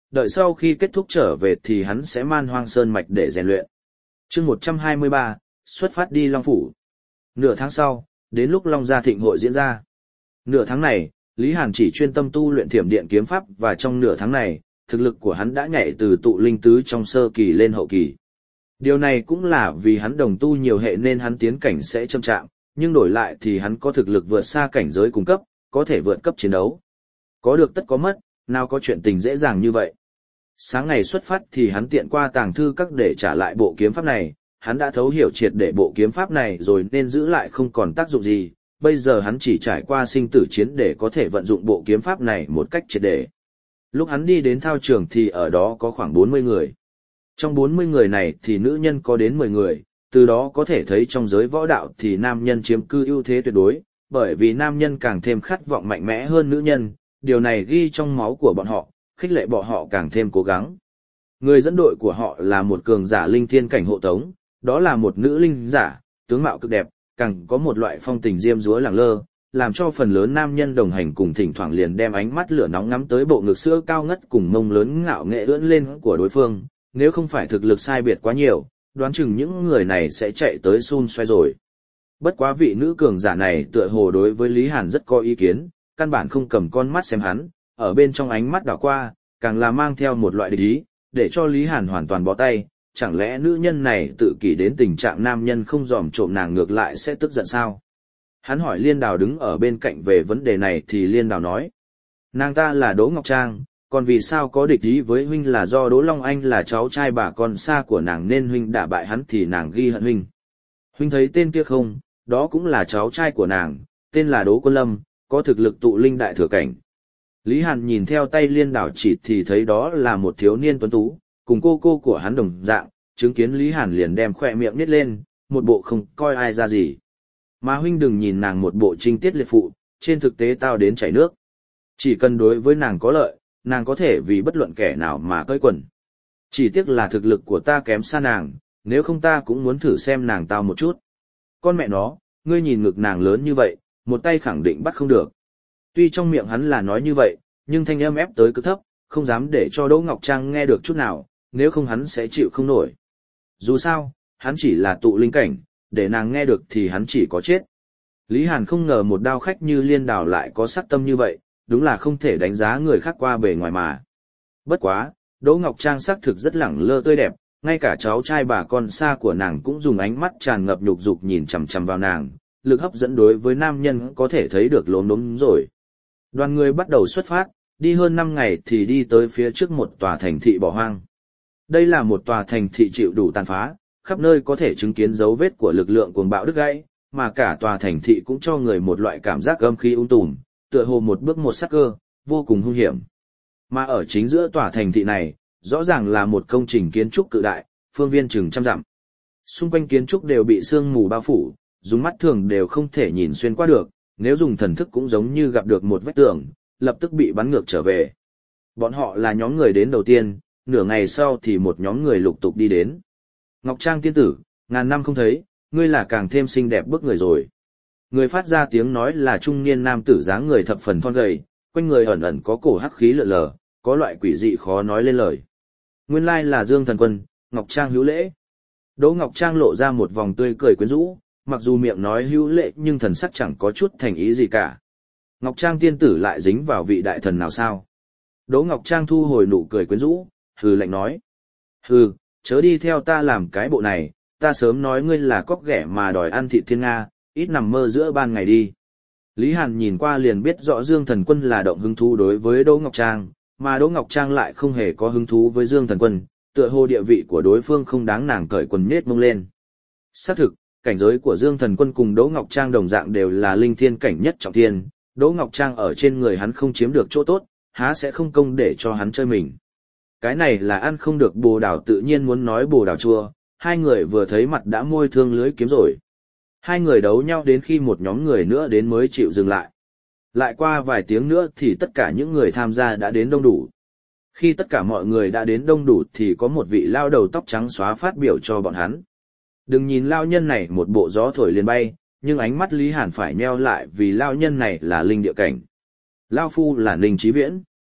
đợi sau khi kết thúc trở về thì hắn sẽ man hoang sơn mạch để rèn luyện. Chương 123, xuất phát đi Long Phủ. Nửa tháng sau, đến lúc Long Gia Thịnh hội diễn ra. Nửa tháng này, Lý Hàn chỉ chuyên tâm tu luyện Thiểm Điện kiếm pháp và trong nửa tháng này, thực lực của hắn đã nhảy từ tụ linh tứ trong sơ kỳ lên hậu kỳ. Điều này cũng là vì hắn đồng tu nhiều hệ nên hắn tiến cảnh sẽ chậm chạm, nhưng đổi lại thì hắn có thực lực vượt xa cảnh giới cung cấp, có thể vượt cấp chiến đấu. Có được tất có mất, nào có chuyện tình dễ dàng như vậy. Sáng ngày xuất phát thì hắn tiện qua tàng thư các để trả lại bộ kiếm pháp này, hắn đã thấu hiểu triệt để bộ kiếm pháp này rồi nên giữ lại không còn tác dụng gì, bây giờ hắn chỉ trải qua sinh tử chiến để có thể vận dụng bộ kiếm pháp này một cách triệt để. Lúc hắn đi đến thao trường thì ở đó có khoảng 40 người. Trong 40 người này thì nữ nhân có đến 10 người, từ đó có thể thấy trong giới võ đạo thì nam nhân chiếm cư ưu thế tuyệt đối, bởi vì nam nhân càng thêm khát vọng mạnh mẽ hơn nữ nhân, điều này ghi trong máu của bọn họ, khích lệ bọn họ càng thêm cố gắng. Người dẫn đội của họ là một cường giả linh thiên cảnh hộ tống, đó là một nữ linh giả, tướng mạo cực đẹp, càng có một loại phong tình diêm dúa lẳng lơ, làm cho phần lớn nam nhân đồng hành cùng thỉnh thoảng liền đem ánh mắt lửa nóng ngắm tới bộ ngực sữa cao ngất cùng mông lớn ngạo nghệ ưỡn lên của đối phương, nếu không phải thực lực sai biệt quá nhiều, đoán chừng những người này sẽ chạy tới xun xoay rồi. Bất quá vị nữ cường giả này tựa hồ đối với Lý Hàn rất có ý kiến, căn bản không cầm con mắt xem hắn, ở bên trong ánh mắt đảo qua, càng là mang theo một loại địch ý, để cho Lý Hàn hoàn toàn bó tay, chẳng lẽ nữ nhân này tự kỷ đến tình trạng nam nhân không dòm trộm nàng ngược lại sẽ tức giận sao? Hắn hỏi Liên Đào đứng ở bên cạnh về vấn đề này thì Liên Đào nói, nàng ta là Đỗ Ngọc Trang, còn vì sao có địch ý với huynh là do Đỗ Long Anh là cháu trai bà con xa của nàng nên huynh đả bại hắn thì nàng ghi hận huynh. Huynh thấy tên kia không, đó cũng là cháu trai của nàng, tên là Đỗ Quân Lâm, có thực lực tụ linh đại thừa cảnh. Lý Hàn nhìn theo tay Liên Đào chỉ thì thấy đó là một thiếu niên tuấn tú, cùng cô của hắn đồng dạng, chứng kiến Lý Hàn liền đem khỏe miệng nít lên, một bộ không coi ai ra gì. Mà huynh đừng nhìn nàng một bộ trinh tiết liệt phụ, trên thực tế tao đến chảy nước. Chỉ cần đối với nàng có lợi, nàng có thể vì bất luận kẻ nào mà cởi quần. Chỉ tiếc là thực lực của ta kém xa nàng, nếu không ta cũng muốn thử xem nàng tao một chút. Con mẹ nó, ngươi nhìn ngực nàng lớn như vậy, một tay khẳng định bắt không được. Tuy trong miệng hắn là nói như vậy, nhưng thanh âm ép tới cực thấp, không dám để cho Đỗ Ngọc Trang nghe được chút nào, nếu không hắn sẽ chịu không nổi. Dù sao, hắn chỉ là tụ linh cảnh, để nàng nghe được thì hắn chỉ có chết. Lý Hàn không ngờ một đao khách như Liên Đào lại có sắc tâm như vậy, đúng là không thể đánh giá người khác qua bề ngoài mà. Bất quá, Đỗ Ngọc Trang xác thực rất lẳng lơ tươi đẹp, ngay cả cháu trai bà con xa của nàng cũng dùng ánh mắt tràn ngập nhục dục nhìn chằm chằm vào nàng, lực hấp dẫn đối với nam nhân có thể thấy được lốm đốm rồi. Đoàn người bắt đầu xuất phát, đi hơn 5 ngày thì đi tới phía trước một tòa thành thị bỏ hoang. Đây là một tòa thành thị chịu đủ tàn phá, khắp nơi có thể chứng kiến dấu vết của lực lượng cuồng bạo đứt gãy, mà cả tòa thành thị cũng cho người một loại cảm giác âm khí tùm, tựa hồ một bước một sắc cơ, vô cùng hung hiểm. Mà ở chính giữa tòa thành thị này, rõ ràng là một công trình kiến trúc cự đại, phương viên chừng 100 dặm. Xung quanh kiến trúc đều bị sương mù bao phủ, dùng mắt thường đều không thể nhìn xuyên qua được, nếu dùng thần thức cũng giống như gặp được một vách tường, lập tức bị bắn ngược trở về. Bọn họ là nhóm người đến đầu tiên, nửa ngày sau thì một nhóm người lục tục đi đến. Ngọc Trang tiên tử, ngàn năm không thấy, ngươi là càng thêm xinh đẹp bức người rồi. Người phát ra tiếng nói là trung niên nam tử dáng người thập phần thon gầy, quanh người ẩn ẩn có cổ hắc khí lượn lờ, có loại quỷ dị khó nói lên lời. Nguyên lai là Dương Thần Quân, Ngọc Trang hữu lễ. Đỗ Ngọc Trang lộ ra một vòng tươi cười quyến rũ, mặc dù miệng nói hữu lễ nhưng thần sắc chẳng có chút thành ý gì cả. Ngọc Trang tiên tử lại dính vào vị đại thần nào sao? Đỗ Ngọc Trang thu hồi nụ cười quyến rũ, hừ lạnh nói. Hừ, chớ đi theo ta làm cái bộ này, ta sớm nói ngươi là cóc ghẻ mà đòi ăn thịt thiên Nga, ít nằm mơ giữa ban ngày đi. Lý Hàn nhìn qua liền biết rõ Dương Thần Quân là động hứng thú đối với Đỗ Ngọc Trang, mà Đỗ Ngọc Trang lại không hề có hứng thú với Dương Thần Quân, tựa hồ địa vị của đối phương không đáng nàng cởi quần nhết mông lên. Xác thực, cảnh giới của Dương Thần Quân cùng Đỗ Ngọc Trang đồng dạng đều là linh thiên cảnh nhất trọng thiên, Đỗ Ngọc Trang ở trên người hắn không chiếm được chỗ tốt, há sẽ không công để cho hắn chơi mình. Cái này là ăn không được bồ đào tự nhiên muốn nói bồ đào chua, hai người vừa thấy mặt đã môi thương lưới kiếm rồi. Hai người đấu nhau đến khi một nhóm người nữa đến mới chịu dừng lại. Lại qua vài tiếng nữa thì tất cả những người tham gia đã đến đông đủ. Khi tất cả mọi người đã đến đông đủ thì có một vị lao đầu tóc trắng xóa phát biểu cho bọn hắn. Đừng nhìn lao nhân này một bộ gió thổi liền bay, nhưng ánh mắt Lý Hàn phải nheo lại vì lao nhân này là linh địa cảnh. Lao phu là Ninh Chí Viễn.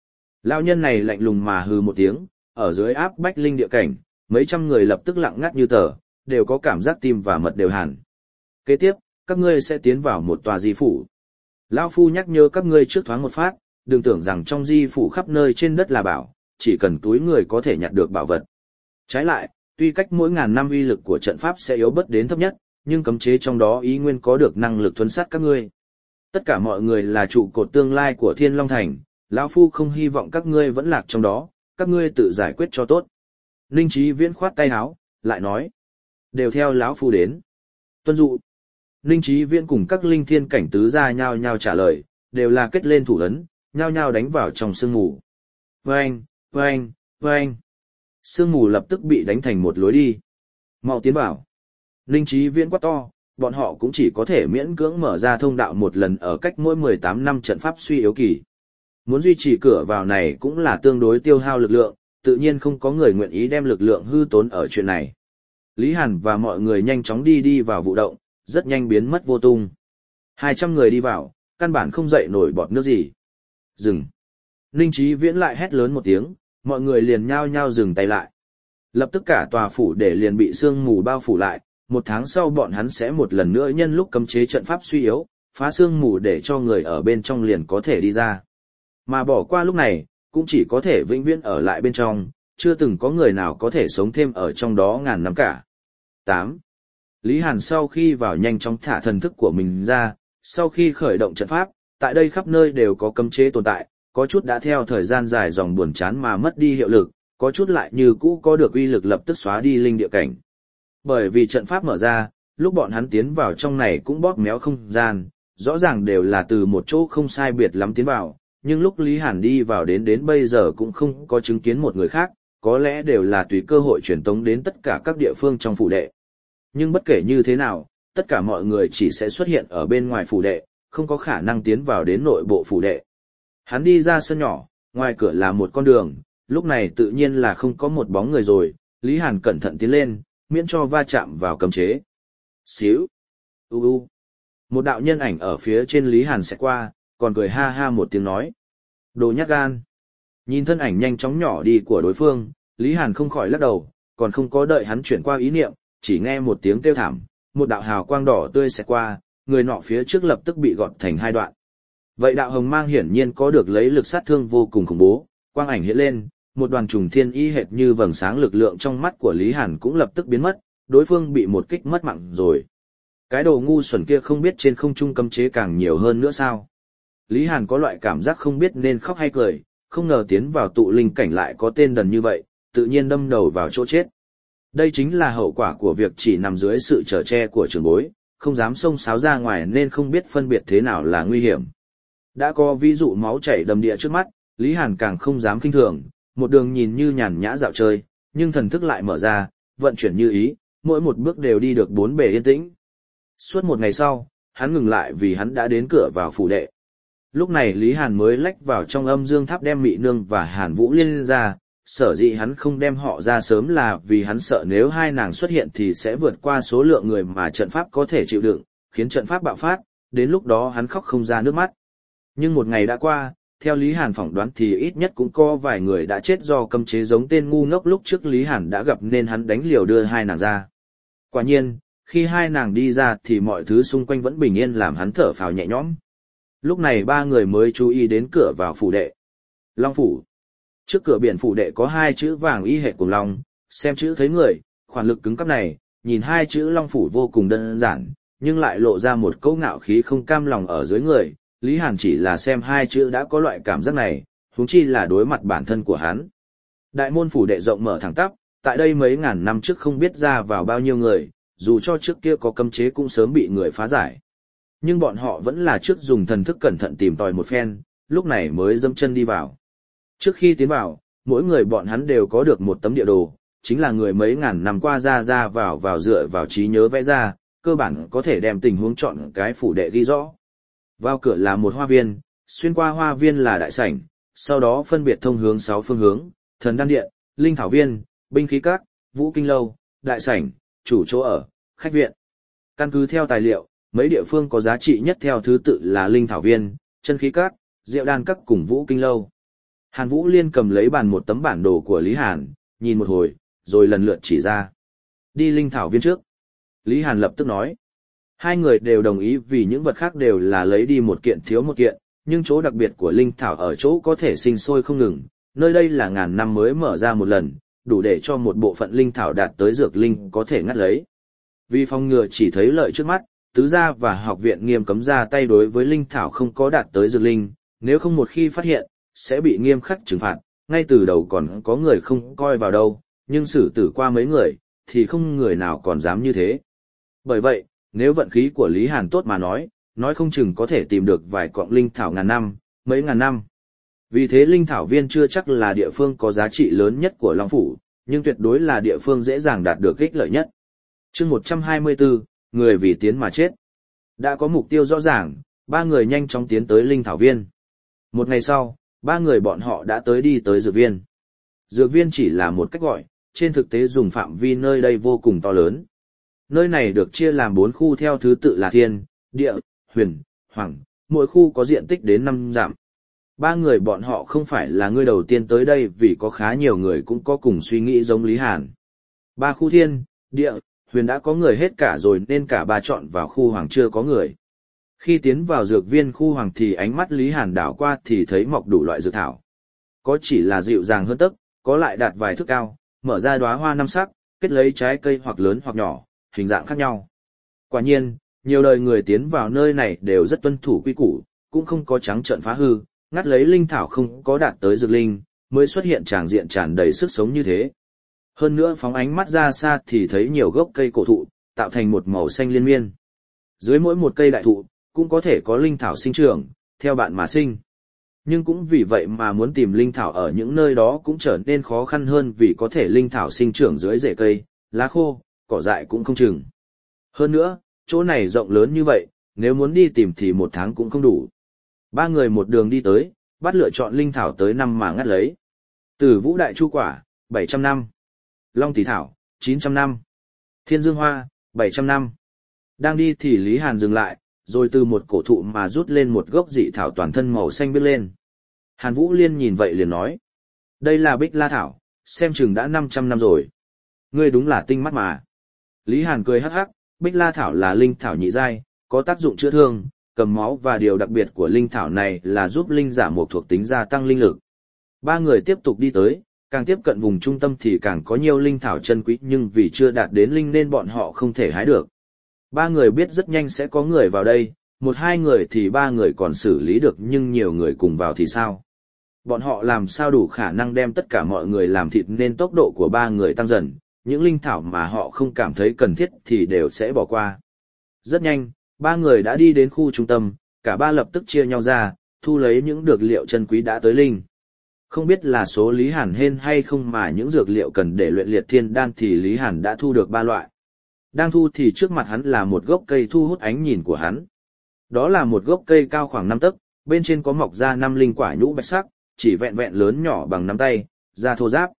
Lão nhân này lạnh lùng mà hừ một tiếng, ở dưới áp bách linh địa cảnh, mấy trăm người lập tức lặng ngắt như tờ, đều có cảm giác tim và mật đều hẳn. Kế tiếp, các ngươi sẽ tiến vào một tòa di phủ. Lão phu nhắc nhớ các ngươi trước thoáng một phát, đừng tưởng rằng trong di phủ khắp nơi trên đất là bảo, chỉ cần túi người có thể nhặt được bảo vật. Trái lại, tuy cách mỗi ngàn năm uy lực của trận pháp sẽ yếu bớt đến thấp nhất, nhưng cấm chế trong đó ý nguyên có được năng lực thuấn sát các ngươi. Tất cả mọi người là trụ cột tương lai của Thiên Long Thành, lão phu không hy vọng các ngươi vẫn lạc trong đó, các ngươi tự giải quyết cho tốt. Ninh Chí Viễn khoát tay áo, lại nói, đều theo lão phu đến. Tuân dụ. Ninh Chí Viễn cùng các linh thiên cảnh tứ gia nhao nhao trả lời, đều là kết lên thủ ấn, nhao nhao đánh vào trong sương mù. Vâng, vâng, vâng. Sương mù lập tức bị đánh thành một lối đi. Mau tiến vào. Ninh Chí Viễn quát to, bọn họ cũng chỉ có thể miễn cưỡng mở ra thông đạo một lần ở cách mỗi 18 năm trận pháp suy yếu kỳ. Muốn duy trì cửa vào này cũng là tương đối tiêu hao lực lượng, tự nhiên không có người nguyện ý đem lực lượng hư tốn ở chuyện này. Lý Hàn và mọi người nhanh chóng đi vào vụ động, rất nhanh biến mất vô tung. 200 người đi vào, căn bản không dậy nổi bọt nước gì. Dừng. Ninh Chí Viễn lại hét lớn một tiếng, mọi người liền nhao nhao dừng tay lại. Lập tức cả tòa phủ để liền bị sương mù bao phủ lại, 1 tháng sau bọn hắn sẽ một lần nữa nhân lúc cấm chế trận pháp suy yếu, phá sương mù để cho người ở bên trong liền có thể đi ra. Mà bỏ qua lúc này, cũng chỉ có thể vĩnh viễn ở lại bên trong, chưa từng có người nào có thể sống thêm ở trong đó ngàn năm cả. 8. Lý Hàn sau khi vào nhanh chóng thả thần thức của mình ra, sau khi khởi động trận pháp, tại đây khắp nơi đều có cấm chế tồn tại, có chút đã theo thời gian dài dòng buồn chán mà mất đi hiệu lực, có chút lại như cũ có được uy lực lập tức xóa đi linh địa cảnh. Bởi vì trận pháp mở ra, lúc bọn hắn tiến vào trong này cũng bóp méo không gian, rõ ràng đều là từ một chỗ không sai biệt lắm tiến vào, nhưng lúc Lý Hàn đi vào đến bây giờ cũng không có chứng kiến một người khác, có lẽ đều là tùy cơ hội truyền tống đến tất cả các địa phương trong phủ đệ. Nhưng bất kể như thế nào, tất cả mọi người chỉ sẽ xuất hiện ở bên ngoài phủ đệ, không có khả năng tiến vào đến nội bộ phủ đệ. Hắn đi ra sân nhỏ, ngoài cửa là một con đường, lúc này tự nhiên là không có một bóng người rồi, Lý Hàn cẩn thận tiến lên, miễn cho va chạm vào cấm chế. Xíu. Một đạo nhân ảnh ở phía trên Lý Hàn sẽ qua, còn cười ha ha một tiếng nói. Đồ nhát gan. Nhìn thân ảnh nhanh chóng nhỏ đi của đối phương, Lý Hàn không khỏi lắc đầu, còn không có đợi hắn chuyển qua ý niệm, chỉ nghe một tiếng kêu thảm, một đạo hào quang đỏ tươi sẽ qua, người nọ phía trước lập tức bị gọt thành 2 đoạn. Vậy đạo hồng mang hiển nhiên có được lấy lực sát thương vô cùng khủng bố, quang ảnh hiện lên, một đoàn trùng thiên y hệt như vầng sáng lực lượng trong mắt của Lý Hàn cũng lập tức biến mất, đối phương bị một kích mất mạng rồi. Cái đồ ngu xuẩn kia không biết trên không trung cấm chế càng nhiều hơn nữa sao? Lý Hàn có loại cảm giác không biết nên khóc hay cười, không ngờ tiến vào tụ linh cảnh lại có tên đần như vậy, tự nhiên đâm đầu vào chỗ chết. Đây chính là hậu quả của việc chỉ nằm dưới sự chở che của trưởng bối, không dám xông xáo ra ngoài nên không biết phân biệt thế nào là nguy hiểm. Đã có ví dụ máu chảy đầm địa trước mắt, Lý Hàn càng không dám khinh thường, một đường nhìn như nhàn nhã dạo chơi, nhưng thần thức lại mở ra, vận chuyển như ý, mỗi một bước đều đi được 4 bề yên tĩnh. Suốt một ngày sau, hắn ngừng lại vì hắn đã đến cửa vào phủ đệ. Lúc này Lý Hàn mới lách vào trong âm dương tháp đem Mị Nương và Hàn Vũ Liên ra, sở dĩ hắn không đem họ ra sớm là vì hắn sợ nếu hai nàng xuất hiện thì sẽ vượt qua số lượng người mà trận pháp có thể chịu đựng, khiến trận pháp bạo phát, đến lúc đó hắn khóc không ra nước mắt. Nhưng một ngày đã qua, theo Lý Hàn phỏng đoán thì ít nhất cũng có vài người đã chết do cấm chế giống tên ngu ngốc lúc trước Lý Hàn đã gặp nên hắn đánh liều đưa hai nàng ra. Quả nhiên, khi hai nàng đi ra thì mọi thứ xung quanh vẫn bình yên làm hắn thở phào nhẹ nhõm. Lúc này 3 người mới chú ý đến cửa vào phủ đệ. Long phủ. Trước cửa biển phủ đệ có 2 chữ vàng y hệt cùng long, xem chữ thấy người, khoản lực cứng cắp này, nhìn 2 chữ long phủ vô cùng đơn giản, nhưng lại lộ ra một câu ngạo khí không cam lòng ở dưới người. Lý Hàn chỉ là xem 2 chữ đã có loại cảm giác này, huống chi là đối mặt bản thân của hắn. Đại môn phủ đệ rộng mở thẳng tắp, tại đây mấy ngàn năm trước không biết ra vào bao nhiêu người, dù cho trước kia có cấm chế cũng sớm bị người phá giải. Nhưng bọn họ vẫn là trước dùng thần thức cẩn thận tìm tòi một phen, lúc này mới dẫm chân đi vào. Trước khi tiến vào, mỗi người bọn hắn đều có được một tấm địa đồ, chính là người mấy ngàn năm qua ra vào dựa vào trí nhớ vẽ ra, cơ bản có thể đem tình huống chọn cái phủ đệ ghi rõ. Vào cửa là một hoa viên, xuyên qua hoa viên là đại sảnh, sau đó phân biệt thông hướng 6 phương hướng, thần đan điện, linh thảo viên, binh khí các, vũ kinh lâu, đại sảnh, chủ chỗ ở, khách viện. Căn cứ theo tài liệu, mấy địa phương có giá trị nhất theo thứ tự là linh thảo viên, chân khí các, diệu đan các cùng vũ kinh lâu. Hàn Vũ Liên cầm lấy bàn một tấm bản đồ của Lý Hàn, nhìn một hồi, rồi lần lượt chỉ ra. Đi linh thảo viên trước. Lý Hàn lập tức nói. Hai người đều đồng ý vì những vật khác đều là lấy đi một kiện thiếu một kiện, nhưng chỗ đặc biệt của linh thảo ở chỗ có thể sinh sôi không ngừng, nơi đây là ngàn năm mới mở ra một lần, đủ để cho một bộ phận linh thảo đạt tới dược linh có thể ngắt lấy. Vì phòng ngừa chỉ thấy lợi trước mắt, tứ gia và học viện nghiêm cấm ra tay đối với linh thảo không có đạt tới dược linh, nếu không một khi phát hiện, sẽ bị nghiêm khắc trừng phạt, ngay từ đầu còn có người không coi vào đâu, nhưng xử tử qua mấy người, thì không người nào còn dám như thế. Bởi vậy, nếu vận khí của Lý Hàn tốt mà nói không chừng có thể tìm được vài cọng linh thảo ngàn năm, mấy ngàn năm. Vì thế linh thảo viên chưa chắc là địa phương có giá trị lớn nhất của Long Phủ, nhưng tuyệt đối là địa phương dễ dàng đạt được ích lợi nhất. Chương 124, người vì tiến mà chết. Đã có mục tiêu rõ ràng, ba người nhanh chóng tiến tới linh thảo viên. Một ngày sau, ba người bọn họ đã đi tới dược viên. Dược viên chỉ là một cách gọi, trên thực tế dùng phạm vi nơi đây vô cùng to lớn. Nơi này được chia làm 4 khu theo thứ tự là thiên, địa, huyền, hoàng, mỗi khu có diện tích đến 5 dặm. Ba người bọn họ không phải là người đầu tiên tới đây vì có khá nhiều người cũng có cùng suy nghĩ giống Lý Hàn. Ba khu thiên, địa, huyền đã có người hết cả rồi nên cả ba chọn vào khu hoàng chưa có người. Khi tiến vào dược viên khu hoàng thì ánh mắt Lý Hàn đảo qua thì thấy mọc đủ loại dược thảo. Có chỉ là dịu dàng hơn tấc, có lại đạt vài thước cao, mở ra đóa hoa 5 sắc, kết lấy trái cây hoặc lớn hoặc nhỏ, hình dạng khác nhau. Quả nhiên, nhiều đời người tiến vào nơi này đều rất tuân thủ quy củ, cũng không có trắng trợn phá hư, ngắt lấy linh thảo không có đạt tới dược linh, mới xuất hiện tràng diện tràn đầy sức sống như thế. Hơn nữa phóng ánh mắt ra xa thì thấy nhiều gốc cây cổ thụ, tạo thành một màu xanh liên miên. Dưới mỗi một cây đại thụ, cũng có thể có linh thảo sinh trưởng, theo bạn mà sinh. Nhưng cũng vì vậy mà muốn tìm linh thảo ở những nơi đó cũng trở nên khó khăn hơn vì có thể linh thảo sinh trưởng dưới rễ cây, lá khô, cỏ dại cũng không chừng. Hơn nữa, chỗ này rộng lớn như vậy, nếu muốn đi tìm thì 1 tháng cũng không đủ. Ba người một đường đi tới, bắt lựa chọn linh thảo tới 5 mà ngắt lấy. Tử Vũ Đại Chu Quả, 700 năm. Long Tỷ Thảo, 900 năm. Thiên Dương Hoa, 700 năm. Đang đi thì Lý Hàn dừng lại, rồi từ một cổ thụ mà rút lên một gốc dị thảo toàn thân màu xanh biếc lên. Hàn Vũ Liên nhìn vậy liền nói. Đây là Bích La Thảo, xem chừng đã 500 năm rồi. Ngươi đúng là tinh mắt mà. Lý Hàn cười hắc hắc, Bích La Thảo là linh thảo nhị giai, có tác dụng chữa thương, cầm máu và điều đặc biệt của linh thảo này là giúp linh giả một thuộc tính gia tăng linh lực. Ba người tiếp tục đi tới, càng tiếp cận vùng trung tâm thì càng có nhiều linh thảo chân quý nhưng vì chưa đạt đến linh nên bọn họ không thể hái được. Ba người biết rất nhanh sẽ có người vào đây, 1-2 người thì ba người còn xử lý được nhưng nhiều người cùng vào thì sao? Bọn họ làm sao đủ khả năng đem tất cả mọi người làm thịt nên tốc độ của ba người tăng dần, những linh thảo mà họ không cảm thấy cần thiết thì đều sẽ bỏ qua. Rất nhanh, ba người đã đi đến khu trung tâm, cả ba lập tức chia nhau ra, thu lấy những dược liệu chân quý đã tới linh. Không biết là số Lý Hàn hên hay không mà những dược liệu cần để luyện liệt thiên đan thì Lý Hàn đã thu được 3 loại. Đang thu thì trước mặt hắn là một gốc cây thu hút ánh nhìn của hắn. Đó là một gốc cây cao khoảng 5 tấc, bên trên có mọc ra 5 linh quả nhũ bạch sắc, chỉ vẹn vẹn lớn nhỏ bằng nắm tay, da thô ráp.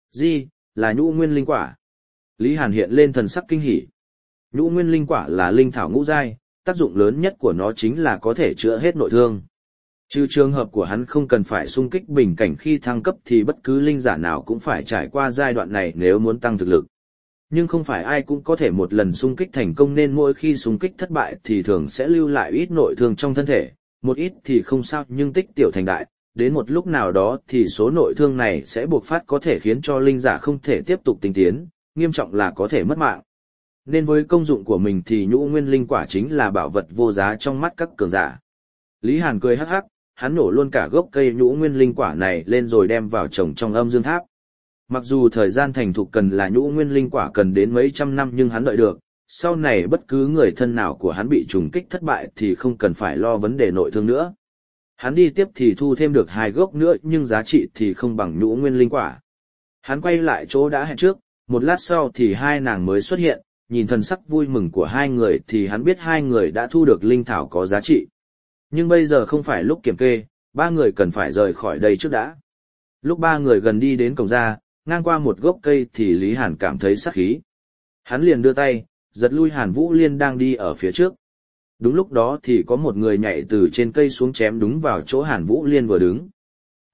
Là nhũ nguyên linh quả. Lý Hàn hiện lên thần sắc kinh hỉ. Nhũ nguyên linh quả là linh thảo ngũ giai, tác dụng lớn nhất của nó chính là có thể chữa hết nội thương. Trừ trường hợp của hắn không cần phải xung kích bình cảnh khi thăng cấp thì bất cứ linh giả nào cũng phải trải qua giai đoạn này nếu muốn tăng thực lực. Nhưng không phải ai cũng có thể một lần xung kích thành công nên mỗi khi xung kích thất bại thì thường sẽ lưu lại ít nội thương trong thân thể, một ít thì không sao nhưng tích tiểu thành đại, đến một lúc nào đó thì số nội thương này sẽ bộc phát có thể khiến cho linh giả không thể tiếp tục tinh tiến, nghiêm trọng là có thể mất mạng. Nên với công dụng của mình thì nhũ nguyên linh quả chính là bảo vật vô giá trong mắt các cường giả. Lý Hàn cười hắc hắc, hắn nổ luôn cả gốc cây nhũ nguyên linh quả này lên rồi đem vào trồng trong âm dương tháp. Mặc dù thời gian thành thục cần là nhũ nguyên linh quả cần đến mấy trăm năm nhưng hắn đợi được, sau này bất cứ người thân nào của hắn bị trùng kích thất bại thì không cần phải lo vấn đề nội thương nữa. Hắn đi tiếp thì thu thêm được 2 gốc nữa nhưng giá trị thì không bằng nhũ nguyên linh quả. Hắn quay lại chỗ đã hẹn trước, một lát sau thì hai nàng mới xuất hiện, nhìn thần sắc vui mừng của hai người thì hắn biết hai người đã thu được linh thảo có giá trị. Nhưng bây giờ không phải lúc kiểm kê, ba người cần phải rời khỏi đây trước đã. Lúc ba người gần đi đến cổng ra, ngang qua một gốc cây thì Lý Hàn cảm thấy sát khí. Hắn liền đưa tay, giật lui Hàn Vũ Liên đang đi ở phía trước. Đúng lúc đó thì có một người nhảy từ trên cây xuống chém đúng vào chỗ Hàn Vũ Liên vừa đứng.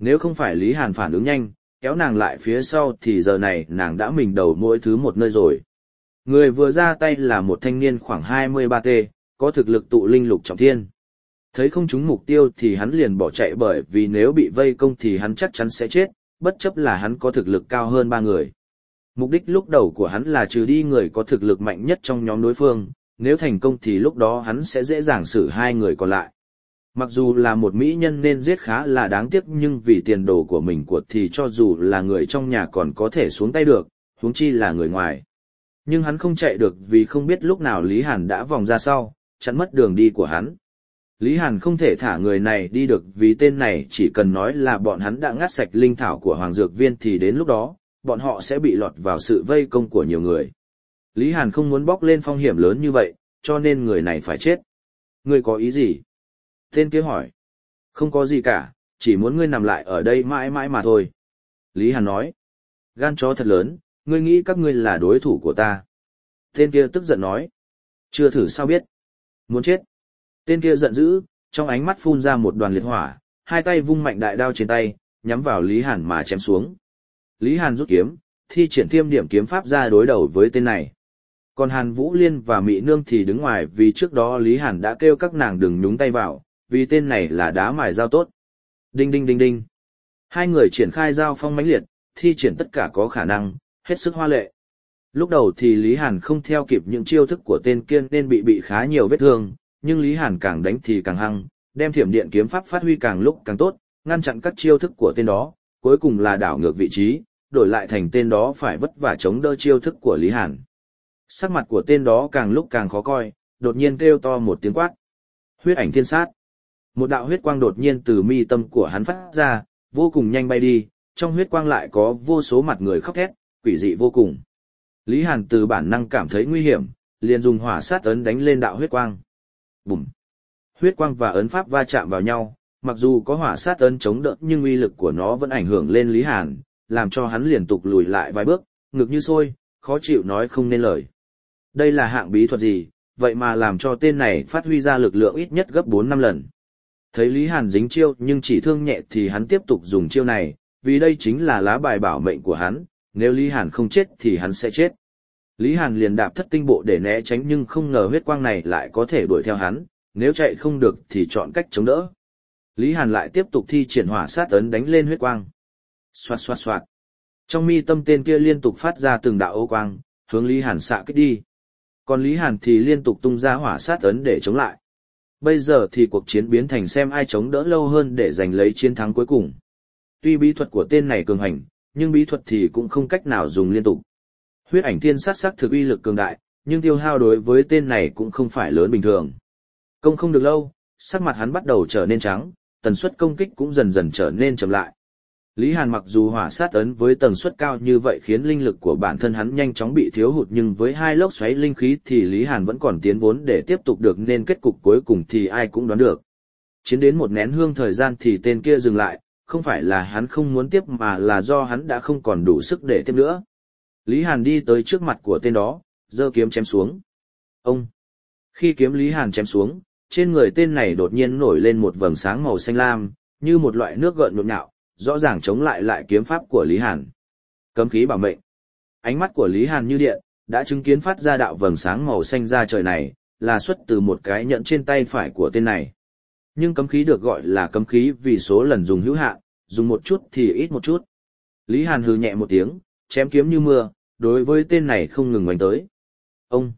Nếu không phải Lý Hàn phản ứng nhanh, kéo nàng lại phía sau thì giờ này nàng đã mình đầu mỗi thứ một nơi rồi. Người vừa ra tay là một thanh niên khoảng 23T, có thực lực tụ linh lục trọng thiên. Thấy không trúng mục tiêu thì hắn liền bỏ chạy bởi vì nếu bị vây công thì hắn chắc chắn sẽ chết, bất chấp là hắn có thực lực cao hơn 3 người. Mục đích lúc đầu của hắn là trừ đi người có thực lực mạnh nhất trong nhóm đối phương, nếu thành công thì lúc đó hắn sẽ dễ dàng xử 2 người còn lại. Mặc dù là một mỹ nhân nên giết khá là đáng tiếc nhưng vì tiền đồ của mình thì cho dù là người trong nhà còn có thể xuống tay được, huống chi là người ngoài. Nhưng hắn không chạy được vì không biết lúc nào Lý Hàn đã vòng ra sau, chặn mất đường đi của hắn. Lý Hàn không thể thả người này đi được vì tên này chỉ cần nói là bọn hắn đã ngắt sạch linh thảo của Hoàng Dược Viên thì đến lúc đó, bọn họ sẽ bị lọt vào sự vây công của nhiều người. Lý Hàn không muốn bóc lên phong hiểm lớn như vậy, cho nên người này phải chết. Ngươi có ý gì? Tên kia hỏi. Không có gì cả, chỉ muốn ngươi nằm lại ở đây mãi mãi mà thôi. Lý Hàn nói. Gan chó thật lớn, ngươi nghĩ các ngươi là đối thủ của ta. Tên kia tức giận nói. Chưa thử sao biết. Muốn chết. Tên kia giận dữ, trong ánh mắt phun ra một đoàn liệt hỏa, hai tay vung mạnh đại đao trên tay, nhắm vào Lý Hàn mà chém xuống. Lý Hàn rút kiếm, thi triển Thiêm Điểm kiếm pháp ra đối đầu với tên này. Còn Hàn Vũ Liên và Mị Nương thì đứng ngoài vì trước đó Lý Hàn đã kêu các nàng đừng nhúng tay vào, vì tên này là đá mài dao tốt. Đinh đinh đinh đinh. Hai người triển khai giao phong mãnh liệt, thi triển tất cả có khả năng, hết sức hoa lệ. Lúc đầu thì Lý Hàn không theo kịp những chiêu thức của tên kia nên bị khá nhiều vết thương, nhưng Lý Hàn càng đánh thì càng hăng, đem Thiểm Điện kiếm pháp phát huy càng lúc càng tốt, ngăn chặn các chiêu thức của tên đó, cuối cùng là đảo ngược vị trí, đổi lại thành tên đó phải vất vả chống đỡ chiêu thức của Lý Hàn. Sắc mặt của tên đó càng lúc càng khó coi, đột nhiên kêu to một tiếng quát. Huyết ảnh thiên sát. Một đạo huyết quang đột nhiên từ mi tâm của hắn phát ra, vô cùng nhanh bay đi, trong huyết quang lại có vô số mặt người khóc thét, quỷ dị vô cùng. Lý Hàn từ bản năng cảm thấy nguy hiểm, liền dùng hỏa sát ấn đánh lên đạo huyết quang. Bùm! Huyết quang và ấn pháp va chạm vào nhau, mặc dù có hỏa sát ấn chống đỡ nhưng uy lực của nó vẫn ảnh hưởng lên Lý Hàn, làm cho hắn liên tục lùi lại vài bước, ngực như sôi, khó chịu nói không nên lời. Đây là hạng bí thuật gì, vậy mà làm cho tên này phát huy ra lực lượng ít nhất gấp 4-5 lần. Thấy Lý Hàn dính chiêu nhưng chỉ thương nhẹ thì hắn tiếp tục dùng chiêu này, vì đây chính là lá bài bảo mệnh của hắn, nếu Lý Hàn không chết thì hắn sẽ chết. Lý Hàn liền đạp thất tinh bộ để né tránh nhưng không ngờ huyết quang này lại có thể đuổi theo hắn, nếu chạy không được thì chọn cách chống đỡ. Lý Hàn lại tiếp tục thi triển hỏa sát ấn đánh lên huyết quang. Xoạt xoạt xoạt. Trong mi tâm tên kia liên tục phát ra từng đạo ô quang, hướng Lý Hàn xạ kích đi. Còn Lý Hàn thì liên tục tung ra hỏa sát ấn để chống lại. Bây giờ thì cuộc chiến biến thành xem ai chống đỡ lâu hơn để giành lấy chiến thắng cuối cùng. Tuy bí thuật của tên này cường hành, nhưng bí thuật thì cũng không cách nào dùng liên tục. Huyết ảnh thiên sát sắc thực uy lực cường đại, nhưng tiêu hao đối với tên này cũng không phải lớn bình thường. Công không được lâu, sắc mặt hắn bắt đầu trở nên trắng, tần suất công kích cũng dần dần trở nên chậm lại. Lý Hàn mặc dù hỏa sát ấn với tần suất cao như vậy khiến linh lực của bản thân hắn nhanh chóng bị thiếu hụt nhưng với hai lốc xoáy linh khí thì Lý Hàn vẫn còn tiến vốn để tiếp tục được nên kết cục cuối cùng thì ai cũng đoán được. Chiến đến một nén hương thời gian thì tên kia dừng lại, không phải là hắn không muốn tiếp mà là do hắn đã không còn đủ sức để tiếp nữa. Lý Hàn đi tới trước mặt của tên đó, giơ kiếm chém xuống. Ông! Khi kiếm Lý Hàn chém xuống, trên người tên này đột nhiên nổi lên một vầng sáng màu xanh lam, như một loại nước gợn nhộn nhạo, rõ ràng chống lại kiếm pháp của Lý Hàn. Cấm khí bảo mệnh. Ánh mắt của Lý Hàn như điện, đã chứng kiến phát ra đạo vầng sáng màu xanh ra trời này, là xuất từ một cái nhẫn trên tay phải của tên này. Nhưng cấm khí được gọi là cấm khí vì số lần dùng hữu hạn, dùng một chút thì ít một chút. Lý Hàn hừ nhẹ một tiếng, chém kiếm như mưa, đối với tên này không ngừng đánh tới. Ông!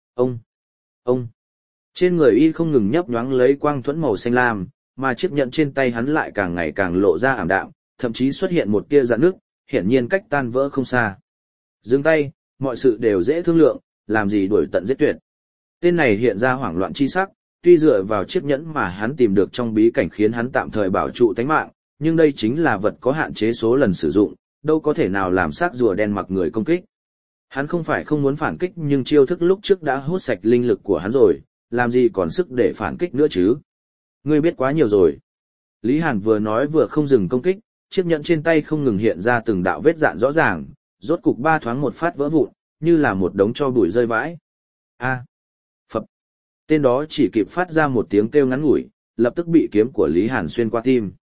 Ông! Trên người y không ngừng nhấp nhoáng lấy quang thuẫn màu xanh lam, mà chiếc nhẫn trên tay hắn lại càng ngày càng lộ ra ảm đạm, thậm chí xuất hiện một tia rạn nước, hiển nhiên cách tan vỡ không xa. Dừng tay, mọi sự đều dễ thương lượng, làm gì đuổi tận giết tuyệt. Tên này hiện ra hoảng loạn chi sắc, tuy dựa vào chiếc nhẫn mà hắn tìm được trong bí cảnh khiến hắn tạm thời bảo trụ tánh mạng, nhưng đây chính là vật có hạn chế số lần sử dụng, đâu có thể nào làm xác rùa đen mặc người công kích. Hắn không phải không muốn phản kích nhưng chiêu thức lúc trước đã hút sạch linh lực của hắn rồi, làm gì còn sức để phản kích nữa chứ. Ngươi biết quá nhiều rồi. Lý Hàn vừa nói vừa không dừng công kích, chiếc nhẫn trên tay không ngừng hiện ra từng đạo vết dạn rõ ràng, rốt cục ba thoáng một phát vỡ vụn, như là một đống tro bụi rơi vãi. A! Phập! Tên đó chỉ kịp phát ra một tiếng kêu ngắn ngủi, lập tức bị kiếm của Lý Hàn xuyên qua tim.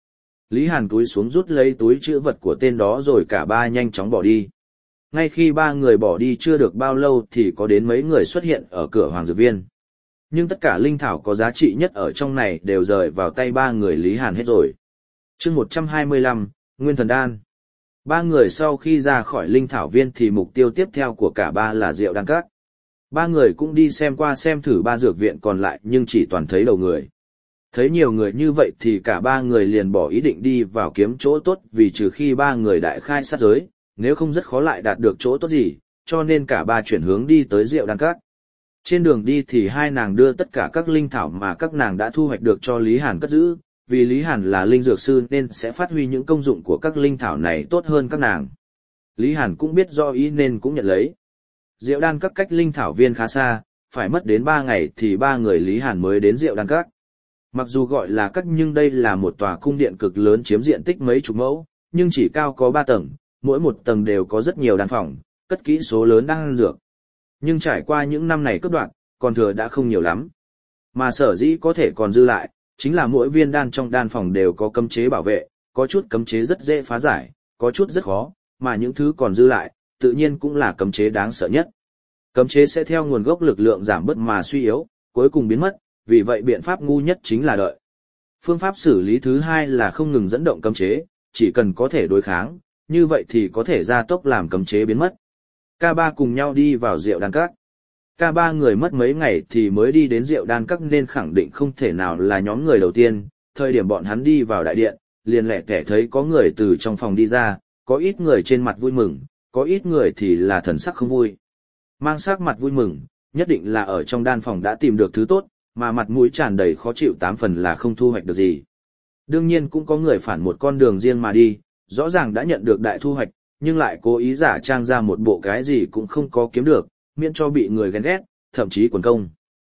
Lý Hàn túi xuống rút lấy túi trữ vật của tên đó rồi cả ba nhanh chóng bỏ đi. Ngay khi ba người bỏ đi chưa được bao lâu thì có đến mấy người xuất hiện ở cửa Hoàng Dược Viên. Nhưng tất cả linh thảo có giá trị nhất ở trong này đều rời vào tay ba người Lý Hàn hết rồi. Chương 125, Nguyên Thần Đan. Ba người sau khi ra khỏi linh thảo viên thì mục tiêu tiếp theo của cả ba là Diệu Đan Các. Ba người cũng đi xem qua xem thử ba dược viện còn lại nhưng chỉ toàn thấy đầu người. Thấy nhiều người như vậy thì cả ba người liền bỏ ý định đi vào kiếm chỗ tốt vì trừ khi ba người đại khai sát giới, nếu không rất khó lại đạt được chỗ tốt gì, cho nên cả ba chuyển hướng đi tới Diệu Đan Các. Trên đường đi thì hai nàng đưa tất cả các linh thảo mà các nàng đã thu hoạch được cho Lý Hàn cất giữ, vì Lý Hàn là linh dược sư nên sẽ phát huy những công dụng của các linh thảo này tốt hơn các nàng. Lý Hàn cũng biết do ý nên cũng nhận lấy. Diệu Đan Các cách linh thảo viên khá xa, phải mất đến 3 ngày thì ba người Lý Hàn mới đến Diệu Đan Các. Mặc dù gọi là các nhưng đây là một tòa cung điện cực lớn chiếm diện tích mấy chục mẫu, nhưng chỉ cao có 3 tầng, mỗi một tầng đều có rất nhiều đan phòng, cất kỹ số lớn đan dược. Nhưng trải qua những năm này cướp đoạt, còn thừa đã không nhiều lắm. Mà sở dĩ có thể còn dư lại, chính là mỗi viên đan trong đan phòng đều có cấm chế bảo vệ, có chút cấm chế rất dễ phá giải, có chút rất khó, mà những thứ còn dư lại, tự nhiên cũng là cấm chế đáng sợ nhất. Cấm chế sẽ theo nguồn gốc lực lượng giảm bớt mà suy yếu, cuối cùng biến mất, vì vậy biện pháp ngu nhất chính là đợi. Phương pháp xử lý thứ hai là không ngừng dẫn động cấm chế, chỉ cần có thể đối kháng, như vậy thì có thể gia tốc làm cấm chế biến mất. K3 cùng nhau đi vào Diệu Đan Các. K3 người mất mấy ngày thì mới đi đến Diệu Đan Các nên khẳng định không thể nào là nhóm người đầu tiên. Thời điểm bọn hắn đi vào đại điện, liền lẻ tẻ thấy có người từ trong phòng đi ra, có ít người trên mặt vui mừng, có ít người thì là thần sắc không vui. Mang sắc mặt vui mừng, nhất định là ở trong đan phòng đã tìm được thứ tốt, mà mặt mũi tràn đầy khó chịu 8 phần là không thu hoạch được gì. Đương nhiên cũng có người phản một con đường riêng mà đi, rõ ràng đã nhận được đại thu hoạch, nhưng lại cố ý giả trang ra một bộ cái gì cũng không có kiếm được, miễn cho bị người ghen ghét, thậm chí quần công.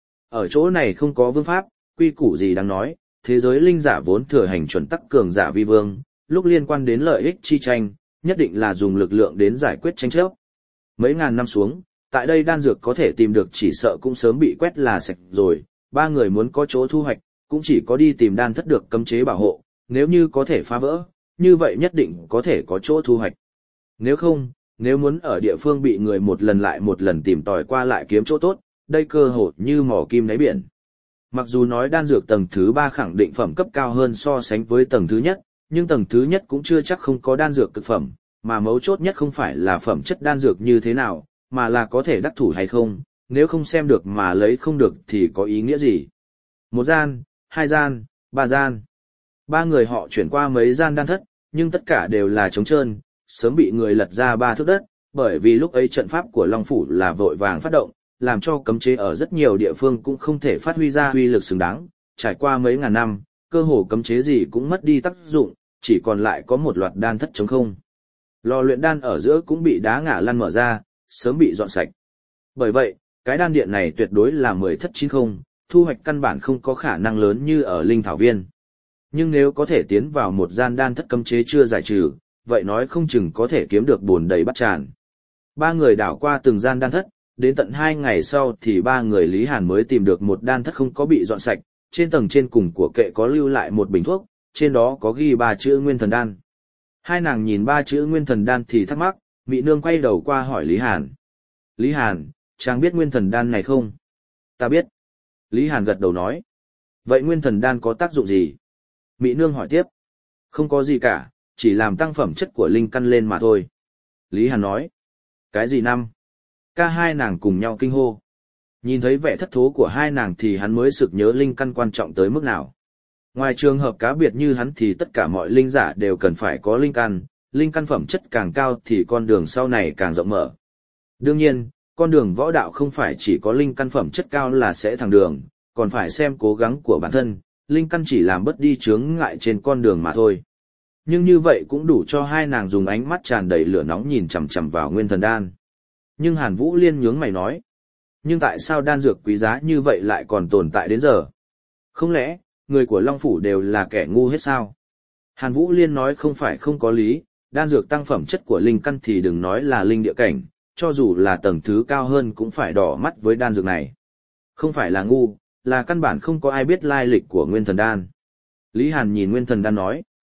Ở chỗ này không có vương pháp, quy củ gì đáng nói, thế giới linh giả vốn thừa hành chuẩn tắc cường giả vi vương, lúc liên quan đến lợi ích chi tranh, nhất định là dùng lực lượng đến giải quyết tranh chấp. Mấy ngàn năm xuống, tại đây đan dược có thể tìm được chỉ sợ cũng sớm bị quét là sạch rồi, ba người muốn có chỗ thu hoạch, cũng chỉ có đi tìm đan thất được cấm chế bảo hộ, nếu như có thể phá vỡ, như vậy nhất định có thể có chỗ thu hoạch. Nếu không, nếu muốn ở địa phương bị người một lần lại một lần tìm tòi qua lại kiếm chỗ tốt, đây cơ hội như mỏ kim đáy biển. Mặc dù nói đan dược tầng thứ 3 khẳng định phẩm cấp cao hơn so sánh với tầng thứ nhất, nhưng tầng thứ nhất cũng chưa chắc không có đan dược cực phẩm, mà mấu chốt nhất không phải là phẩm chất đan dược như thế nào, mà là có thể đắc thủ hay không, nếu không xem được mà lấy không được thì có ý nghĩa gì. 1 gian, 2 gian, 3 gian. Ba người họ chuyển qua mấy gian đan thất, nhưng tất cả đều là trống trơn, sớm bị người lật ra 3 thước đất, bởi vì lúc ấy trận pháp của Long Phủ là vội vàng phát động, làm cho cấm chế ở rất nhiều địa phương cũng không thể phát huy ra uy lực xứng đáng. Trải qua mấy ngàn năm, cơ hồ cấm chế gì cũng mất đi tác dụng, chỉ còn lại có một loạt đan thất trống không. Lò luyện đan ở giữa cũng bị đá ngả lăn mở ra, sớm bị dọn sạch. Bởi vậy, cái đan điện này tuyệt đối là 10 thất 90, thu hoạch căn bản không có khả năng lớn như ở linh thảo viên. Nhưng nếu có thể tiến vào một gian đan thất cấm chế chưa giải trừ, vậy nói không chừng có thể kiếm được bùn đầy bát tràn. Ba người đảo qua từng gian đan thất, đến tận 2 ngày sau thì ba người Lý Hàn mới tìm được một đan thất không có bị dọn sạch, trên tầng trên cùng của kệ có lưu lại một bình thuốc, trên đó có ghi 3 chữ Nguyên Thần Đan. Hai nàng nhìn 3 chữ Nguyên Thần Đan thì thắc mắc, Mị Nương quay đầu qua hỏi Lý Hàn. Lý Hàn, chàng biết Nguyên Thần Đan này không? Ta biết. Lý Hàn gật đầu nói. Vậy Nguyên Thần Đan có tác dụng gì? Mị Nương hỏi tiếp. Không có gì cả, chỉ làm tăng phẩm chất của linh căn lên mà thôi. Lý Hàn nói. Cái gì năm? Cả hai nàng cùng nhau kinh hô. Nhìn thấy vẻ thất thố của hai nàng thì hắn mới sực nhớ linh căn quan trọng tới mức nào. Ngoài trường hợp cá biệt như hắn thì tất cả mọi linh giả đều cần phải có linh căn phẩm chất càng cao thì con đường sau này càng rộng mở. Đương nhiên, con đường võ đạo không phải chỉ có linh căn phẩm chất cao là sẽ thẳng đường, còn phải xem cố gắng của bản thân, linh căn chỉ làm bớt đi chướng ngại trên con đường mà thôi. Nhưng như vậy cũng đủ cho hai nàng dùng ánh mắt tràn đầy lửa nóng nhìn chằm chằm vào Nguyên Thần Đan. Nhưng Hàn Vũ Liên nhướng mày nói, nhưng tại sao đan dược quý giá như vậy lại còn tồn tại đến giờ? Không lẽ, người của Long Phủ đều là kẻ ngu hết sao? Hàn Vũ Liên nói không phải không có lý, đan dược tăng phẩm chất của linh căn thì đừng nói là linh địa cảnh, cho dù là tầng thứ cao hơn cũng phải đỏ mắt với đan dược này. Không phải là ngu, là căn bản không có ai biết lai lịch của Nguyên Thần Đan. Lý Hàn nhìn Nguyên Thần Đan nói,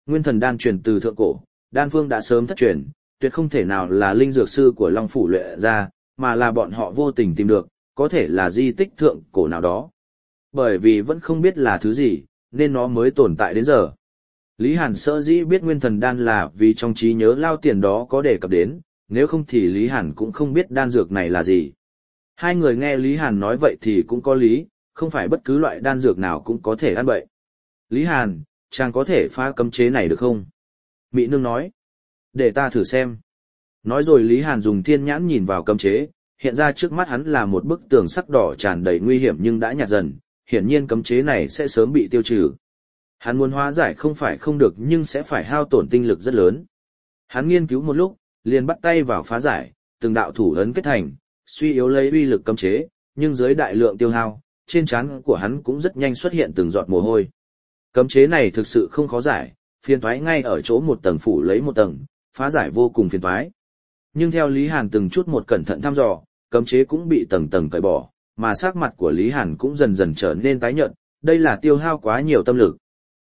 Nguyên thần đan truyền từ thượng cổ, đan phương đã sớm thất truyền, tuyệt không thể nào là linh dược sư của Long Phủ luyện ra, mà là bọn họ vô tình tìm được, có thể là di tích thượng cổ nào đó. Bởi vì vẫn không biết là thứ gì, nên nó mới tồn tại đến giờ. Lý Hàn sở dĩ biết nguyên thần đan là vì trong trí nhớ Lao Tiền đó có đề cập đến, nếu không thì Lý Hàn cũng không biết đan dược này là gì. Hai người nghe Lý Hàn nói vậy thì cũng có lý, không phải bất cứ loại đan dược nào cũng có thể ăn bậy. Lý Hàn, chàng có thể phá cấm chế này được không? Mị nương nói. Để ta thử xem. Nói rồi Lý Hàn dùng thiên nhãn nhìn vào cấm chế, hiện ra trước mắt hắn là một bức tường sắc đỏ tràn đầy nguy hiểm nhưng đã nhạt dần, hiển nhiên cấm chế này sẽ sớm bị tiêu trừ. Hắn muốn hóa giải không phải không được nhưng sẽ phải hao tổn tinh lực rất lớn. Hắn nghiên cứu một lúc, liền bắt tay vào phá giải, từng đạo thủ ấn kết thành, suy yếu lấy uy lực cấm chế, nhưng dưới đại lượng tiêu hao, trên trán của hắn cũng rất nhanh xuất hiện từng giọt mồ hôi. Cấm chế này thực sự không khó giải, phiền toái ngay ở chỗ một tầng phủ lấy một tầng, phá giải vô cùng phiền toái. Nhưng theo Lý Hàn từng chút một cẩn thận thăm dò, cấm chế cũng bị tầng tầng cởi bỏ, mà sắc mặt của Lý Hàn cũng dần dần trở nên tái nhợt, đây là tiêu hao quá nhiều tâm lực.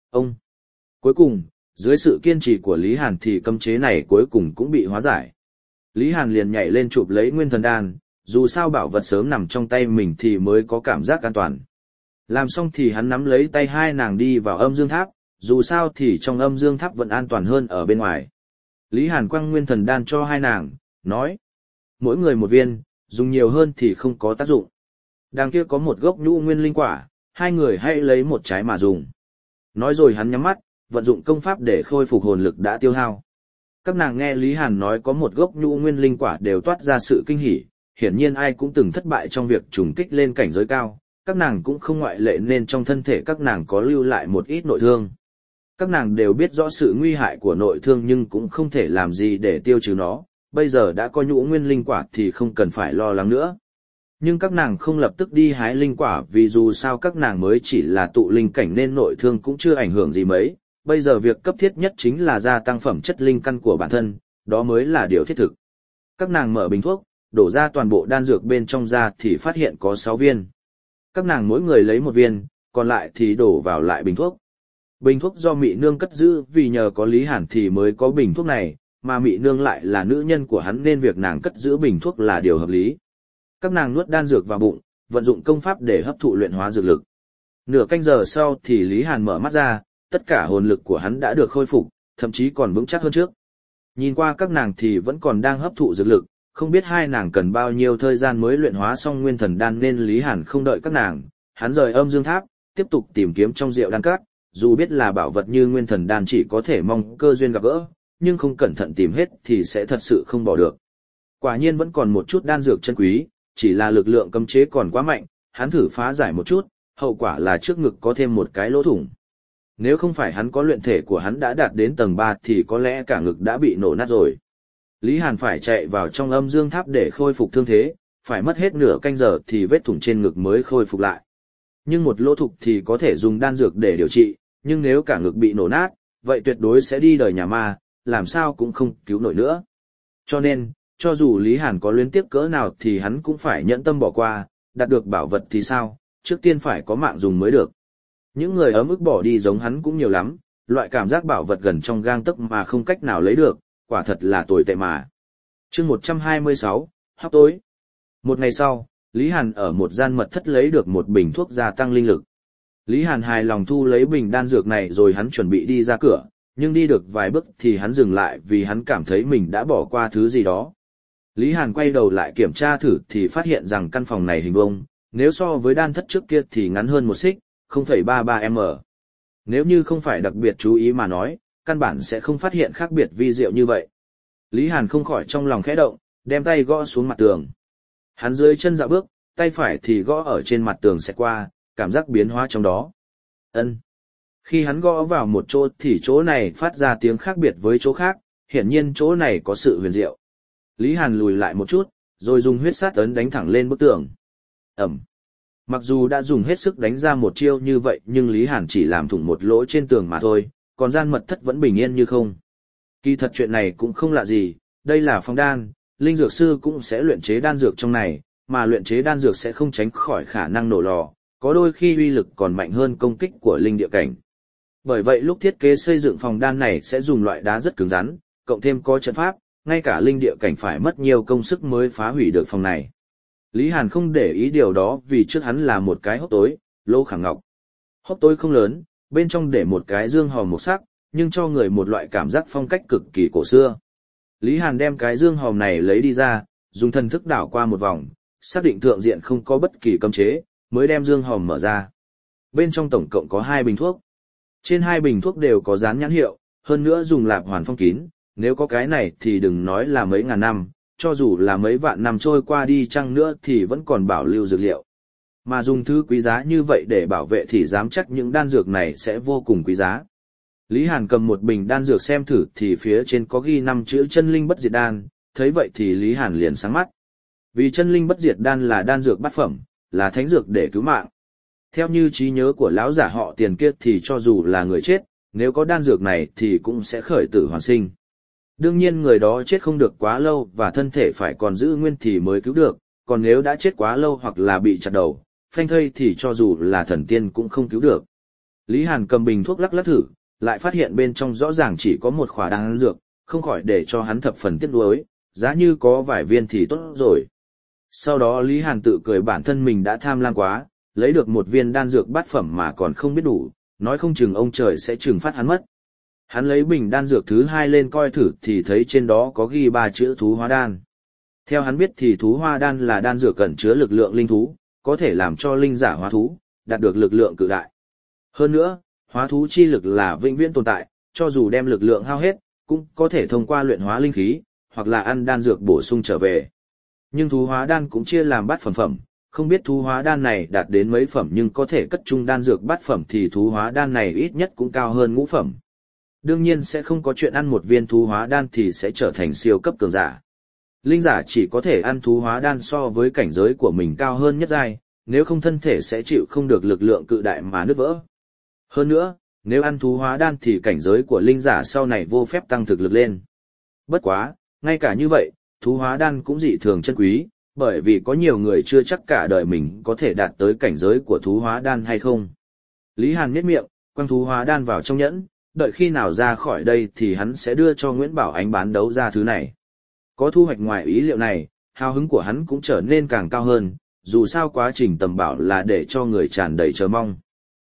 Cuối cùng, dưới sự kiên trì của Lý Hàn thì cấm chế này cuối cùng cũng bị hóa giải. Lý Hàn liền nhảy lên chụp lấy nguyên thần đan, dù sao bảo vật sớm nằm trong tay mình thì mới có cảm giác an toàn. Làm xong thì hắn nắm lấy tay hai nàng đi vào âm dương tháp, dù sao thì trong âm dương tháp vẫn an toàn hơn ở bên ngoài. Lý Hàn quăng nguyên thần đan cho hai nàng, nói. Mỗi người một viên, dùng nhiều hơn thì không có tác dụng. Đằng kia có một gốc nhũ nguyên linh quả, hai người hãy lấy một trái mà dùng. Nói rồi hắn nhắm mắt, vận dụng công pháp để khôi phục hồn lực đã tiêu hao. Các nàng nghe Lý Hàn nói có một gốc nhũ nguyên linh quả đều toát ra sự kinh hỉ, hiển nhiên ai cũng từng thất bại trong việc trùng kích lên cảnh giới cao, các nàng cũng không ngoại lệ nên trong thân thể các nàng có lưu lại một ít nội thương. Các nàng đều biết rõ sự nguy hại của nội thương nhưng cũng không thể làm gì để tiêu trừ nó, bây giờ đã có nhũ nguyên linh quả thì không cần phải lo lắng nữa. Nhưng các nàng không lập tức đi hái linh quả vì dù sao các nàng mới chỉ là tụ linh cảnh nên nội thương cũng chưa ảnh hưởng gì mấy, bây giờ việc cấp thiết nhất chính là gia tăng phẩm chất linh căn của bản thân, đó mới là điều thiết thực. Các nàng mở bình thuốc, đổ ra toàn bộ đan dược bên trong ra thì phát hiện có 6 viên. Các nàng mỗi người lấy một viên, còn lại thì đổ vào lại bình thuốc. Bình thuốc do Mị Nương cất giữ vì nhờ có Lý Hàn thì mới có bình thuốc này, mà Mị Nương lại là nữ nhân của hắn nên việc nàng cất giữ bình thuốc là điều hợp lý. Các nàng nuốt đan dược vào bụng, vận dụng công pháp để hấp thụ luyện hóa dược lực. Nửa canh giờ sau thì Lý Hàn mở mắt ra, tất cả hồn lực của hắn đã được khôi phục, thậm chí còn vững chắc hơn trước. Nhìn qua các nàng thì vẫn còn đang hấp thụ dược lực, không biết hai nàng cần bao nhiêu thời gian mới luyện hóa xong nguyên thần đan nên Lý Hàn không đợi các nàng, hắn rời âm dương tháp, tiếp tục tìm kiếm trong rượu đan cát, dù biết là bảo vật như nguyên thần đan chỉ có thể mong cơ duyên gặp gỡ, nhưng không cẩn thận tìm hết thì sẽ thật sự không bỏ được. Quả nhiên vẫn còn một chút đan dược chân quý, chỉ là lực lượng cấm chế còn quá mạnh, hắn thử phá giải một chút, hậu quả là trước ngực có thêm một cái lỗ thủng. Nếu không phải hắn có luyện thể của hắn đã đạt đến tầng 3 thì có lẽ cả ngực đã bị nổ nát rồi. Lý Hàn phải chạy vào trong âm dương tháp để khôi phục thương thế, phải mất hết nửa canh giờ thì vết thủng trên ngực mới khôi phục lại. Nhưng một lỗ thủng thì có thể dùng đan dược để điều trị, nhưng nếu cả ngực bị nổ nát, vậy tuyệt đối sẽ đi đời nhà ma, làm sao cũng không cứu nổi nữa. Cho nên, cho dù Lý Hàn có luyến tiếc cỡ nào thì hắn cũng phải nhẫn tâm bỏ qua, đạt được bảo vật thì sao, trước tiên phải có mạng dùng mới được. Những người ấm ức bỏ đi giống hắn cũng nhiều lắm, loại cảm giác bảo vật gần trong gang tấc mà không cách nào lấy được, quả thật là tồi tệ mà. Chương 126, hấp tối. Một ngày sau, Lý Hàn ở một gian mật thất lấy được một bình thuốc gia tăng linh lực. Lý Hàn hài lòng thu lấy bình đan dược này rồi hắn chuẩn bị đi ra cửa, nhưng đi được vài bước thì hắn dừng lại vì hắn cảm thấy mình đã bỏ qua thứ gì đó. Lý Hàn quay đầu lại kiểm tra thử thì phát hiện rằng căn phòng này hình vuông, nếu so với đan thất trước kia thì ngắn hơn một xích, 0,33m. Nếu như không phải đặc biệt chú ý mà nói, căn bản sẽ không phát hiện khác biệt vi diệu như vậy. Lý Hàn không khỏi trong lòng khẽ động, đem tay gõ xuống mặt tường. Hắn dưới chân dạo bước, tay phải thì gõ ở trên mặt tường xẹt qua, cảm giác biến hóa trong đó. Ân. Khi hắn gõ vào một chỗ thì chỗ này phát ra tiếng khác biệt với chỗ khác, hiển nhiên chỗ này có sự huyền diệu. Lý Hàn lùi lại một chút, rồi dùng huyết sát ấn đánh thẳng lên bức tường. Ẩm. Mặc dù đã dùng hết sức đánh ra một chiêu như vậy nhưng Lý Hàn chỉ làm thủng một lỗ trên tường mà thôi, còn gian mật thất vẫn bình yên như không. Kỳ thật chuyện này cũng không lạ gì, đây là phòng đan, linh dược sư cũng sẽ luyện chế đan dược trong này, mà luyện chế đan dược sẽ không tránh khỏi khả năng nổ lò, có đôi khi uy lực còn mạnh hơn công kích của linh địa cảnh. Bởi vậy lúc thiết kế xây dựng phòng đan này sẽ dùng loại đá rất cứng rắn, cộng thêm có trận pháp, ngay cả linh địa cảnh phải mất nhiều công sức mới phá hủy được phòng này. Lý Hàn không để ý điều đó vì trước hắn là một cái hốc tối, lô khảm ngọc. Hốc tối không lớn, bên trong để một cái dương hòm mộc sắc, nhưng cho người một loại cảm giác phong cách cực kỳ cổ xưa. Lý Hàn đem cái dương hòm này lấy đi ra, dùng thần thức đảo qua một vòng, xác định thượng diện không có bất kỳ cấm chế, mới đem dương hòm mở ra. Bên trong tổng cộng có 2 bình thuốc. Trên 2 bình thuốc đều có dán nhãn hiệu, hơn nữa dùng lạp hoàn phong kín, nếu có cái này thì đừng nói là mấy ngàn năm, cho dù là mấy vạn năm trôi qua đi chăng nữa thì vẫn còn bảo lưu dược liệu. Mà dùng thứ quý giá như vậy để bảo vệ thì dám chắc những đan dược này sẽ vô cùng quý giá. Lý Hàn cầm một bình đan dược xem thử thì phía trên có ghi 5 chữ chân linh bất diệt đan, thấy vậy thì Lý Hàn liền sáng mắt. Vì chân linh bất diệt đan là đan dược bát phẩm, là thánh dược để cứu mạng. Theo như trí nhớ của lão giả họ Tiền kia thì cho dù là người chết, nếu có đan dược này thì cũng sẽ khởi tử hoàn sinh. Đương nhiên người đó chết không được quá lâu và thân thể phải còn giữ nguyên thì mới cứu được, còn nếu đã chết quá lâu hoặc là bị chặt đầu, phanh thây thì cho dù là thần tiên cũng không cứu được. Lý Hàn cầm bình thuốc lắc lắc thử, lại phát hiện bên trong rõ ràng chỉ có một khỏa đan dược, không khỏi để cho hắn thập phần tiếc nuối, giá như có vài viên thì tốt rồi. Sau đó Lý Hàn tự cười bản thân mình đã tham lam quá, lấy được một viên đan dược bát phẩm mà còn không biết đủ, nói không chừng ông trời sẽ trừng phạt hắn mất. Hắn lấy bình đan dược thứ 2 lên coi thử thì thấy trên đó có ghi 3 chữ thú hóa đan. Theo hắn biết thì thú hóa đan là đan dược cẩn chứa lực lượng linh thú, có thể làm cho linh giả hóa thú, đạt được lực lượng cự đại. Hơn nữa, hóa thú chi lực là vĩnh viễn tồn tại, cho dù đem lực lượng hao hết, cũng có thể thông qua luyện hóa linh khí, hoặc là ăn đan dược bổ sung trở về. Nhưng thú hóa đan cũng chia làm bát phẩm, không biết thú hóa đan này đạt đến mấy phẩm nhưng có thể cất chung đan dược bát phẩm thì thú hóa đan này ít nhất cũng cao hơn ngũ phẩm. Đương nhiên sẽ không có chuyện ăn một viên thú hóa đan thì sẽ trở thành siêu cấp cường giả. Linh giả chỉ có thể ăn thú hóa đan so với cảnh giới của mình cao hơn nhất giai, nếu không thân thể sẽ chịu không được lực lượng cự đại mà nứt vỡ. Hơn nữa, nếu ăn thú hóa đan thì cảnh giới của linh giả sau này vô phép tăng thực lực lên. Bất quá, ngay cả như vậy, thú hóa đan cũng dị thường chân quý, bởi vì có nhiều người chưa chắc cả đời mình có thể đạt tới cảnh giới của thú hóa đan hay không. Lý Hàn nhếch miệng, quăng thú hóa đan vào trong nhẫn, đợi khi nào ra khỏi đây thì hắn sẽ đưa cho Nguyễn Bảo Ánh bán đấu ra thứ này. Có thu hoạch ngoài ý liệu này, hào hứng của hắn cũng trở nên càng cao hơn, dù sao quá trình tầm bảo là để cho người tràn đầy chờ mong.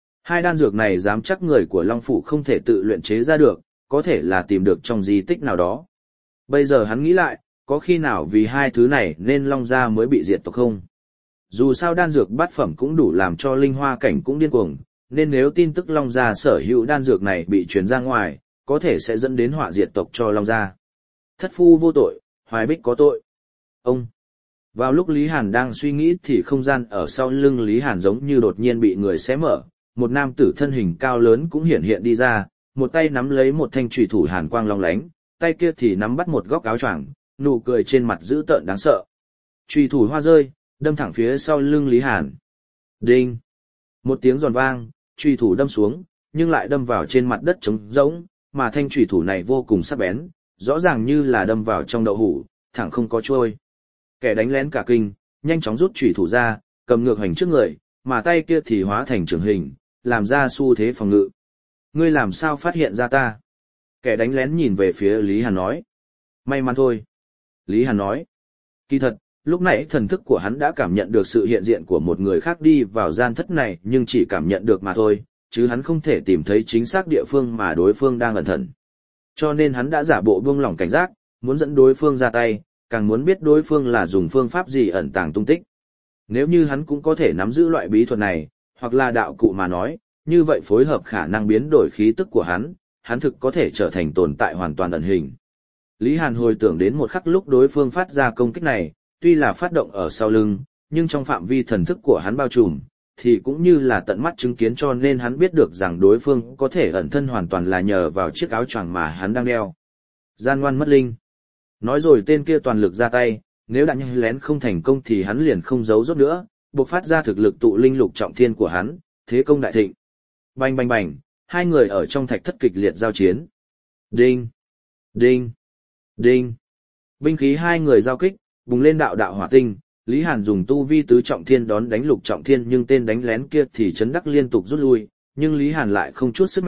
2 đan dược này dám chắc người của Long Phủ không thể tự luyện chế ra được, có thể là tìm được trong di tích nào đó. Bây giờ hắn nghĩ lại, có khi nào vì 2 thứ này nên Long Gia mới bị diệt tộc không? Dù sao đan dược bát phẩm cũng đủ làm cho linh hoa cảnh cũng điên cuồng, nên nếu tin tức Long Gia sở hữu đan dược này bị truyền ra ngoài, có thể sẽ dẫn đến họa diệt tộc cho Long Gia. Thất phu vô tội, Hoài Bích có tội. Ông! Vào lúc Lý Hàn đang suy nghĩ thì không gian ở sau lưng Lý Hàn giống như đột nhiên bị người xé mở, một nam tử thân hình cao lớn cũng hiện hiện đi ra, một tay nắm lấy một thanh chùy thủ hàn quang long lánh, tay kia thì nắm bắt một góc áo choàng, nụ cười trên mặt dữ tợn đáng sợ. Chùy thủ hoa rơi, đâm thẳng phía sau lưng Lý Hàn. Đinh! Một tiếng giòn vang, chùy thủ đâm xuống, nhưng lại đâm vào trên mặt đất trống rỗng, mà thanh chùy thủ này vô cùng sắc bén, rõ ràng như là đâm vào trong đậu hũ, thẳng không có trôi. Kẻ đánh lén cả kinh, nhanh chóng rút chùy thủ ra, cầm ngược hành trước người, mà tay kia thì hóa thành trường hình, làm ra xu thế phòng ngự. Ngươi làm sao phát hiện ra ta? Kẻ đánh lén nhìn về phía Lý Hàn nói. May mắn thôi. Lý Hàn nói. Kỳ thật, lúc nãy thần thức của hắn đã cảm nhận được sự hiện diện của một người khác đi vào gian thất này nhưng chỉ cảm nhận được mà thôi, chứ hắn không thể tìm thấy chính xác địa phương mà đối phương đang ẩn thân. Cho nên hắn đã giả bộ buông lỏng cảnh giác, muốn dẫn đối phương ra tay, càng muốn biết đối phương là dùng phương pháp gì ẩn tàng tung tích. Nếu như hắn cũng có thể nắm giữ loại bí thuật này, hoặc là đạo cụ mà nói, như vậy phối hợp khả năng biến đổi khí tức của hắn thực có thể trở thành tồn tại hoàn toàn ẩn hình. Lý Hàn hồi tưởng đến một khắc lúc đối phương phát ra công kích này, tuy là phát động ở sau lưng, nhưng trong phạm vi thần thức của hắn bao trùm, thì cũng như là tận mắt chứng kiến cho nên hắn biết được rằng đối phương có thể ẩn thân hoàn toàn là nhờ vào chiếc áo choàng mà hắn đang đeo. Gian ngoan mất linh. Nói rồi tên kia toàn lực ra tay, nếu đã nhanh lén không thành công thì hắn liền không giấu rốt nữa, bộc phát ra thực lực tụ linh lục trọng thiên của hắn, thế công đại thịnh. Bành bành bành, 2 người ở trong thạch thất kịch liệt giao chiến. Đinh, đinh, đinh. Binh khí 2 người giao kích, bùng lên đạo đạo hỏa tinh, Lý Hàn dùng tu vi tứ trọng thiên đón đánh lục trọng thiên nhưng tên đánh lén kia thì chấn đắc liên tục rút lui, nhưng Lý Hàn lại không chút sức mẻ,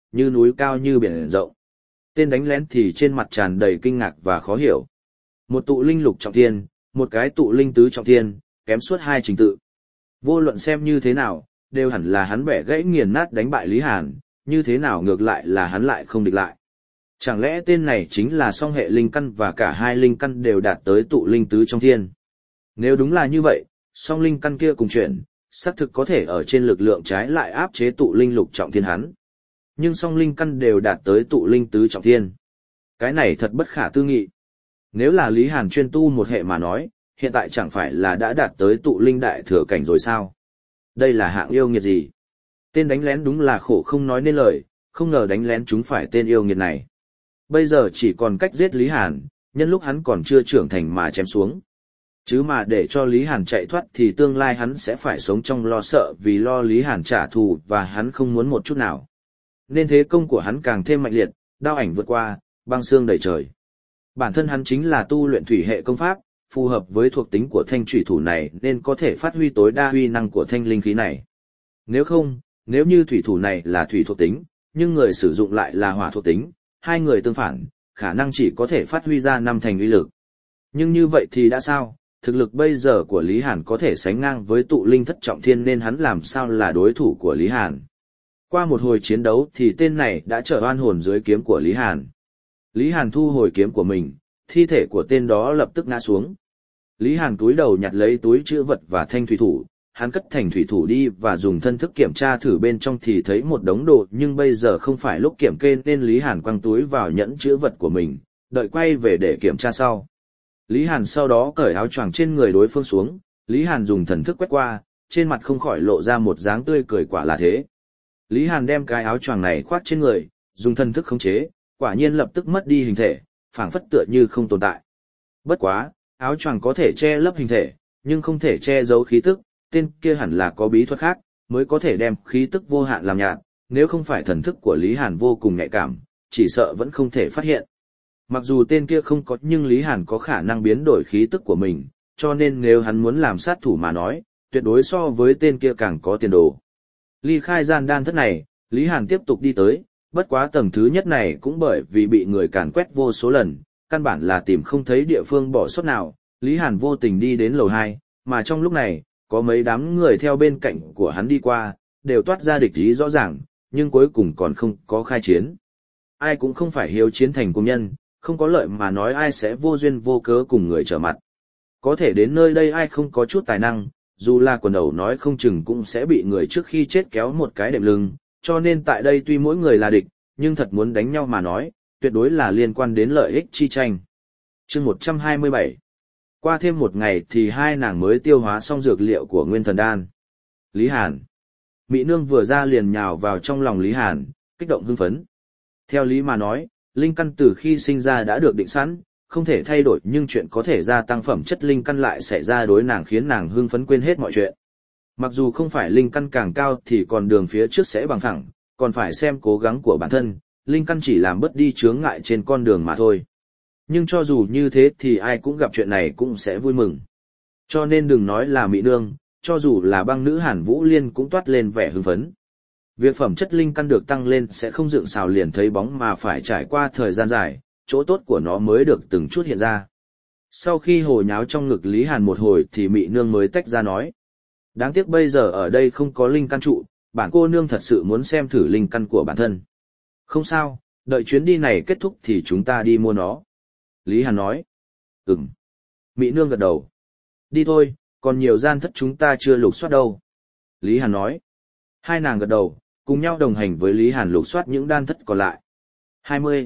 như núi cao như biển rộng. Tên đánh lén thì trên mặt tràn đầy kinh ngạc và khó hiểu. Một tụ linh lục trọng thiên, một cái tụ linh tứ trọng thiên, kém suốt hai trình tự. Vô luận xem như thế nào, đều hẳn là hắn bẻ gãy nghiền nát đánh bại Lý Hàn, như thế nào ngược lại là hắn lại không địch lại. Chẳng lẽ tên này chính là song hệ linh căn và cả hai linh căn đều đạt tới tụ linh tứ trong thiên? Nếu đúng là như vậy, song linh căn kia cùng chuyển, xác thực có thể ở trên lực lượng trái lại áp chế tụ linh lục trọng thiên hắn. Nhưng song linh căn đều đạt tới tụ linh tứ trọng thiên. Cái này thật bất khả tư nghị. Nếu là Lý Hàn chuyên tu một hệ mà nói, hiện tại chẳng phải là đã đạt tới tụ linh đại thừa cảnh rồi sao? Đây là hạng yêu nghiệt gì? Tên đánh lén đúng là khổ không nói nên lời, không ngờ đánh lén chúng phải tên yêu nghiệt này. Bây giờ chỉ còn cách giết Lý Hàn, nhân lúc hắn còn chưa trưởng thành mà chém xuống. Chứ mà để cho Lý Hàn chạy thoát thì tương lai hắn sẽ phải sống trong lo sợ vì lo Lý Hàn trả thù và hắn không muốn một chút nào. Nên thế công của hắn càng thêm mạnh liệt, đao ảnh vượt qua, băng xương đầy trời. Bản thân hắn chính là tu luyện thủy hệ công pháp, phù hợp với thuộc tính của thanh thủy thủ này nên có thể phát huy tối đa huy năng của thanh linh khí này. Nếu không, nếu như thủy thủ này là thủy thuộc tính, nhưng người sử dụng lại là hỏa thuộc tính, hai người tương phản, khả năng chỉ có thể phát huy ra năm thành uy lực. Nhưng như vậy thì đã sao? Thực lực bây giờ của Lý Hàn có thể sánh ngang với tụ linh thất trọng thiên nên hắn làm sao là đối thủ của Lý Hàn. Qua một hồi chiến đấu thì tên này đã trở oan hồn dưới kiếm của Lý Hàn. Lý Hàn thu hồi kiếm của mình, thi thể của tên đó lập tức ngã xuống. Lý Hàn cúi đầu nhặt lấy túi trữ vật và thanh thủy thủ, hắn cất thành thủy thủ đi và dùng thân thức kiểm tra thử bên trong thì thấy một đống đồ nhưng bây giờ không phải lúc kiểm kê nên Lý Hàn quăng túi vào nhẫn trữ vật của mình, đợi quay về để kiểm tra sau. Lý Hàn sau đó cởi áo choàng trên người đối phương xuống, Lý Hàn dùng thần thức quét qua, trên mặt không khỏi lộ ra một dáng tươi cười quả là thế. Lý Hàn đem cái áo choàng này khoác trên người, dùng thần thức khống chế, quả nhiên lập tức mất đi hình thể, phảng phất tựa như không tồn tại. Bất quá, áo choàng có thể che lấp hình thể, nhưng không thể che giấu khí tức, tên kia hẳn là có bí thuật khác, mới có thể đem khí tức vô hạn làm nhạt, nếu không phải thần thức của Lý Hàn vô cùng nhạy cảm, chỉ sợ vẫn không thể phát hiện. Mặc dù tên kia không có nhưng Lý Hàn có khả năng biến đổi khí tức của mình, cho nên nếu hắn muốn làm sát thủ mà nói, tuyệt đối so với tên kia càng có tiền đồ. Ly khai gian đan thất này, Lý Hàn tiếp tục đi tới, bất quá tầng thứ nhất này cũng bởi vì bị người càn quét vô số lần, căn bản là tìm không thấy địa phương bỏ sót nào, Lý Hàn vô tình đi đến lầu 2, mà trong lúc này, có mấy đám người theo bên cạnh của hắn đi qua, đều toát ra địch ý rõ ràng, nhưng cuối cùng còn không có khai chiến. Ai cũng không phải hiếu chiến thành công nhân, không có lợi mà nói ai sẽ vô duyên vô cớ cùng người trở mặt. Có thể đến nơi đây ai không có chút tài năng, dù là quần đầu nói không chừng cũng sẽ bị người trước khi chết kéo một cái đệm lưng, cho nên tại đây tuy mỗi người là địch, nhưng thật muốn đánh nhau mà nói, tuyệt đối là liên quan đến lợi ích chi tranh. Chương 127. Qua thêm một ngày thì hai nàng mới tiêu hóa xong dược liệu của Nguyên Thần Đan. Lý Hàn. Mỹ nương vừa ra liền nhào vào trong lòng Lý Hàn, kích động hưng phấn. Theo lý mà nói, linh căn từ khi sinh ra đã được định sẵn, không thể thay đổi nhưng chuyện có thể gia tăng phẩm chất linh căn lại xảy ra đối nàng khiến nàng hưng phấn quên hết mọi chuyện. Mặc dù không phải linh căn càng cao thì còn đường phía trước sẽ bằng phẳng, còn phải xem cố gắng của bản thân, linh căn chỉ làm bớt đi chướng ngại trên con đường mà thôi. Nhưng cho dù như thế thì ai cũng gặp chuyện này cũng sẽ vui mừng. Cho nên đừng nói là Mỹ nương, cho dù là băng nữ Hàn Vũ Liên cũng toát lên vẻ hưng phấn. Việc phẩm chất linh căn được tăng lên sẽ không dựng xào liền thấy bóng mà phải trải qua thời gian dài, chỗ tốt của nó mới được từng chút hiện ra. Sau khi hồ nháo trong ngực Lý Hàn một hồi thì Mỹ nương mới tách ra nói. Đáng tiếc bây giờ ở đây không có linh căn trụ, bản cô nương thật sự muốn xem thử linh căn của bản thân. Không sao, đợi chuyến đi này kết thúc thì chúng ta đi mua nó. Lý Hàn nói. Ừm. Mỹ nương gật đầu. Đi thôi, còn nhiều gian thất chúng ta chưa lục soát đâu. Lý Hàn nói. Hai nàng gật đầu, cùng nhau đồng hành với Lý Hàn lục soát những đan thất còn lại. 20.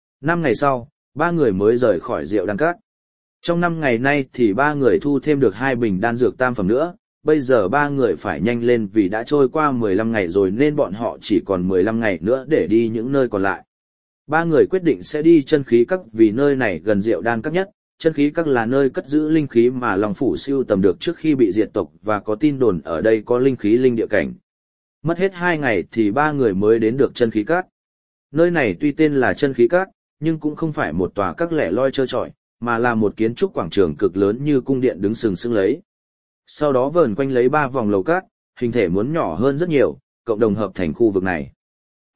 5 ngày sau, ba người mới rời khỏi Diệu Đan Các. Trong 5 ngày nay thì ba người thu thêm được 2 bình đan dược tam phẩm nữa, bây giờ ba người phải nhanh lên vì đã trôi qua 15 ngày rồi nên bọn họ chỉ còn 15 ngày nữa để đi những nơi còn lại. Ba người quyết định sẽ đi chân khí các vì nơi này gần Diệu Đan Các nhất, chân khí các là nơi cất giữ linh khí mà Long Phủ sưu tầm được trước khi bị diệt tộc và có tin đồn ở đây có linh khí linh địa cảnh. Mất hết 2 ngày thì ba người mới đến được chân khí các. Nơi này tuy tên là chân khí các, nhưng cũng không phải một tòa các lẻ loi trơ trọi, mà là một kiến trúc quảng trường cực lớn như cung điện đứng sừng sững lấy. Sau đó vờn quanh lấy 3 vòng lầu các, hình thể muốn nhỏ hơn rất nhiều, cộng đồng hợp thành khu vực này.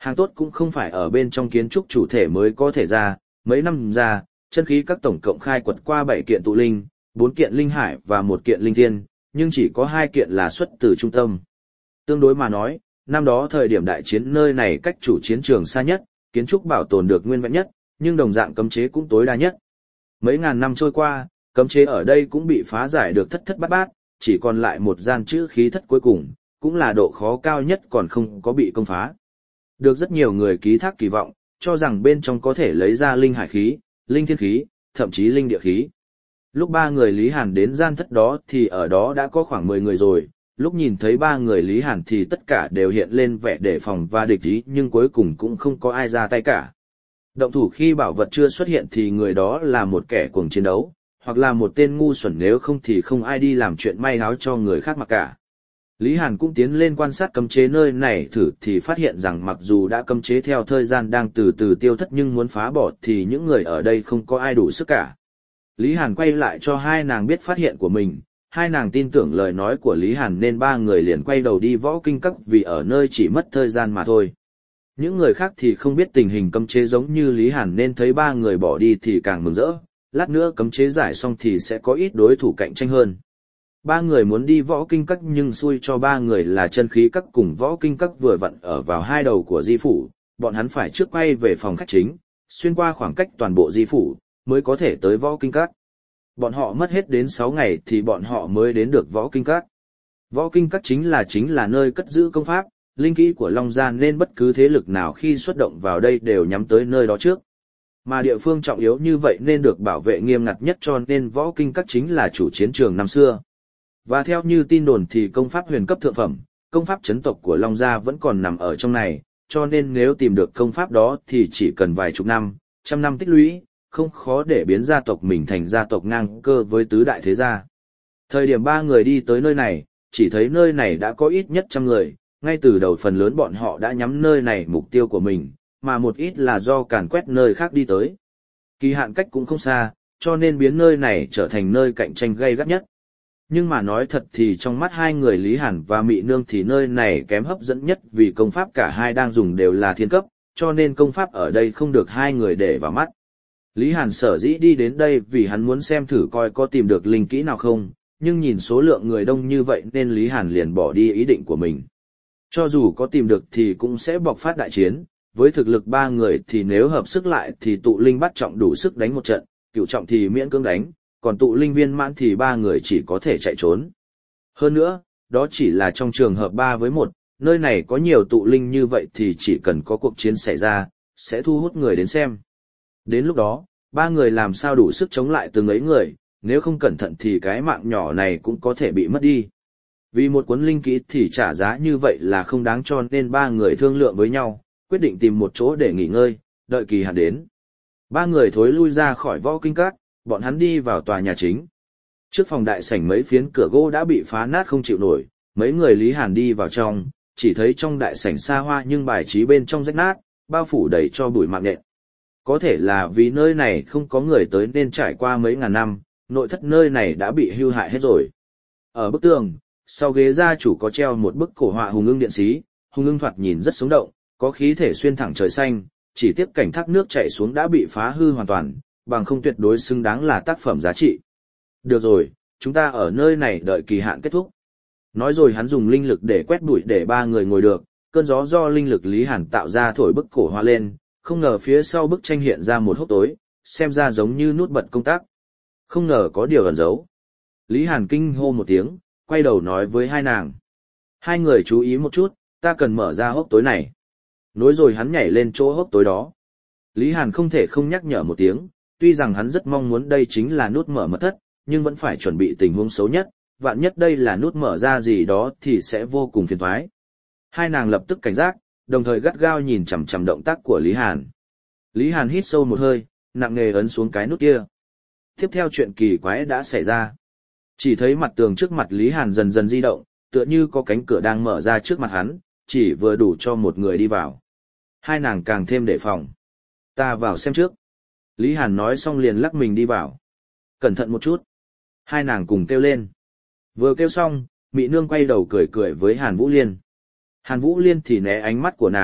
Hàng tốt cũng không phải ở bên trong kiến trúc chủ thể mới có thể ra, mấy năm ra, chân khí các tổng cộng khai quật qua 7 kiện tụ linh, 4 kiện linh hải và 1 kiện linh thiên, nhưng chỉ có 2 kiện là xuất từ trung tâm. Tương đối mà nói, năm đó thời điểm đại chiến nơi này cách chủ chiến trường xa nhất, kiến trúc bảo tồn được nguyên vẹn nhất, nhưng đồng dạng cấm chế cũng tối đa nhất. Mấy ngàn năm trôi qua, cấm chế ở đây cũng bị phá giải được thất thất bát bát, chỉ còn lại một gian chữ khí thất cuối cùng, cũng là độ khó cao nhất còn không có bị công phá. Được rất nhiều người ký thác kỳ vọng, cho rằng bên trong có thể lấy ra linh hải khí, linh thiên khí, thậm chí linh địa khí. Lúc 3 người Lý Hàn đến gian thất đó thì ở đó đã có khoảng 10 người rồi, lúc nhìn thấy 3 người Lý Hàn thì tất cả đều hiện lên vẻ đề phòng và địch ý, nhưng cuối cùng cũng không có ai ra tay cả. Động thủ khi bảo vật chưa xuất hiện thì người đó là một kẻ cuồng chiến đấu, hoặc là một tên ngu xuẩn, nếu không thì không ai đi làm chuyện may áo cho người khác mặc cả. Lý Hàn cũng tiến lên quan sát cấm chế nơi này thử thì phát hiện rằng mặc dù đã cấm chế theo thời gian đang từ từ tiêu thất nhưng muốn phá bỏ thì những người ở đây không có ai đủ sức cả. Lý Hàn quay lại cho hai nàng biết phát hiện của mình, hai nàng tin tưởng lời nói của Lý Hàn nên 3 người liền quay đầu đi võ kinh các vì ở nơi chỉ mất thời gian mà thôi. Những người khác thì không biết tình hình cấm chế giống như Lý Hàn nên thấy 3 người bỏ đi thì càng mừng rỡ, lát nữa cấm chế giải xong thì sẽ có ít đối thủ cạnh tranh hơn. 3 người muốn đi võ kinh các nhưng xui cho 3 người là chân khí các cùng võ kinh các vừa vặn ở vào hai đầu của di phủ, bọn hắn phải trước quay về phòng khách chính, xuyên qua khoảng cách toàn bộ di phủ, mới có thể tới võ kinh các. Bọn họ mất hết đến 6 ngày thì bọn họ mới đến được võ kinh các. Võ kinh các chính là nơi cất giữ công pháp, linh kỹ của Long Gia nên bất cứ thế lực nào khi xuất động vào đây đều nhắm tới nơi đó trước. Mà địa phương trọng yếu như vậy nên được bảo vệ nghiêm ngặt nhất cho nên võ kinh các chính là chủ chiến trường năm xưa. Và theo như tin đồn thì công pháp huyền cấp thượng phẩm, công pháp chấn tộc của Long Gia vẫn còn nằm ở trong này, cho nên nếu tìm được công pháp đó thì chỉ cần vài chục năm, trăm năm tích lũy, không khó để biến gia tộc mình thành gia tộc ngang cơ với tứ đại thế gia. Thời điểm 3 người đi tới nơi này, chỉ thấy nơi này đã có ít nhất 100 người, ngay từ đầu phần lớn bọn họ đã nhắm nơi này mục tiêu của mình, mà một ít là do càn quét nơi khác đi tới. Kỳ hạn cách cũng không xa, cho nên biến nơi này trở thành nơi cạnh tranh gay gắt nhất. Nhưng mà nói thật thì trong mắt 2 người Lý Hàn và Mị Nương thì nơi này kém hấp dẫn nhất vì công pháp cả hai đang dùng đều là thiên cấp, cho nên công pháp ở đây không được 2 người để vào mắt. Lý Hàn sở dĩ đi đến đây vì hắn muốn xem thử coi có tìm được linh kỹ nào không, nhưng nhìn số lượng người đông như vậy nên Lý Hàn liền bỏ đi ý định của mình. Cho dù có tìm được thì cũng sẽ bộc phát đại chiến, với thực lực 3 người thì nếu hợp sức lại thì tụ linh bắt trọng đủ sức đánh một trận, cửu trọng thì miễn cưỡng đánh, còn tụ linh viên mãn thì 3 người chỉ có thể chạy trốn. Hơn nữa, đó chỉ là trong trường hợp 3 với 1, nơi này có nhiều tụ linh như vậy thì chỉ cần có cuộc chiến xảy ra, sẽ thu hút người đến xem. Đến lúc đó, 3 người làm sao đủ sức chống lại từng ấy người, nếu không cẩn thận thì cái mạng nhỏ này cũng có thể bị mất đi. Vì một cuốn linh kỹ thì trả giá như vậy là không đáng cho nên 3 người thương lượng với nhau, quyết định tìm một chỗ để nghỉ ngơi, đợi kỳ hạn đến. 3 người thối lui ra khỏi võ kinh các, bọn hắn đi vào tòa nhà chính. Trước phòng đại sảnh mấy phiến cửa gỗ đã bị phá nát không chịu nổi, mấy người Lý Hàn đi vào trong, chỉ thấy trong đại sảnh xa hoa nhưng bài trí bên trong rách nát, bao phủ đầy cho bụi mạng nhện. Có thể là vì nơi này không có người tới nên trải qua mấy ngàn năm, nội thất nơi này đã bị hư hại hết rồi. Ở bức tường, sau ghế gia chủ có treo một bức cổ họa hùng ưng điện xí, hùng ưng thoạt nhìn rất sống động, có khí thể xuyên thẳng trời xanh, chỉ tiếc cảnh thác nước chảy xuống đã bị phá hư hoàn toàn, bằng không tuyệt đối xứng đáng là tác phẩm giá trị. Được rồi, chúng ta ở nơi này đợi kỳ hạn kết thúc. Nói rồi hắn dùng linh lực để quét bụi để 3 người ngồi được, cơn gió do linh lực Lý Hàn tạo ra thổi bức cổ họa lên, không ngờ phía sau bức tranh hiện ra một hốc tối, xem ra giống như nút bật công tắc. Không ngờ có điều ẩn giấu. Lý Hàn kinh hô một tiếng, quay đầu nói với 2 nàng. 2 người chú ý một chút, ta cần mở ra hốc tối này. Nói rồi hắn nhảy lên chỗ hốc tối đó. Lý Hàn không thể không nhắc nhở một tiếng, tuy rằng hắn rất mong muốn đây chính là nút mở mật thất, nhưng vẫn phải chuẩn bị tình huống xấu nhất, vạn nhất đây là nút mở ra gì đó thì sẽ vô cùng phiền toái. 2 nàng lập tức cảnh giác, đồng thời gắt gao nhìn chằm chằm động tác của Lý Hàn. Lý Hàn hít sâu một hơi, nặng nề ấn xuống cái nút kia. Tiếp theo chuyện kỳ quái đã xảy ra. Chỉ thấy mặt tường trước mặt Lý Hàn dần dần di động, tựa như có cánh cửa đang mở ra trước mặt hắn, chỉ vừa đủ cho một người đi vào. 2 nàng càng thêm đề phòng. Ta vào xem trước. Lý Hàn nói xong liền lắc mình đi vào. Cẩn thận một chút. 2 nàng cùng kêu lên. Vừa kêu xong, Mị Nương quay đầu cười cười với Hàn Vũ Liên. Hàn Vũ Liên thì né ánh mắt của nàng,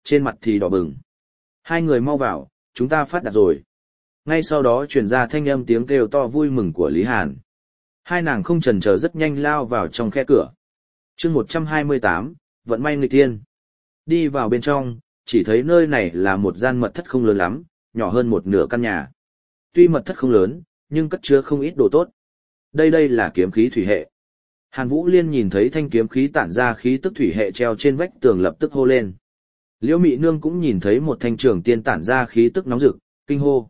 trên mặt thì đỏ bừng. Hai người mau vào, chúng ta phát đạt rồi. Ngay sau đó truyền ra thanh âm tiếng kêu to vui mừng của Lý Hàn. Hai nàng không chần chờ rất nhanh lao vào trong khe cửa. chương 128, vận may nghịch tiên. Đi vào bên trong, chỉ thấy nơi này là một gian mật thất không lớn lắm, nhỏ hơn một nửa căn nhà. Tuy mật thất không lớn, nhưng cất chứa không ít đồ tốt. Đây là kiếm khí thủy hệ. Hàn Vũ Liên nhìn thấy thanh kiếm khí tản ra khí tức thủy hệ treo trên vách tường lập tức hô lên. Liễu Mị Nương cũng nhìn thấy một thanh trường tiên tản ra khí tức nóng rực, kinh hô.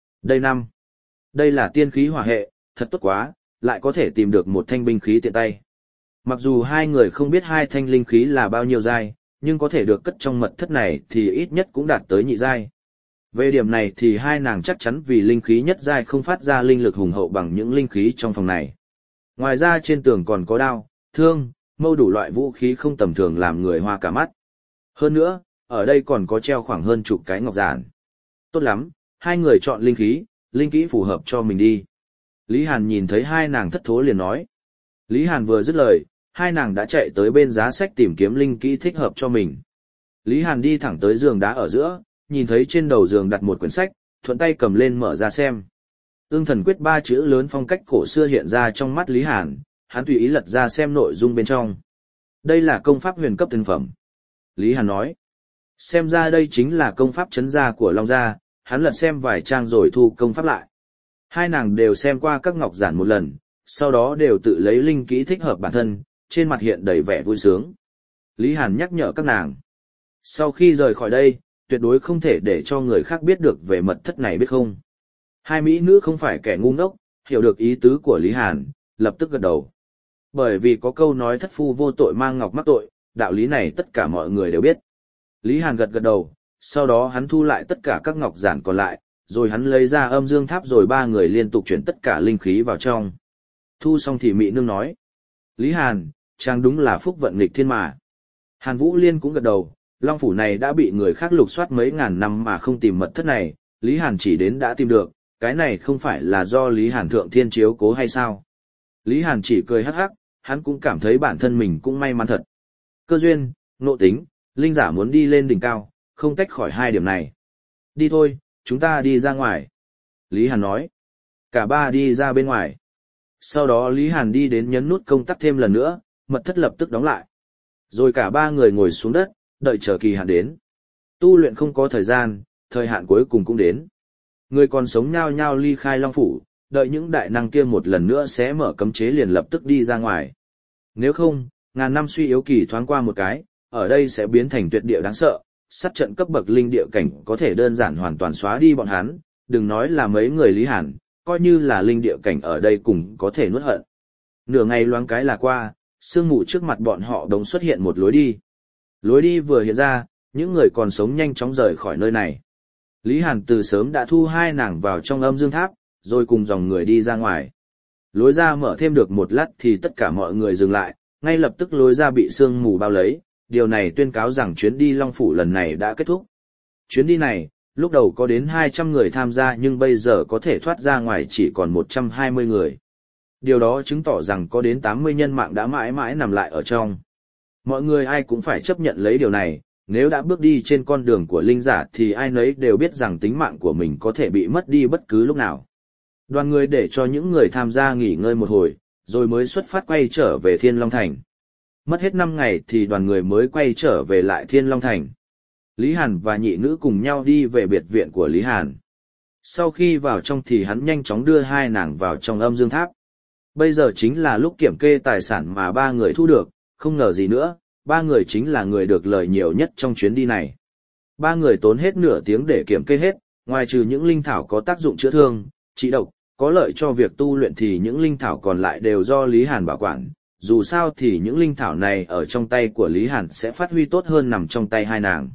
Đây là tiên khí hỏa hệ, thật tốt quá, lại có thể tìm được một thanh binh khí tiện tay. Mặc dù hai người không biết hai thanh linh khí là bao nhiêu giai, nhưng có thể được cất trong mật thất này thì ít nhất cũng đạt tới nhị giai. Về điểm này thì hai nàng chắc chắn vì linh khí nhất giai không phát ra linh lực hùng hậu bằng những linh khí trong phòng này. Ngoài ra trên tường còn có đao, thương, mâu đủ loại vũ khí không tầm thường làm người hoa cả mắt. Hơn nữa, ở đây còn có treo khoảng hơn chục cái ngọc giản. Tốt lắm, hai người chọn linh khí, linh kỹ phù hợp cho mình đi. Lý Hàn nhìn thấy hai nàng thất thố liền nói. Lý Hàn vừa dứt lời, hai nàng đã chạy tới bên giá sách tìm kiếm linh kỹ thích hợp cho mình. Lý Hàn đi thẳng tới giường đá ở giữa, nhìn thấy trên đầu giường đặt một quyển sách, thuận tay cầm lên mở ra xem. Ương Thần Quyết ba chữ lớn phong cách cổ xưa hiện ra trong mắt Lý Hàn, hắn tùy ý lật ra xem nội dung bên trong. Đây là công pháp huyền cấp tinh phẩm. Lý Hàn nói. Xem ra đây chính là công pháp chấn gia của Long Gia, hắn lật xem vài trang rồi thu công pháp lại. Hai nàng đều xem qua các ngọc giản một lần, sau đó đều tự lấy linh kỹ thích hợp bản thân, trên mặt hiện đầy vẻ vui sướng. Lý Hàn nhắc nhở các nàng. Sau khi rời khỏi đây, tuyệt đối không thể để cho người khác biết được về mật thất này biết không. Hai mỹ nữ không phải kẻ ngu ngốc, hiểu được ý tứ của Lý Hàn, lập tức gật đầu. Bởi vì có câu nói thất phu vô tội mang ngọc mắc tội, đạo lý này tất cả mọi người đều biết. Lý Hàn gật gật đầu, sau đó hắn thu lại tất cả các ngọc giản còn lại, rồi hắn lấy ra âm dương tháp rồi ba người liên tục chuyển tất cả linh khí vào trong. Thu xong thì Mị Nương nói. Lý Hàn, chàng đúng là phúc vận nghịch thiên mà. Hàn Vũ Liên cũng gật đầu, Long Phủ này đã bị người khác lục soát mấy ngàn năm mà không tìm mật thất này, Lý Hàn chỉ đến đã tìm được, cái này không phải là do Lý Hàn thượng thiên chiếu cố hay sao? Lý Hàn chỉ cười hắc hắc, hắn cũng cảm thấy bản thân mình cũng may mắn thật. Cơ duyên, ngộ tính, linh giả muốn đi lên đỉnh cao, không tách khỏi hai điểm này. Đi thôi, chúng ta đi ra ngoài. Lý Hàn nói. Cả ba đi ra bên ngoài. Sau đó Lý Hàn đi đến nhấn nút công tắc thêm lần nữa, mật thất lập tức đóng lại. Rồi cả ba người ngồi xuống đất, đợi chờ kỳ hạn đến. Tu luyện không có thời gian, thời hạn cuối cùng cũng đến. Người còn sống nhao nhao ly khai Long Phủ, đợi những đại năng kia một lần nữa sẽ mở cấm chế liền lập tức đi ra ngoài. Nếu không, ngàn năm suy yếu kỳ thoáng qua một cái, ở đây sẽ biến thành tuyệt địa đáng sợ, sát trận cấp bậc linh địa cảnh có thể đơn giản hoàn toàn xóa đi bọn hắn, đừng nói là mấy người Lý Hàn, coi như là linh địa cảnh ở đây cũng có thể nuốt hận. Nửa ngày loáng cái là qua, sương mù trước mặt bọn họ đống xuất hiện một lối đi. Lối đi vừa hiện ra, những người còn sống nhanh chóng rời khỏi nơi này. Lý Hàn từ sớm đã thu hai nàng vào trong âm dương tháp, rồi cùng dòng người đi ra ngoài. Lối ra mở thêm được một lát thì tất cả mọi người dừng lại, ngay lập tức lối ra bị sương mù bao lấy, điều này tuyên cáo rằng chuyến đi Long Phủ lần này đã kết thúc. Chuyến đi này, lúc đầu có đến 200 người tham gia nhưng bây giờ có thể thoát ra ngoài chỉ còn 120 người. Điều đó chứng tỏ rằng có đến 80 nhân mạng đã mãi mãi nằm lại ở trong. Mọi người ai cũng phải chấp nhận lấy điều này, nếu đã bước đi trên con đường của linh giả thì ai nấy đều biết rằng tính mạng của mình có thể bị mất đi bất cứ lúc nào. Đoàn người để cho những người tham gia nghỉ ngơi một hồi, rồi mới xuất phát quay trở về Thiên Long Thành. Mất hết 5 ngày thì đoàn người mới quay trở về lại Thiên Long Thành. Lý Hàn và nhị nữ cùng nhau đi về biệt viện của Lý Hàn. Sau khi vào trong thì hắn nhanh chóng đưa hai nàng vào trong âm dương tháp. Bây giờ chính là lúc kiểm kê tài sản mà ba người thu được, không ngờ gì nữa, ba người chính là người được lợi nhiều nhất trong chuyến đi này. Ba người tốn hết nửa tiếng để kiểm kê hết, ngoài trừ những linh thảo có tác dụng chữa thương, trị độc, có lợi cho việc tu luyện thì những linh thảo còn lại đều do Lý Hàn bảo quản. Dù sao thì những linh thảo này ở trong tay của Lý Hàn sẽ phát huy tốt hơn nằm trong tay hai nàng.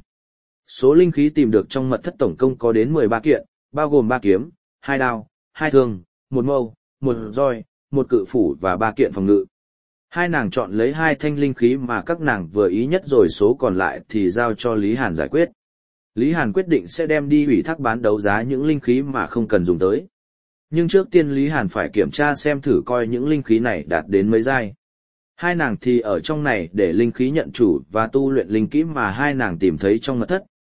Số linh khí tìm được trong mật thất tổng công có đến 13 kiện, bao gồm 3 kiếm, 2 đao, 2 thương, 1 mâu, 1 roi, 1 cự phủ và 3 kiện phòng ngự. Hai nàng chọn lấy 2 thanh linh khí mà các nàng vừa ý nhất rồi số còn lại thì giao cho Lý Hàn giải quyết. Lý Hàn quyết định sẽ đem đi ủy thác bán đấu giá những linh khí mà không cần dùng tới. Nhưng trước tiên Lý Hàn phải kiểm tra xem thử coi những linh khí này đạt đến mấy giai. Hai nàng thì ở trong này để linh khí nhận chủ và tu luyện linh kỹ mà hai nàng tìm thấy trong mật thất,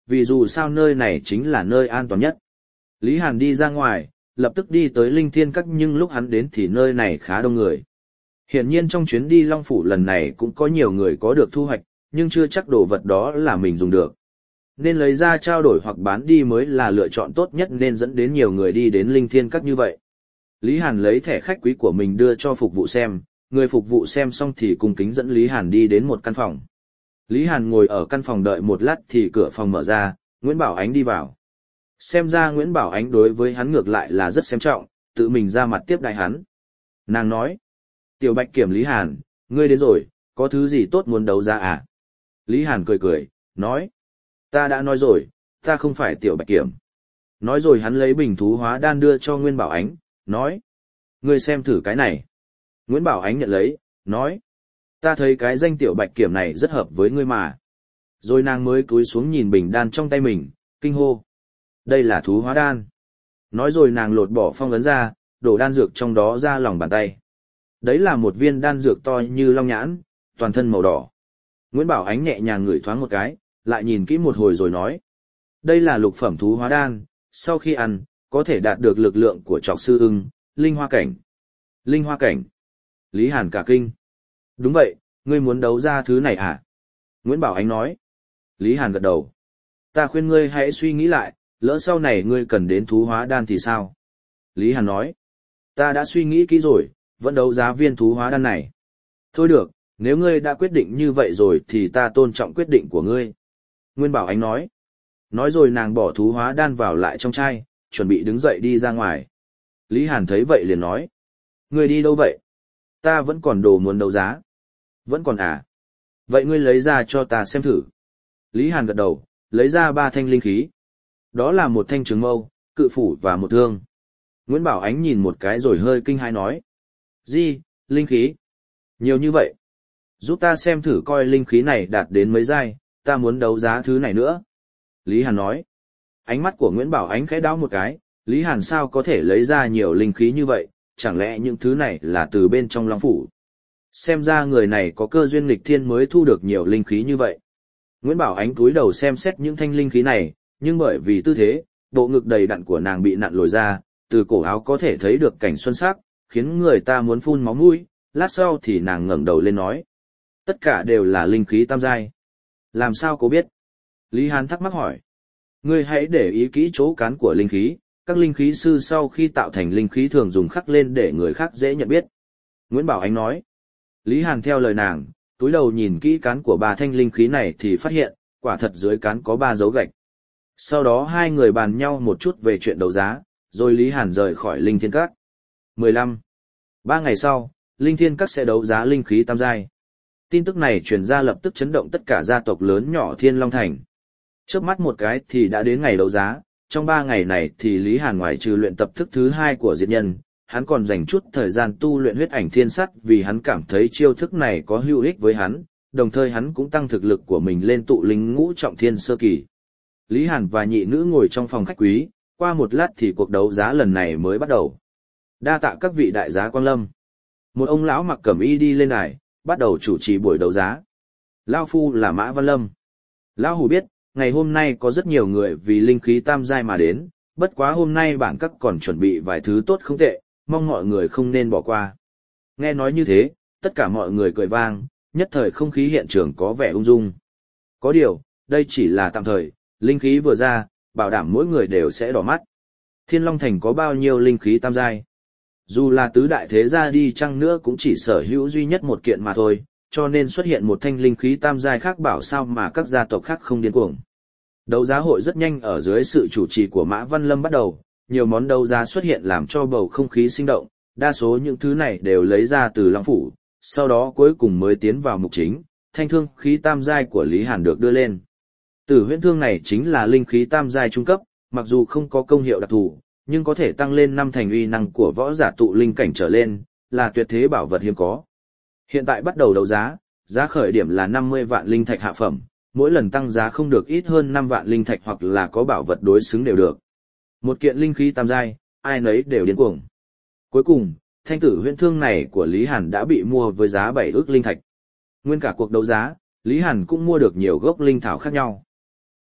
vì dù sao nơi này chính là nơi an toàn nhất. Lý Hàn đi ra ngoài, lập tức đi tới Linh Thiên Các, nhưng lúc hắn đến thì nơi này khá đông người. Hiển nhiên trong chuyến đi Long Phủ lần này cũng có nhiều người có được thu hoạch, nhưng chưa chắc đồ vật đó là mình dùng được. Nên lấy ra trao đổi hoặc bán đi mới là lựa chọn tốt nhất, nên dẫn đến nhiều người đi đến Linh Thiên Các như vậy. Lý Hàn lấy thẻ khách quý của mình đưa cho phục vụ xem, người phục vụ xem xong thì cung kính dẫn Lý Hàn đi đến một căn phòng. Lý Hàn ngồi ở căn phòng đợi một lát thì cửa phòng mở ra, Nguyễn Bảo Ánh đi vào. Xem ra Nguyễn Bảo Ánh đối với hắn ngược lại là rất xem trọng, tự mình ra mặt tiếp đãi hắn. Nàng nói, Tiểu Bạch Kiểm Lý Hàn, ngươi đến rồi, có thứ gì tốt muốn đấu giá à? Lý Hàn cười cười, nói, ta đã nói rồi, ta không phải Tiểu Bạch Kiểm. Nói rồi hắn lấy bình thú hóa đan đưa cho Nguyễn Bảo Ánh, nói, ngươi xem thử cái này. Nguyễn Bảo Ánh nhận lấy, nói, ta thấy cái danh Tiểu Bạch Kiểm này rất hợp với ngươi mà. Rồi nàng mới cúi xuống nhìn bình đan trong tay mình, kinh hô. Đây là thú hóa đan. Nói rồi nàng lột bỏ phong ấn ra, đổ đan dược trong đó ra lòng bàn tay. Đấy là một viên đan dược to như long nhãn, toàn thân màu đỏ. Nguyễn Bảo Ánh nhẹ nhàng ngửi thoáng một cái, lại nhìn kỹ một hồi rồi nói. Đây là lục phẩm thú hóa đan, sau khi ăn, có thể đạt được lực lượng của trọc sư ưng, linh hoa cảnh. Linh hoa cảnh. Lý Hàn cả kinh. Đúng vậy, ngươi muốn đấu ra thứ này à? Nguyễn Bảo Ánh nói. Lý Hàn gật đầu. Ta khuyên ngươi hãy suy nghĩ lại, lỡ sau này ngươi cần đến thú hóa đan thì sao? Lý Hàn nói. Ta đã suy nghĩ kỹ rồi, vẫn đấu giá viên thú hóa đan này. Thôi được, nếu ngươi đã quyết định như vậy rồi thì ta tôn trọng quyết định của ngươi. Nguyên Bảo Ánh nói. Nói rồi nàng bỏ thú hóa đan vào lại trong chai, chuẩn bị đứng dậy đi ra ngoài. Lý Hàn thấy vậy liền nói. Ngươi đi đâu vậy? Ta vẫn còn đồ muốn đấu giá. Vẫn còn à? Vậy ngươi lấy ra cho ta xem thử. Lý Hàn gật đầu, lấy ra 3 thanh linh khí. Đó là một thanh trường mâu, cự phủ và một thương. Nguyễn Bảo Ánh nhìn một cái rồi hơi kinh hãi nói. Gì, linh khí? Nhiều như vậy. Giúp ta xem thử coi linh khí này đạt đến mấy giai, ta muốn đấu giá thứ này nữa. Lý Hàn nói. Ánh mắt của Nguyễn Bảo Ánh khẽ đảo một cái, Lý Hàn sao có thể lấy ra nhiều linh khí như vậy, chẳng lẽ những thứ này là từ bên trong Long Phủ? Xem ra người này có cơ duyên nghịch thiên mới thu được nhiều linh khí như vậy. Nguyễn Bảo Ánh cúi đầu xem xét những thanh linh khí này, nhưng bởi vì tư thế, bộ ngực đầy đặn của nàng bị nặn lồi ra, từ cổ áo có thể thấy được cảnh xuân sắc, khiến người ta muốn phun máu mũi. Lát sau thì nàng ngẩng đầu lên nói. Tất cả đều là linh khí tam giai. Làm sao cô biết? Lý Hàn thắc mắc hỏi. Ngươi hãy để ý kỹ chỗ cán của linh khí, các linh khí sư sau khi tạo thành linh khí thường dùng khắc lên để người khác dễ nhận biết. Nguyễn Bảo Ánh nói. Lý Hàn theo lời nàng, túi đầu nhìn kỹ cán của 3 thanh linh khí này thì phát hiện, quả thật dưới cán có 3 dấu gạch. Sau đó hai người bàn nhau một chút về chuyện đấu giá, rồi Lý Hàn rời khỏi Linh Thiên Các. 15. 3 ngày sau, Linh Thiên Các sẽ đấu giá linh khí tam giai. Tin tức này truyền ra lập tức chấn động tất cả gia tộc lớn nhỏ Thiên Long Thành. Chớp mắt một cái thì đã đến ngày đấu giá, trong 3 ngày này thì Lý Hàn ngoài trừ luyện tập thức thứ 2 của diệt nhân, hắn còn dành chút thời gian tu luyện huyết ảnh thiên sắt vì hắn cảm thấy chiêu thức này có hữu ích với hắn, đồng thời hắn cũng tăng thực lực của mình lên tụ linh ngũ trọng thiên sơ kỳ. Lý Hàn và nhị nữ ngồi trong phòng khách quý, qua một lát thì cuộc đấu giá lần này mới bắt đầu. Đa tạ các vị đại giá quang lâm. Một ông lão mặc cẩm y đi lên đài, bắt đầu chủ trì buổi đấu giá. Lão phu là Mã Văn Lâm. Lão hủ biết, ngày hôm nay có rất nhiều người vì linh khí tam giai mà đến, bất quá hôm nay bản các còn chuẩn bị vài thứ tốt không tệ, mong mọi người không nên bỏ qua. Nghe nói như thế, tất cả mọi người cười vang, nhất thời không khí hiện trường có vẻ ung dung. Có điều, đây chỉ là tạm thời, linh khí vừa ra, bảo đảm mỗi người đều sẽ đỏ mắt. Thiên Long Thành có bao nhiêu linh khí tam giai? Dù là tứ đại thế gia đi chăng nữa cũng chỉ sở hữu duy nhất một kiện mà thôi, cho nên xuất hiện một thanh linh khí tam giai khác bảo sao mà các gia tộc khác không điên cuồng. Đấu giá hội rất nhanh ở dưới sự chủ trì của Mã Văn Lâm bắt đầu, nhiều món đấu giá xuất hiện làm cho bầu không khí sinh động, đa số những thứ này đều lấy ra từ Long Phủ, sau đó cuối cùng mới tiến vào mục chính, thanh thương khí tam giai của Lý Hàn được đưa lên. Tử huyễn thương này chính là linh khí tam giai trung cấp, mặc dù không có công hiệu đặc thù, nhưng có thể tăng lên 5 thành uy năng của võ giả tụ linh cảnh trở lên, là tuyệt thế bảo vật hiếm có. Hiện tại bắt đầu đấu giá, giá khởi điểm là 50 vạn linh thạch hạ phẩm, mỗi lần tăng giá không được ít hơn 5 vạn linh thạch hoặc là có bảo vật đối xứng đều được. Một kiện linh khí tam giai, ai nấy đều điên cuồng. Cuối cùng, thanh tử huyễn thương này của Lý Hàn đã bị mua với giá 7 ức linh thạch. Nguyên cả cuộc đấu giá, Lý Hàn cũng mua được nhiều gốc linh thảo khác nhau.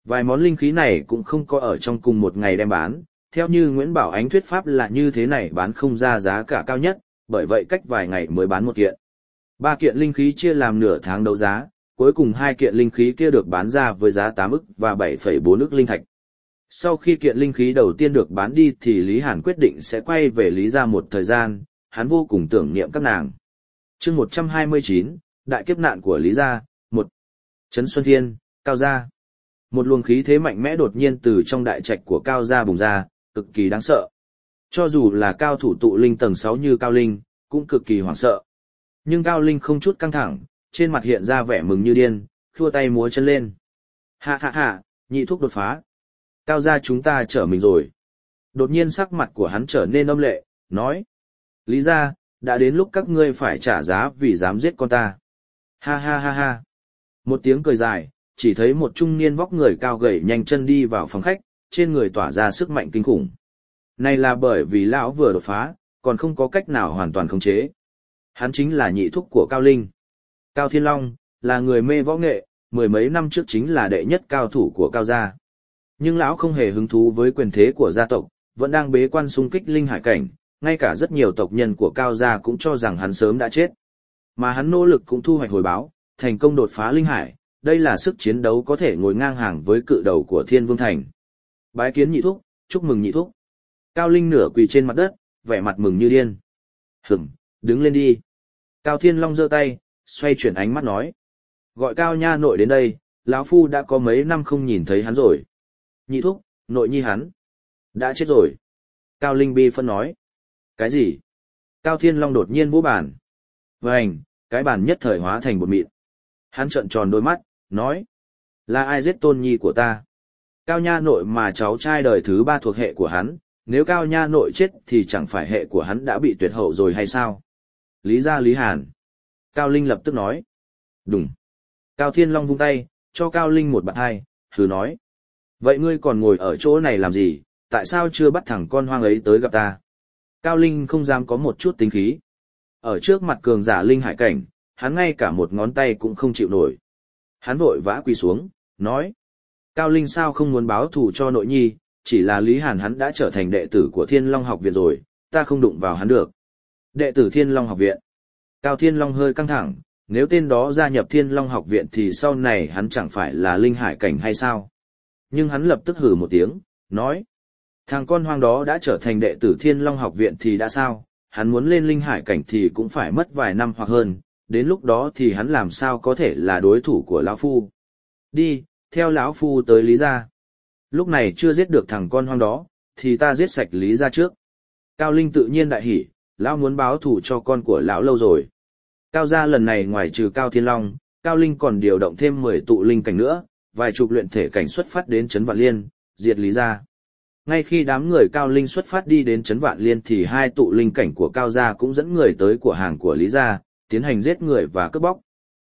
Vài món linh khí này cũng không có ở trong cùng một ngày đem bán, theo như Nguyễn Bảo Ánh thuyết pháp là như thế này bán không ra giá cả cao nhất, bởi vậy cách vài ngày mới bán một kiện. 3 kiện linh khí chia làm nửa tháng đấu giá, cuối cùng 2 kiện linh khí kia được bán ra với giá 8 ức và 7,4 ức linh thạch. Sau khi kiện linh khí đầu tiên được bán đi thì Lý Hàn quyết định sẽ quay về Lý gia một thời gian, hắn vô cùng tưởng niệm các nàng. Chương 129, Đại kiếp nạn của Lý gia, 1. Trấn Xuân Thiên, Cao gia. Một luồng khí thế mạnh mẽ đột nhiên từ trong đại trạch của Cao gia bùng ra, cực kỳ đáng sợ. Cho dù là cao thủ tụ linh tầng 6 như Cao Linh, cũng cực kỳ hoảng sợ. Nhưng Cao Linh không chút căng thẳng, trên mặt hiện ra vẻ mừng như điên, khua tay múa chân lên. Ha ha ha, nhị thúc đột phá. Cao gia chúng ta trở mình rồi. Đột nhiên sắc mặt của hắn trở nên âm lệ, nói. Lý gia, đã đến lúc các ngươi phải trả giá vì dám giết con ta. Ha ha ha ha. Một tiếng cười dài, chỉ thấy một trung niên vóc người cao gầy nhanh chân đi vào phòng khách, trên người tỏa ra sức mạnh kinh khủng. Này là bởi vì lão vừa đột phá, còn không có cách nào hoàn toàn khống chế. Hắn chính là nhị thúc của Cao Linh. Cao Thiên Long, là người mê võ nghệ, 10 mấy năm trước chính là đệ nhất cao thủ của Cao gia. Nhưng lão không hề hứng thú với quyền thế của gia tộc, vẫn đang bế quan xung kích linh hải cảnh, ngay cả rất nhiều tộc nhân của Cao gia cũng cho rằng hắn sớm đã chết. Mà hắn nỗ lực cũng thu hoạch hồi báo, thành công đột phá linh hải, đây là sức chiến đấu có thể ngồi ngang hàng với cự đầu của Thiên Vương Thành. Bái kiến nhị thúc, chúc mừng nhị thúc. Cao Linh nửa quỳ trên mặt đất, vẻ mặt mừng như điên. Đứng lên đi. Cao Thiên Long giơ tay, xoay chuyển ánh mắt nói. Gọi Cao nha nội đến đây, lão phu đã có mấy năm không nhìn thấy hắn rồi. Nhị thúc, nội nhi hắn đã chết rồi. Cao Linh bi phân nói. Cái gì? Cao Thiên Long đột nhiên vỗ bàn. Vành, cái bàn nhất thời hóa thành bột mịn. Hắn trợn tròn đôi mắt, nói. Là ai giết tôn nhi của ta? Cao nha nội mà cháu trai đời thứ 3 thuộc hệ của hắn, nếu Cao nha nội chết thì chẳng phải hệ của hắn đã bị tuyệt hậu rồi hay sao? Lý gia Lý Hàn. Cao Linh lập tức nói. Đúng. Cao Thiên Long vung tay, cho Cao Linh một bạt hai, hừ nói. Vậy ngươi còn ngồi ở chỗ này làm gì, tại sao chưa bắt thằng con hoang ấy tới gặp ta? Cao Linh không dám có một chút tính khí. Ở trước mặt cường giả linh hải cảnh, hắn ngay cả một ngón tay cũng không chịu nổi. Hắn vội vã quỳ xuống, nói. Cao Linh sao không muốn báo thù cho nội nhi, chỉ là Lý Hàn hắn đã trở thành đệ tử của Thiên Long học viện rồi, ta không đụng vào hắn được. Đệ tử Thiên Long học viện. Cao Thiên Long hơi căng thẳng, nếu tên đó gia nhập Thiên Long học viện thì sau này hắn chẳng phải là linh hải cảnh hay sao? Nhưng hắn lập tức hừ một tiếng, nói. Thằng con hoang đó đã trở thành đệ tử Thiên Long học viện thì đã sao, hắn muốn lên linh hải cảnh thì cũng phải mất vài năm hoặc hơn, đến lúc đó thì hắn làm sao có thể là đối thủ của lão phu. Đi, theo lão phu tới Lý gia. Lúc này chưa giết được thằng con hoang đó, thì ta giết sạch Lý gia trước. Cao Linh tự nhiên đại hỉ, lão muốn báo thù cho con của lão lâu rồi. Cao gia lần này ngoài trừ Cao Thiên Long, Cao Linh còn điều động thêm 10 tụ linh cảnh nữa, vài chục luyện thể cảnh xuất phát đến Trấn Vạn Liên, diệt Lý gia. Ngay khi đám người Cao Linh xuất phát đi đến Trấn Vạn Liên thì 2 tụ linh cảnh của Cao gia cũng dẫn người tới của hàng của Lý gia, tiến hành giết người và cướp bóc.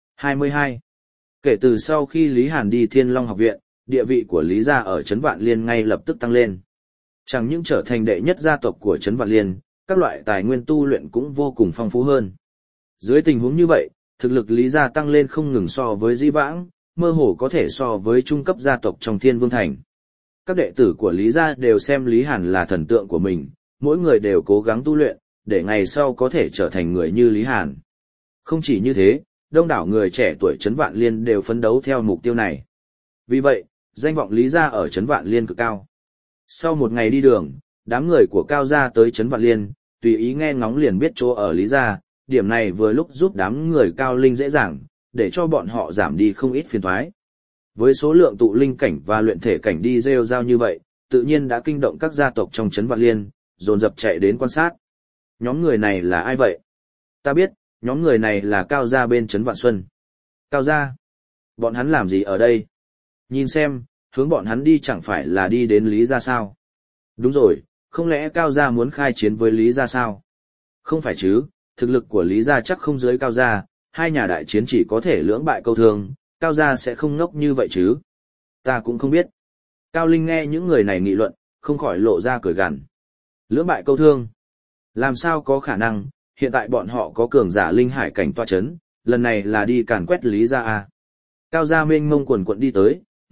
22. Kể từ sau khi Lý Hàn đi Thiên Long học viện, địa vị của Lý gia ở Trấn Vạn Liên ngay lập tức tăng lên. Chẳng những trở thành đệ nhất gia tộc của Trấn Vạn Liên, các loại tài nguyên tu luyện cũng vô cùng phong phú hơn. Dưới tình huống như vậy, thực lực Lý gia tăng lên không ngừng so với dĩ vãng, mơ hồ có thể so với trung cấp gia tộc trong Thiên Vương Thành. Các đệ tử của Lý gia đều xem Lý Hàn là thần tượng của mình, mỗi người đều cố gắng tu luyện, để ngày sau có thể trở thành người như Lý Hàn. Không chỉ như thế, đông đảo người trẻ tuổi Trấn Vạn Liên đều phấn đấu theo mục tiêu này. Vì vậy, danh vọng Lý gia ở Trấn Vạn Liên cực cao. Sau một ngày đi đường, đám người của Cao gia tới Trấn Vạn Liên, tùy ý nghe ngóng liền biết chỗ ở Lý gia, điểm này vừa lúc giúp đám người Cao Linh dễ dàng, để cho bọn họ giảm đi không ít phiền toái. Với số lượng tụ linh cảnh và luyện thể cảnh đi rêu rao như vậy, tự nhiên đã kinh động các gia tộc trong Trấn Vạn Liên, dồn dập chạy đến quan sát. Nhóm người này là ai vậy? Ta biết, nhóm người này là Cao gia bên Trấn Vạn Xuân. Cao gia? Bọn hắn làm gì ở đây? Nhìn xem, hướng bọn hắn đi chẳng phải là đi đến Lý gia sao? Đúng rồi, không lẽ Cao gia muốn khai chiến với Lý gia sao? Không phải chứ, thực lực của Lý gia chắc không dưới Cao gia, hai nhà đại chiến chỉ có thể lưỡng bại câu thương, Cao gia sẽ không ngốc như vậy chứ? Ta cũng không biết. Cao Linh nghe những người này nghị luận, không khỏi lộ ra cười gằn. Lưỡng bại câu thương? Làm sao có khả năng, hiện tại bọn họ có cường giả linh hải cảnh toa chấn, lần này là đi càn quét Lý gia à? Cao gia mênh mông quần quận đi tới,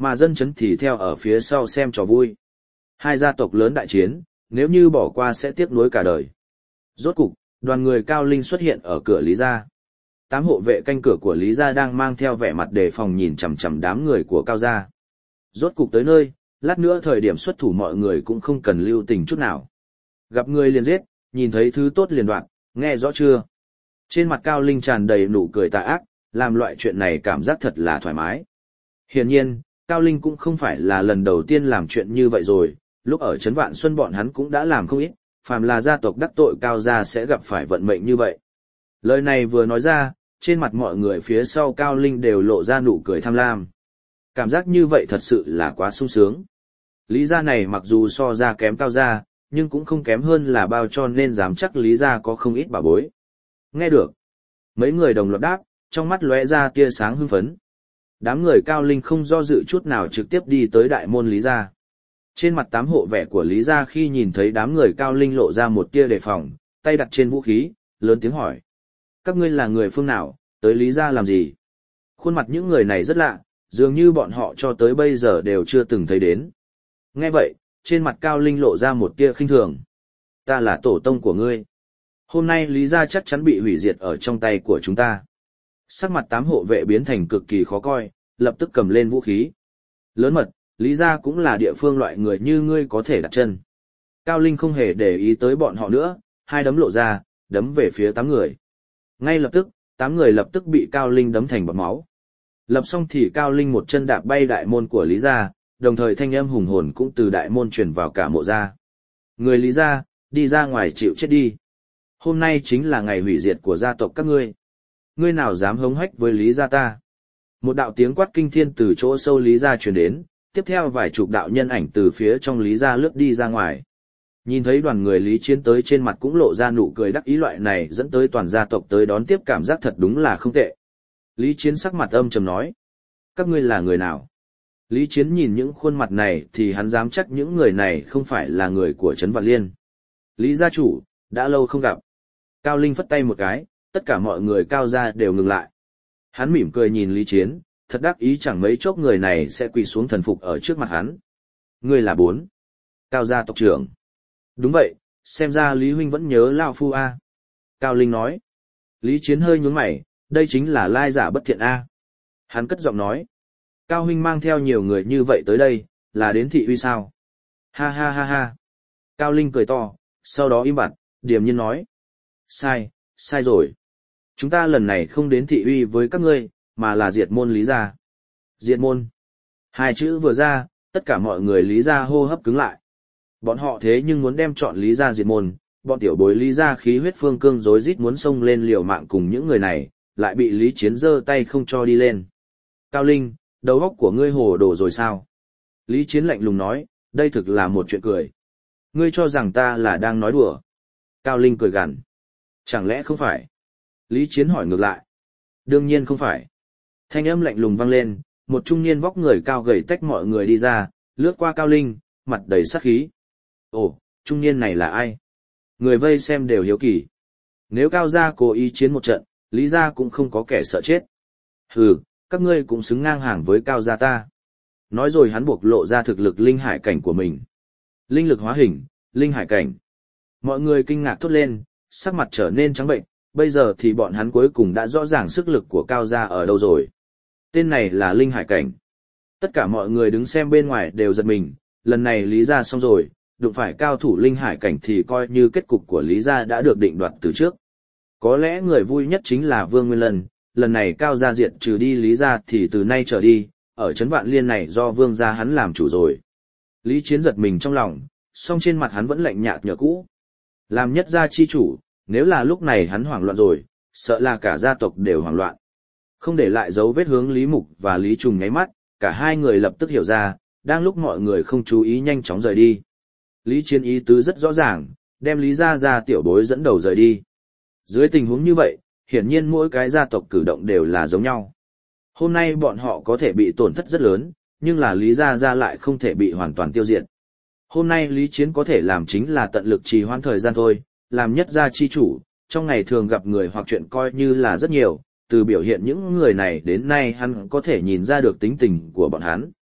mà dân chấn thì theo ở phía sau xem trò vui. Hai gia tộc lớn đại chiến, nếu như bỏ qua sẽ tiếc nuối cả đời. Rốt cục, đoàn người Cao Linh xuất hiện ở cửa Lý gia. 8 hộ vệ canh cửa của Lý gia đang mang theo vẻ mặt đề phòng nhìn chằm chằm đám người của Cao gia. Rốt cục tới nơi, lát nữa thời điểm xuất thủ mọi người cũng không cần lưu tình chút nào. Gặp người liền giết, nhìn thấy thứ tốt liền đoạn, nghe rõ chưa? Trên mặt Cao Linh tràn đầy nụ cười tà ác, làm loại chuyện này cảm giác thật là thoải mái. Hiển nhiên, Cao Linh cũng không phải là lần đầu tiên làm chuyện như vậy rồi, lúc ở Trấn Vạn Xuân bọn hắn cũng đã làm không ít, phàm là gia tộc đắc tội Cao gia sẽ gặp phải vận mệnh như vậy. Lời này vừa nói ra, trên mặt mọi người phía sau Cao Linh đều lộ ra nụ cười tham lam. Cảm giác như vậy thật sự là quá sung sướng. Lý gia này mặc dù so ra kém Cao gia, nhưng cũng không kém hơn là bao, cho nên dám chắc Lý gia có không ít bảo bối. Nghe được. Mấy người đồng loạt đáp, trong mắt lóe ra tia sáng hưng phấn. Đám người Cao Linh không do dự chút nào trực tiếp đi tới đại môn Lý gia. Trên mặt 8 hộ vệ của Lý gia khi nhìn thấy đám người Cao Linh lộ ra một tia đề phòng, tay đặt trên vũ khí, lớn tiếng hỏi. Các ngươi là người phương nào, tới Lý gia làm gì? Khuôn mặt những người này rất lạ, dường như bọn họ cho tới bây giờ đều chưa từng thấy đến. Nghe vậy, trên mặt Cao Linh lộ ra một tia khinh thường. Ta là tổ tông của ngươi. Hôm nay Lý gia chắc chắn bị hủy diệt ở trong tay của chúng ta. Sắc mặt 8 hộ vệ biến thành cực kỳ khó coi, lập tức cầm lên vũ khí. Lớn mật, Lý gia cũng là địa phương loại người như ngươi có thể đặt chân. Cao Linh không hề để ý tới bọn họ nữa, hai đấm lộ ra, đấm về phía 8 người. Ngay lập tức, 8 người lập tức bị Cao Linh đấm thành bọt máu. Lập xong thì Cao Linh một chân đạp bay đại môn của Lý gia, đồng thời thanh âm hùng hồn cũng từ đại môn truyền vào cả mộ gia. Người Lý gia, đi ra ngoài chịu chết đi. Hôm nay chính là ngày hủy diệt của gia tộc các ngươi. Ngươi nào dám hống hách với Lý gia ta? Một đạo tiếng quát kinh thiên từ chỗ sâu Lý gia truyền đến, tiếp theo vài chục đạo nhân ảnh từ phía trong Lý gia lướt đi ra ngoài. Nhìn thấy đoàn người Lý Chiến tới, trên mặt cũng lộ ra nụ cười đắc ý, loại này dẫn tới toàn gia tộc tới đón tiếp cảm giác thật đúng là không tệ. Lý Chiến sắc mặt âm trầm nói. Các ngươi là người nào? Lý Chiến nhìn những khuôn mặt này thì hắn dám chắc những người này không phải là người của Trấn Vạn Liên. Lý gia chủ, đã lâu không gặp. Cao Linh phất tay một cái, tất cả mọi người Cao gia đều ngừng lại. Hắn mỉm cười nhìn Lý Chiến, thật đắc ý chẳng mấy chốc người này sẽ quỳ xuống thần phục ở trước mặt hắn. Ngươi là 4. Cao gia tộc trưởng. Đúng vậy, xem ra Lý huynh vẫn nhớ Lao Phu A. Cao Linh nói. Lý Chiến hơi nhướng mày, đây chính là lai giả bất thiện A. Hắn cất giọng nói. Cao huynh mang theo nhiều người như vậy tới đây, là đến thị uy sao? Ha ha ha ha. Cao Linh cười to, sau đó im bặt, điềm nhiên nói. Sai rồi. Chúng ta lần này không đến thị uy với các ngươi, mà là diệt môn Lý gia. Diệt môn. Hai chữ vừa ra, tất cả mọi người Lý gia hô hấp cứng lại. Bọn họ thế nhưng muốn đem chọn Lý gia diệt môn, bọn tiểu bối Lý gia khí huyết phương cương rối rít muốn xông lên liều mạng cùng những người này, lại bị Lý Chiến giơ tay không cho đi lên. Cao Linh, đầu óc của ngươi hồ đồ rồi sao? Lý Chiến lạnh lùng nói, đây thực là một chuyện cười. Ngươi cho rằng ta là đang nói đùa. Cao Linh cười gằn. Chẳng lẽ không phải? Lý Chiến hỏi ngược lại. Đương nhiên không phải. Thanh âm lạnh lùng vang lên, một trung niên vóc người cao gầy tách mọi người đi ra, lướt qua Cao Linh, mặt đầy sát khí. Ồ, trung niên này là ai? Người vây xem đều hiếu kỳ. Nếu Cao gia cố ý chiến một trận, Lý gia cũng không có kẻ sợ chết. Hừ, các ngươi cũng xứng ngang hàng với Cao gia ta. Nói rồi hắn buộc lộ ra thực lực linh hải cảnh của mình. Linh lực hóa hình, linh hải cảnh. Mọi người kinh ngạc thốt lên, sắc mặt trở nên trắng bệnh, bây giờ thì bọn hắn cuối cùng đã rõ ràng sức lực của Cao gia ở đâu rồi. Tên này là linh hải cảnh. Tất cả mọi người đứng xem bên ngoài đều giật mình, lần này Lý gia xong rồi, đụng phải cao thủ linh hải cảnh thì coi như kết cục của Lý gia đã được định đoạt từ trước. Có lẽ người vui nhất chính là Vương Nguyên Lân, lần này Cao gia diệt trừ đi Lý gia thì từ nay trở đi, ở Trấn Vạn Liên này do Vương gia hắn làm chủ rồi. Lý Chiến giật mình trong lòng, song trên mặt hắn vẫn lạnh nhạt như cũ. Làm nhất gia chi chủ, nếu là lúc này hắn hoảng loạn rồi, sợ là cả gia tộc đều hoảng loạn. Không để lại dấu vết hướng Lý Mục và Lý Trùng nháy mắt, cả hai người lập tức hiểu ra, đang lúc mọi người không chú ý nhanh chóng rời đi. Lý Chiến ý tứ rất rõ ràng, đem Lý gia gia tiểu bối dẫn đầu rời đi. Dưới tình huống như vậy, hiển nhiên mỗi cái gia tộc cử động đều là giống nhau. Hôm nay bọn họ có thể bị tổn thất rất lớn, nhưng là Lý gia gia lại không thể bị hoàn toàn tiêu diệt. Hôm nay Lý Chiến có thể làm chính là tận lực trì hoãn thời gian thôi, làm nhất gia chi chủ, trong ngày thường gặp người hoặc chuyện coi như là rất nhiều, từ biểu hiện những người này đến nay hắn có thể nhìn ra được tính tình của bọn hắn.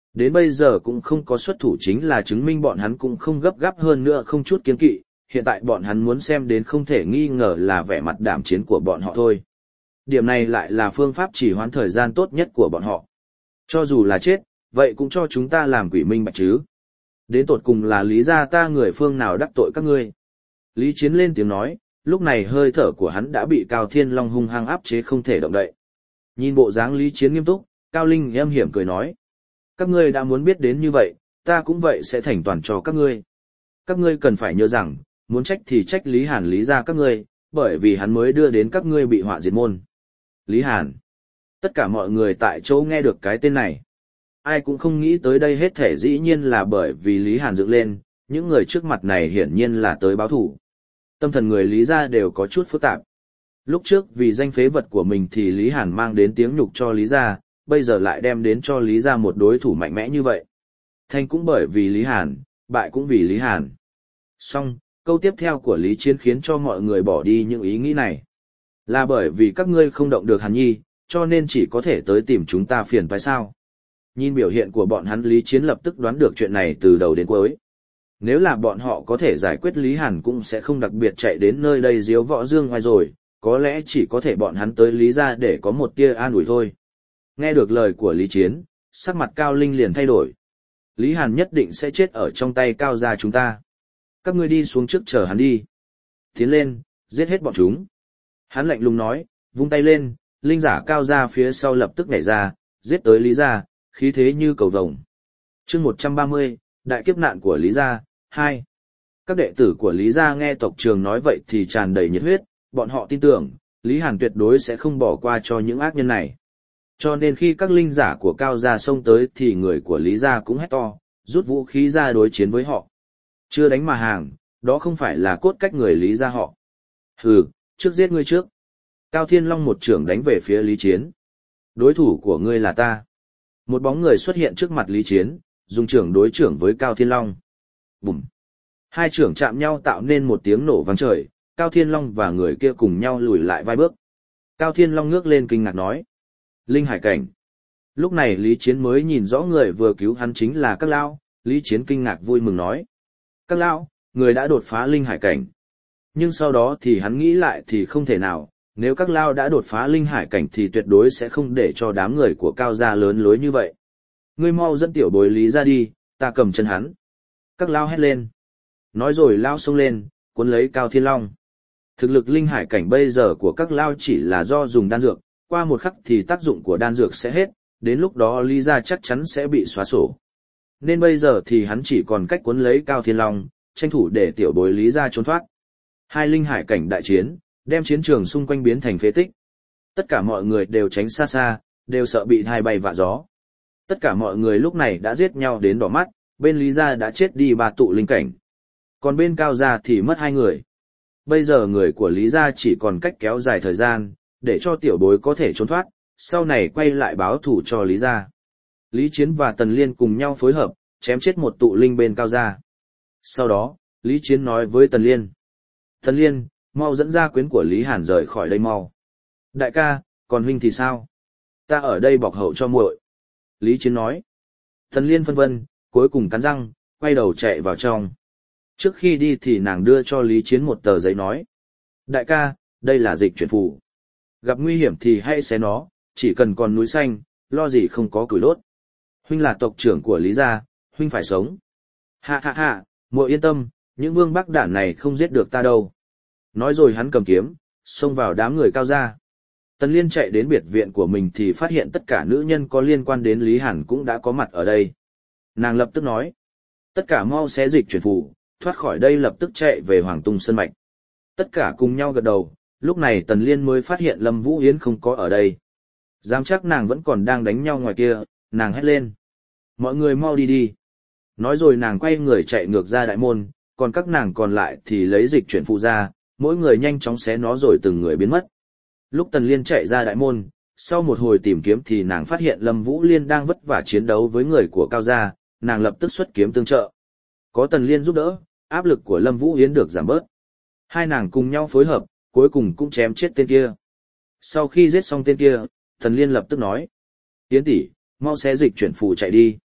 Đến bây giờ cũng không có xuất thủ, chính là chứng minh bọn hắn cũng không gấp gáp, hơn nữa không chút kiêng kỵ, hiện tại bọn hắn muốn xem đến không thể nghi ngờ là vẻ mặt đảm chiến của bọn họ thôi. Điểm này lại là phương pháp chỉ hoãn thời gian tốt nhất của bọn họ. Cho dù là chết, vậy cũng cho chúng ta làm quỷ minh bạch chứ. Đến tột cùng là Lý gia ta người phương nào đắc tội các ngươi. Lý Chiến lên tiếng nói, lúc này hơi thở của hắn đã bị Cao Thiên Long hung hăng áp chế không thể động đậy. Nhìn bộ dáng Lý Chiến nghiêm túc, Cao Linh âm hiểm cười nói. Các ngươi đã muốn biết đến như vậy, ta cũng vậy sẽ thành toàn cho các ngươi. Các ngươi cần phải nhớ rằng, muốn trách thì trách Lý Hàn Lý gia các ngươi, bởi vì hắn mới đưa đến các ngươi bị họa diệt môn. Lý Hàn. Tất cả mọi người tại chỗ nghe được cái tên này. Ai cũng không nghĩ tới đây, hết thể dĩ nhiên là bởi vì Lý Hàn dựng lên, những người trước mặt này hiển nhiên là tới báo thủ. Tâm thần người Lý gia đều có chút phức tạp. Lúc trước vì danh phế vật của mình thì Lý Hàn mang đến tiếng nhục cho Lý gia, bây giờ lại đem đến cho Lý gia một đối thủ mạnh mẽ như vậy. Thành cũng bởi vì Lý Hàn, bại cũng vì Lý Hàn. Song, câu tiếp theo của Lý Chiến khiến cho mọi người bỏ đi những ý nghĩ này. Là bởi vì các ngươi không động được Hàn Nhi, cho nên chỉ có thể tới tìm chúng ta phiền phải sao? Nhìn biểu hiện của bọn hắn, Lý Chiến lập tức đoán được chuyện này từ đầu đến cuối. Nếu là bọn họ có thể giải quyết Lý Hàn cũng sẽ không đặc biệt chạy đến nơi đây diếu võ dương ngoài rồi, có lẽ chỉ có thể bọn hắn tới Lý gia để có một tia an ủi thôi. Nghe được lời của Lý Chiến, sắc mặt Cao Linh liền thay đổi. Lý Hàn nhất định sẽ chết ở trong tay Cao gia chúng ta. Các ngươi đi xuống trước chờ hắn đi. Tiến lên, giết hết bọn chúng. Hắn lạnh lùng nói, vung tay lên, linh giả Cao gia phía sau lập tức nhảy ra, giết tới Lý gia, khí thế như cầu vồng. Chương 130, đại kiếp nạn của Lý gia 2. Các đệ tử của Lý gia nghe tộc trưởng nói vậy thì tràn đầy nhiệt huyết, bọn họ tin tưởng, Lý Hàn tuyệt đối sẽ không bỏ qua cho những ác nhân này. Cho nên khi các linh giả của Cao gia xông tới thì người của Lý gia cũng hét to, rút vũ khí ra đối chiến với họ. Chưa đánh mà hàng, đó không phải là cốt cách người Lý gia họ. Hừ, trước giết ngươi trước. Cao Thiên Long một trưởng đánh về phía Lý Chiến. Đối thủ của ngươi là ta. Một bóng người xuất hiện trước mặt Lý Chiến, dùng trưởng đối trưởng với Cao Thiên Long. Bùm. Hai trưởng chạm nhau tạo nên một tiếng nổ vang trời, Cao Thiên Long và người kia cùng nhau lùi lại vài bước. Cao Thiên Long ngước lên kinh ngạc nói. Linh hải cảnh. Lúc này Lý Chiến mới nhìn rõ người vừa cứu hắn chính là các lão, Lý Chiến kinh ngạc vui mừng nói. Các lão, người đã đột phá linh hải cảnh. Nhưng sau đó thì hắn nghĩ lại thì không thể nào, nếu các lão đã đột phá linh hải cảnh thì tuyệt đối sẽ không để cho đám người của Cao gia lớn lối như vậy. Ngươi mau dẫn tiểu bối Lý ra đi, ta cầm chân hắn. Các lão hét lên. Nói rồi lao xông lên, cuốn lấy Cao Thiên Long. Thực lực linh hải cảnh bây giờ của các lão chỉ là do dùng đan dược, qua một khắc thì tác dụng của đan dược sẽ hết, đến lúc đó Lý gia chắc chắn sẽ bị xóa sổ. Nên bây giờ thì hắn chỉ còn cách cuốn lấy Cao Thiên Long, tranh thủ để tiểu bối Lý gia trốn thoát. Hai linh hải cảnh đại chiến, đem chiến trường xung quanh biến thành phế tích. Tất cả mọi người đều tránh xa xa, đều sợ bị thai bay vạ gió. Tất cả mọi người lúc này đã giết nhau đến đỏ mắt, bên Lý gia đã chết đi 3 tụ linh cảnh. Còn bên Cao gia thì mất 2 người. Bây giờ người của Lý gia chỉ còn cách kéo dài thời gian, để cho tiểu bối có thể trốn thoát, sau này quay lại báo thù cho Lý gia. Lý Chiến và Tần Liên cùng nhau phối hợp, chém chết một tụ linh bên Cao gia. Sau đó, Lý Chiến nói với Tần Liên. Tần Liên, mau dẫn gia quyến của Lý Hàn rời khỏi đây mau. Đại ca, còn huynh thì sao? Ta ở đây bọc hậu cho muội. Lý Chiến nói. Tần Liên phân vân, cuối cùng cắn răng, quay đầu chạy vào trong. Trước khi đi thì nàng đưa cho Lý Chiến một tờ giấy nói. Đại ca, đây là dịch chuyển phù. Gặp nguy hiểm thì hãy xé nó, chỉ cần còn núi xanh, lo gì không có củi đốt. Huynh là tộc trưởng của Lý gia, huynh phải sống. Hạ hạ hạ, muội yên tâm, những vương bắc đản này không giết được ta đâu. Nói rồi hắn cầm kiếm, xông vào đám người Cao gia. Tần Liên chạy đến biệt viện của mình thì phát hiện tất cả nữ nhân có liên quan đến Lý Hàn cũng đã có mặt ở đây. Nàng lập tức nói. Tất cả mau xé dịch chuyển phù, thoát khỏi đây lập tức chạy về Hoàng Tung Sơn Mạch. Tất cả cùng nhau gật đầu, lúc này Tần Liên mới phát hiện Lâm Vũ Yến không có ở đây. Dám chắc nàng vẫn còn đang đánh nhau ngoài kia, nàng hét lên. Mọi người mau đi đi. Nói rồi nàng quay người chạy ngược ra đại môn, còn các nàng còn lại thì lấy dịch chuyển phù ra, mỗi người nhanh chóng xé nó rồi từng người biến mất. Lúc Tần Liên chạy ra đại môn, sau một hồi tìm kiếm thì nàng phát hiện Lâm Vũ Liên đang vất vả chiến đấu với người của Cao gia, nàng lập tức xuất kiếm tương trợ. Có Tần Liên giúp đỡ, áp lực của Lâm Vũ Yến được giảm bớt. Hai nàng cùng nhau phối hợp, cuối cùng cũng chém chết tên kia. Sau khi giết xong tên kia, Tần Liên lập tức nói. Yến tỷ, mau xé dịch chuyển phù chạy đi.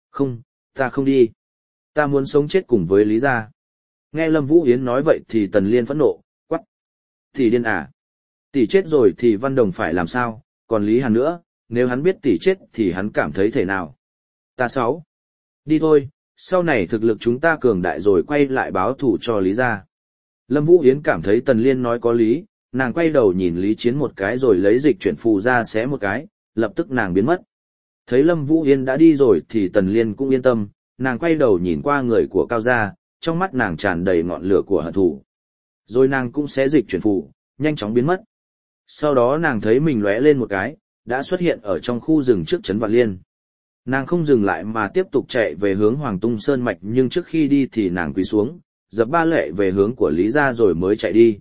Không, ta không đi. Ta muốn sống chết cùng với Lý gia. Nghe Lâm Vũ Yến nói vậy thì Tần Liên phẫn nộ, quắc. Tỷ điên à? Tỷ chết rồi thì Văn Đồng phải làm sao, còn Lý Hàn nữa, nếu hắn biết tỷ chết thì hắn cảm thấy thế nào? Ta sáu. Đi thôi, sau này thực lực chúng ta cường đại rồi quay lại báo thù cho Lý gia. Lâm Vũ Yến cảm thấy Tần Liên nói có lý, nàng quay đầu nhìn Lý Chiến một cái rồi lấy dịch chuyển phù ra xé một cái, lập tức nàng biến mất. Thấy Lâm Vũ Yến đã đi rồi thì Tần Liên cũng yên tâm, nàng quay đầu nhìn qua người của Cao gia, trong mắt nàng tràn đầy ngọn lửa của hận thù. Rồi nàng cũng xé dịch chuyển phù, nhanh chóng biến mất. Sau đó nàng thấy mình lóe lên một cái, đã xuất hiện ở trong khu rừng trước trấn Vạn Liên. Nàng không dừng lại mà tiếp tục chạy về hướng Hoàng Tung Sơn Mạch, nhưng trước khi đi thì nàng quỳ xuống, dập ba lệ về hướng của Lý gia rồi mới chạy đi.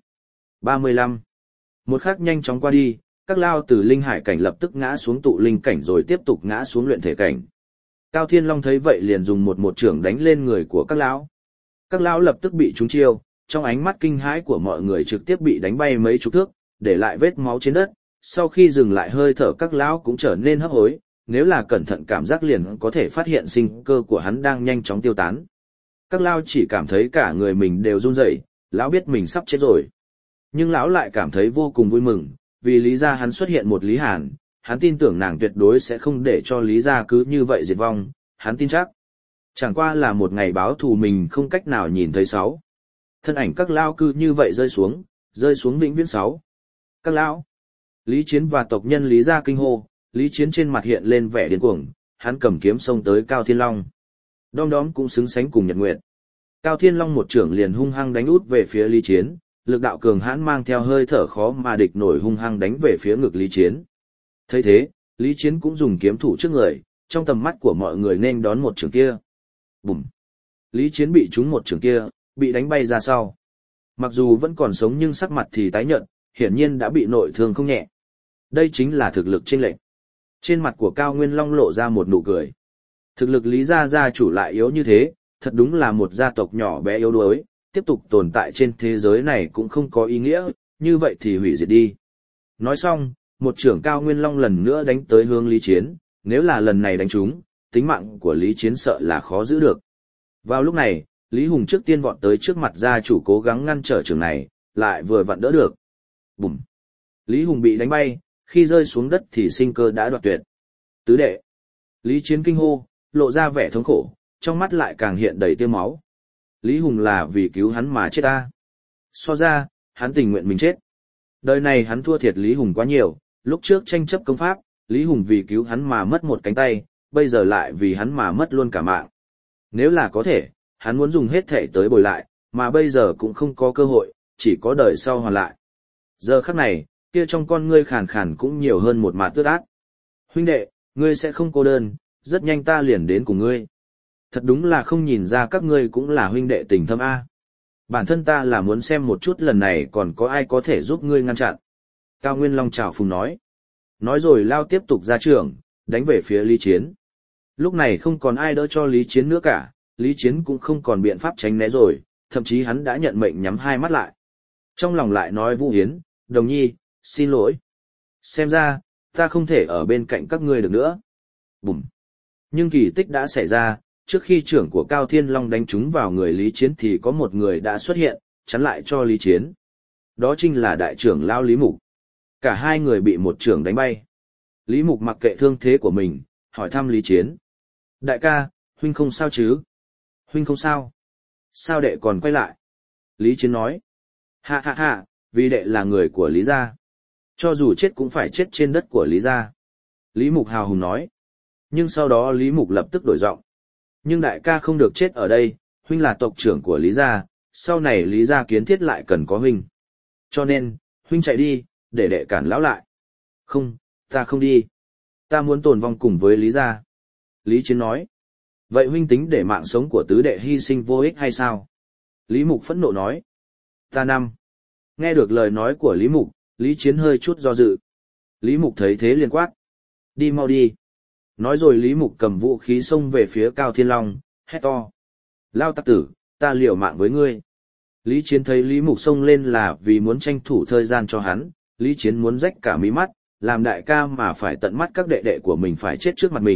35. Một khắc nhanh chóng qua đi, các lao từ linh hải cảnh lập tức ngã xuống tụ linh cảnh rồi tiếp tục ngã xuống luyện thể cảnh. Cao Thiên Long thấy vậy liền dùng một chưởng đánh lên người của các lão. Các lão lập tức bị trúng chiêu, trong ánh mắt kinh hãi của mọi người trực tiếp bị đánh bay mấy chục thước, để lại vết máu trên đất. Sau khi dừng lại hơi thở các lão cũng trở nên hấp hối, nếu là cẩn thận cảm giác liền có thể phát hiện sinh cơ của hắn đang nhanh chóng tiêu tán. Các lão chỉ cảm thấy cả người mình đều run rẩy, lão biết mình sắp chết rồi. Nhưng lão lại cảm thấy vô cùng vui mừng, vì Lý gia hắn xuất hiện một Lý Hàn, hắn tin tưởng nàng tuyệt đối sẽ không để cho Lý gia cứ như vậy diệt vong, hắn tin chắc. Chẳng qua là một ngày báo thù mình không cách nào nhìn thấy sáu. Thân ảnh các lão cứ như vậy rơi xuống vĩnh viễn sáu. Các lão, Lý Chiến và tộc nhân Lý gia kinh hô, Lý Chiến trên mặt hiện lên vẻ điên cuồng, hắn cầm kiếm xông tới Cao Thiên Long. Đom đóm cũng xứng sánh cùng Nhật Nguyệt. Cao Thiên Long một chưởng liền hung hăng đánh út về phía Lý Chiến, lực đạo cường hãn mang theo hơi thở khó mà địch nổi hung hăng đánh về phía ngực Lý Chiến. Thấy thế, Lý Chiến cũng dùng kiếm thủ trước người, trong tầm mắt của mọi người nên đón một chưởng kia. Bùm! Lý Chiến bị trúng một chưởng kia, bị đánh bay ra sau. Mặc dù vẫn còn sống nhưng sắc mặt thì tái nhợt, hiển nhiên đã bị nội thương không nhẹ. Đây chính là thực lực chênh lệch. Trên mặt của Cao Nguyên Long lộ ra một nụ cười. Thực lực Lý gia gia chủ lại yếu như thế, thật đúng là một gia tộc nhỏ bé yếu đuối, tiếp tục tồn tại trên thế giới này cũng không có ý nghĩa, như vậy thì hủy diệt đi. Nói xong, một chưởng Cao Nguyên Long lần nữa đánh tới hướng Lý Chiến, nếu là lần này đánh trúng, tính mạng của Lý Chiến sợ là khó giữ được. Vào lúc này, Lý Hùng trước tiên vọt tới trước mặt gia chủ cố gắng ngăn trở chưởng này, lại vừa vặn đỡ được. Bùm! Lý Hùng bị đánh bay, khi rơi xuống đất thì sinh cơ đã đoạt tuyệt. Tứ đệ! Lý Chiến kinh hô, lộ ra vẻ thống khổ, trong mắt lại càng hiện đầy tia máu. Lý Hùng là vì cứu hắn mà chết ta. So ra, hắn tình nguyện mình chết. Đời này hắn thua thiệt Lý Hùng quá nhiều, lúc trước tranh chấp công pháp, Lý Hùng vì cứu hắn mà mất một cánh tay, bây giờ lại vì hắn mà mất luôn cả mạng. Nếu là có thể, hắn muốn dùng hết thể tới bồi lại, mà bây giờ cũng không có cơ hội, chỉ có đời sau hoàn lại. Giờ khắc này, kia trong con ngươi khàn khàn cũng nhiều hơn một mạt tước ác. Huynh đệ, ngươi sẽ không cô đơn, rất nhanh ta liền đến cùng ngươi. Thật đúng là không nhìn ra các ngươi cũng là huynh đệ tình thâm A. Bản thân ta là muốn xem một chút lần này còn có ai có thể giúp ngươi ngăn chặn. Cao Nguyên Long chào phùng nói. Nói rồi lao tiếp tục ra trường, đánh về phía Lý Chiến. Lúc này không còn ai đỡ cho Lý Chiến nữa cả, Lý Chiến cũng không còn biện pháp tránh né rồi, thậm chí hắn đã nhận mệnh nhắm hai mắt lại. Trong lòng lại nói Vũ Yến, Đồng Nhi, xin lỗi. Xem ra, ta không thể ở bên cạnh các ngươi được nữa. Bùm. Nhưng kỳ tích đã xảy ra, trước khi trưởng của Cao Thiên Long đánh trúng vào người Lý Chiến thì có một người đã xuất hiện, chắn lại cho Lý Chiến. Đó chính là đại trưởng lão Lý Mục. Cả hai người bị một trưởng đánh bay. Lý Mục mặc kệ thương thế của mình, hỏi thăm Lý Chiến. Đại ca, huynh không sao chứ? Huynh không sao. Sao đệ còn quay lại? Lý Chiến nói. Ha ha ha, vì đệ là người của Lý gia. Cho dù chết cũng phải chết trên đất của Lý gia. Lý Mục hào hùng nói. Nhưng sau đó Lý Mục lập tức đổi giọng. Nhưng đại ca không được chết ở đây, huynh là tộc trưởng của Lý gia, sau này Lý gia kiến thiết lại cần có huynh. Cho nên, huynh chạy đi, để đệ cản lão lại. Không, ta không đi. Ta muốn tồn vong cùng với Lý gia. Lý Chiến nói. Vậy huynh tính để mạng sống của tứ đệ hy sinh vô ích hay sao? Lý Mục phẫn nộ nói. Ta năm. Nghe được lời nói của Lý Mục, Lý Chiến hơi chút do dự. Lý Mục thấy thế liền quát. Đi mau đi. Nói rồi Lý Mục cầm vũ khí xông về phía Cao Thiên Long, hét to. Lao tặc tử, ta liều mạng với ngươi. Lý Chiến thấy Lý Mục xông lên là vì muốn tranh thủ thời gian cho hắn, Lý Chiến muốn rách cả mí mắt, làm đại ca mà phải tận mắt các đệ đệ của mình phải chết trước mặt mình,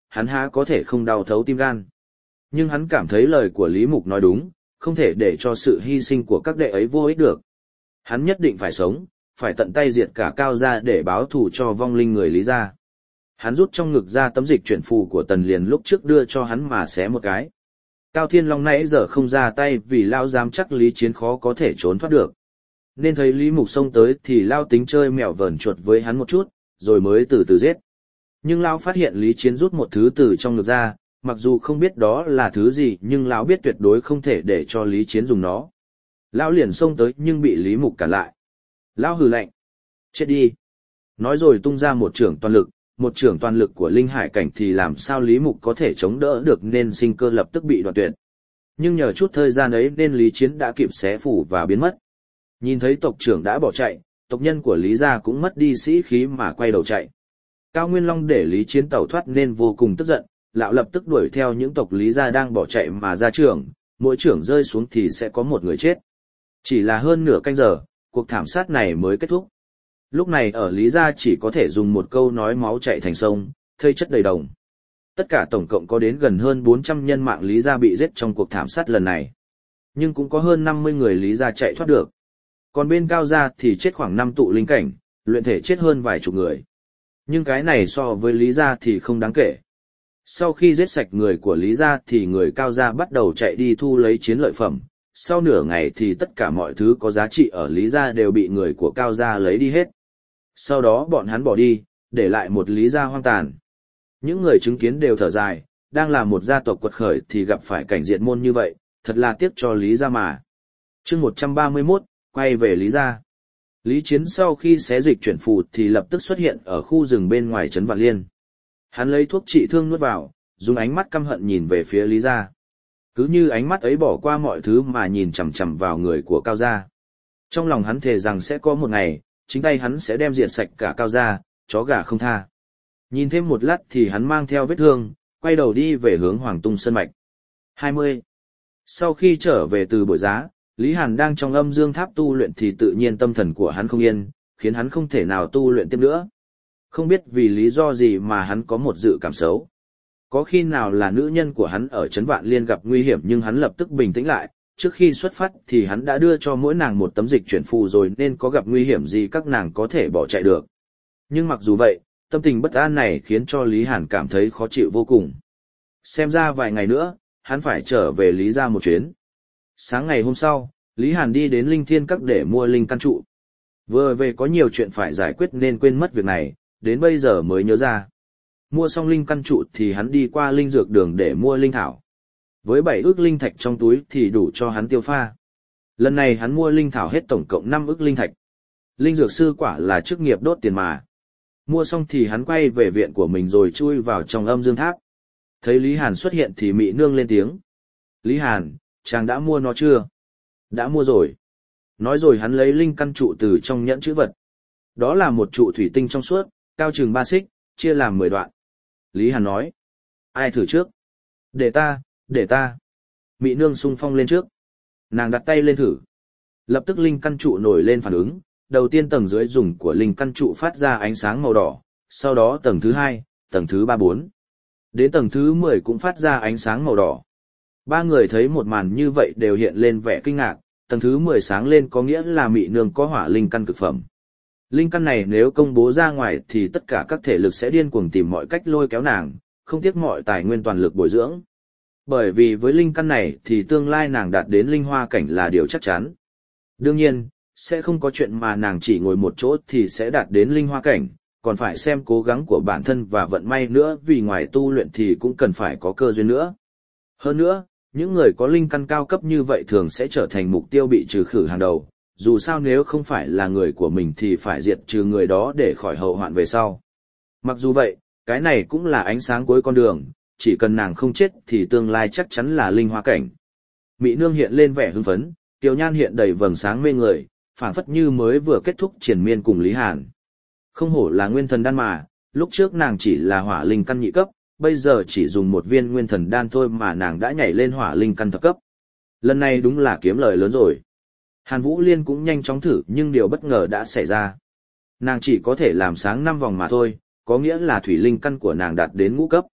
hắn há có thể không đau thấu tim gan. Nhưng hắn cảm thấy lời của Lý Mục nói đúng, không thể để cho sự hy sinh của các đệ ấy vô ích được. Hắn nhất định phải sống, phải tận tay diệt cả Cao gia để báo thù cho vong linh người Lý gia. Hắn rút trong ngực ra tấm dịch chuyển phù của Tần Liền lúc trước đưa cho hắn mà xé một cái. Cao Thiên Long nãy giờ không ra tay vì Lao dám chắc Lý Chiến khó có thể trốn thoát được. Nên thấy Lý Mục xông tới thì Lao tính chơi mèo vờn chuột với hắn một chút, rồi mới từ từ giết. Nhưng Lao phát hiện Lý Chiến rút một thứ từ trong ngực ra, mặc dù không biết đó là thứ gì nhưng Lão biết tuyệt đối không thể để cho Lý Chiến dùng nó. Lão liền xông tới nhưng bị Lý Mục cản lại. Lão hừ lạnh. Chết đi. Nói rồi tung ra một chưởng toàn lực của linh hải cảnh thì làm sao Lý Mục có thể chống đỡ được nên sinh cơ lập tức bị đoạn tuyệt. Nhưng nhờ chút thời gian ấy nên Lý Chiến đã kịp xé phủ và biến mất. Nhìn thấy tộc trưởng đã bỏ chạy, tộc nhân của Lý gia cũng mất đi sĩ khí mà quay đầu chạy. Cao Nguyên Long để Lý Chiến tẩu thoát nên vô cùng tức giận, lão lập tức đuổi theo những tộc Lý gia đang bỏ chạy mà ra trưởng, mỗi trưởng rơi xuống thì sẽ có một người chết. Chỉ là hơn nửa canh giờ, cuộc thảm sát này mới kết thúc. Lúc này ở Lý gia chỉ có thể dùng một câu nói máu chảy thành sông, thây chất đầy đồng. Tất cả tổng cộng có đến gần hơn 400 nhân mạng Lý gia bị giết trong cuộc thảm sát lần này. Nhưng cũng có hơn 50 người Lý gia chạy thoát được. Còn bên Cao gia thì chết khoảng 5 tụ linh cảnh, luyện thể chết hơn vài chục người. Nhưng cái này so với Lý gia thì không đáng kể. Sau khi giết sạch người của Lý gia thì người Cao gia bắt đầu chạy đi thu lấy chiến lợi phẩm. Sau nửa ngày thì tất cả mọi thứ có giá trị ở Lý gia đều bị người của Cao gia lấy đi hết. Sau đó bọn hắn bỏ đi, để lại một Lý gia hoang tàn. Những người chứng kiến đều thở dài, đang là một gia tộc quật khởi thì gặp phải cảnh diệt môn như vậy, thật là tiếc cho Lý gia mà. Chương 131, quay về Lý gia. Lý Chiến sau khi xé dịch chuyển phù thì lập tức xuất hiện ở khu rừng bên ngoài trấn Vạn Liên. Hắn lấy thuốc trị thương nuốt vào, dùng ánh mắt căm hận nhìn về phía Lý gia. Cứ như ánh mắt ấy bỏ qua mọi thứ mà nhìn chằm chằm vào người của Cao gia. Trong lòng hắn thề rằng sẽ có một ngày, chính tay hắn sẽ đem diệt sạch cả Cao gia, chó gà không tha. Nhìn thêm một lát thì hắn mang theo vết thương, quay đầu đi về hướng Hoàng Tung Sơn Mạch. 20. Sau khi trở về từ Bội Giá, Lý Hàn đang trong âm dương tháp tu luyện thì tự nhiên tâm thần của hắn không yên, khiến hắn không thể nào tu luyện tiếp nữa. Không biết vì lý do gì mà hắn có một dự cảm xấu. Có khi nào là nữ nhân của hắn ở Trấn Vạn Liên gặp nguy hiểm nhưng hắn lập tức bình tĩnh lại, trước khi xuất phát thì hắn đã đưa cho mỗi nàng một tấm dịch chuyển phù rồi nên có gặp nguy hiểm gì các nàng có thể bỏ chạy được. Nhưng mặc dù vậy, tâm tình bất an này khiến cho Lý Hàn cảm thấy khó chịu vô cùng. Xem ra vài ngày nữa, hắn phải trở về Lý gia một chuyến. Sáng ngày hôm sau, Lý Hàn đi đến Linh Thiên Các để mua linh căn trụ. Vừa về có nhiều chuyện phải giải quyết nên quên mất việc này, đến bây giờ mới nhớ ra. Mua xong linh căn trụ thì hắn đi qua linh dược đường để mua linh thảo. Với 7 ức linh thạch trong túi thì đủ cho hắn tiêu pha. Lần này hắn mua linh thảo hết tổng cộng 5 ức linh thạch. Linh dược sư quả là chức nghiệp đốt tiền mà. Mua xong thì hắn quay về viện của mình rồi chui vào trong âm dương tháp. Thấy Lý Hàn xuất hiện thì Mị Nương lên tiếng. Lý Hàn, chàng đã mua nó chưa? Đã mua rồi. Nói rồi hắn lấy linh căn trụ từ trong nhẫn chữ vật. Đó là một trụ thủy tinh trong suốt, cao chừng 3 xích, chia làm 10 đoạn. Lý Hàn nói. Ai thử trước? Để ta. Mị Nương xung phong lên trước. Nàng đặt tay lên thử. Lập tức linh căn trụ nổi lên phản ứng. Đầu tiên tầng dưới dùng của linh căn trụ phát ra ánh sáng màu đỏ, sau đó tầng thứ 2, tầng thứ 3 4. Đến tầng thứ 10 cũng phát ra ánh sáng màu đỏ. Ba người thấy một màn như vậy đều hiện lên vẻ kinh ngạc, tầng thứ 10 sáng lên có nghĩa là Mị Nương có hỏa linh căn cực phẩm. Linh căn này nếu công bố ra ngoài thì tất cả các thể lực sẽ điên cuồng tìm mọi cách lôi kéo nàng, không tiếc mọi tài nguyên toàn lực bồi dưỡng. Bởi vì với linh căn này thì tương lai nàng đạt đến linh hoa cảnh là điều chắc chắn. Đương nhiên, sẽ không có chuyện mà nàng chỉ ngồi một chỗ thì sẽ đạt đến linh hoa cảnh, còn phải xem cố gắng của bản thân và vận may nữa vì ngoài tu luyện thì cũng cần phải có cơ duyên nữa. Hơn nữa, những người có linh căn cao cấp như vậy thường sẽ trở thành mục tiêu bị trừ khử hàng đầu, dù sao nếu không phải là người của mình thì phải diệt trừ người đó để khỏi hậu hoạn về sau. Mặc dù vậy, cái này cũng là ánh sáng cuối con đường, chỉ cần nàng không chết thì tương lai chắc chắn là linh hoa cảnh. Mị Nương hiện lên vẻ hưng phấn, Tiểu Nhan hiện đầy vầng sáng mê người, phảng phất như mới vừa kết thúc triền miên cùng Lý Hàn. Không hổ là nguyên thần đan mà, lúc trước nàng chỉ là hỏa linh căn nhị cấp, bây giờ chỉ dùng một viên nguyên thần đan thôi mà nàng đã nhảy lên hỏa linh căn thập cấp. Lần này đúng là kiếm lời lớn rồi. Hàn Vũ Liên cũng nhanh chóng thử nhưng điều bất ngờ đã xảy ra. Nàng chỉ có thể làm sáng 5 vòng mà thôi, có nghĩa là thủy linh căn của nàng đạt đến ngũ cấp.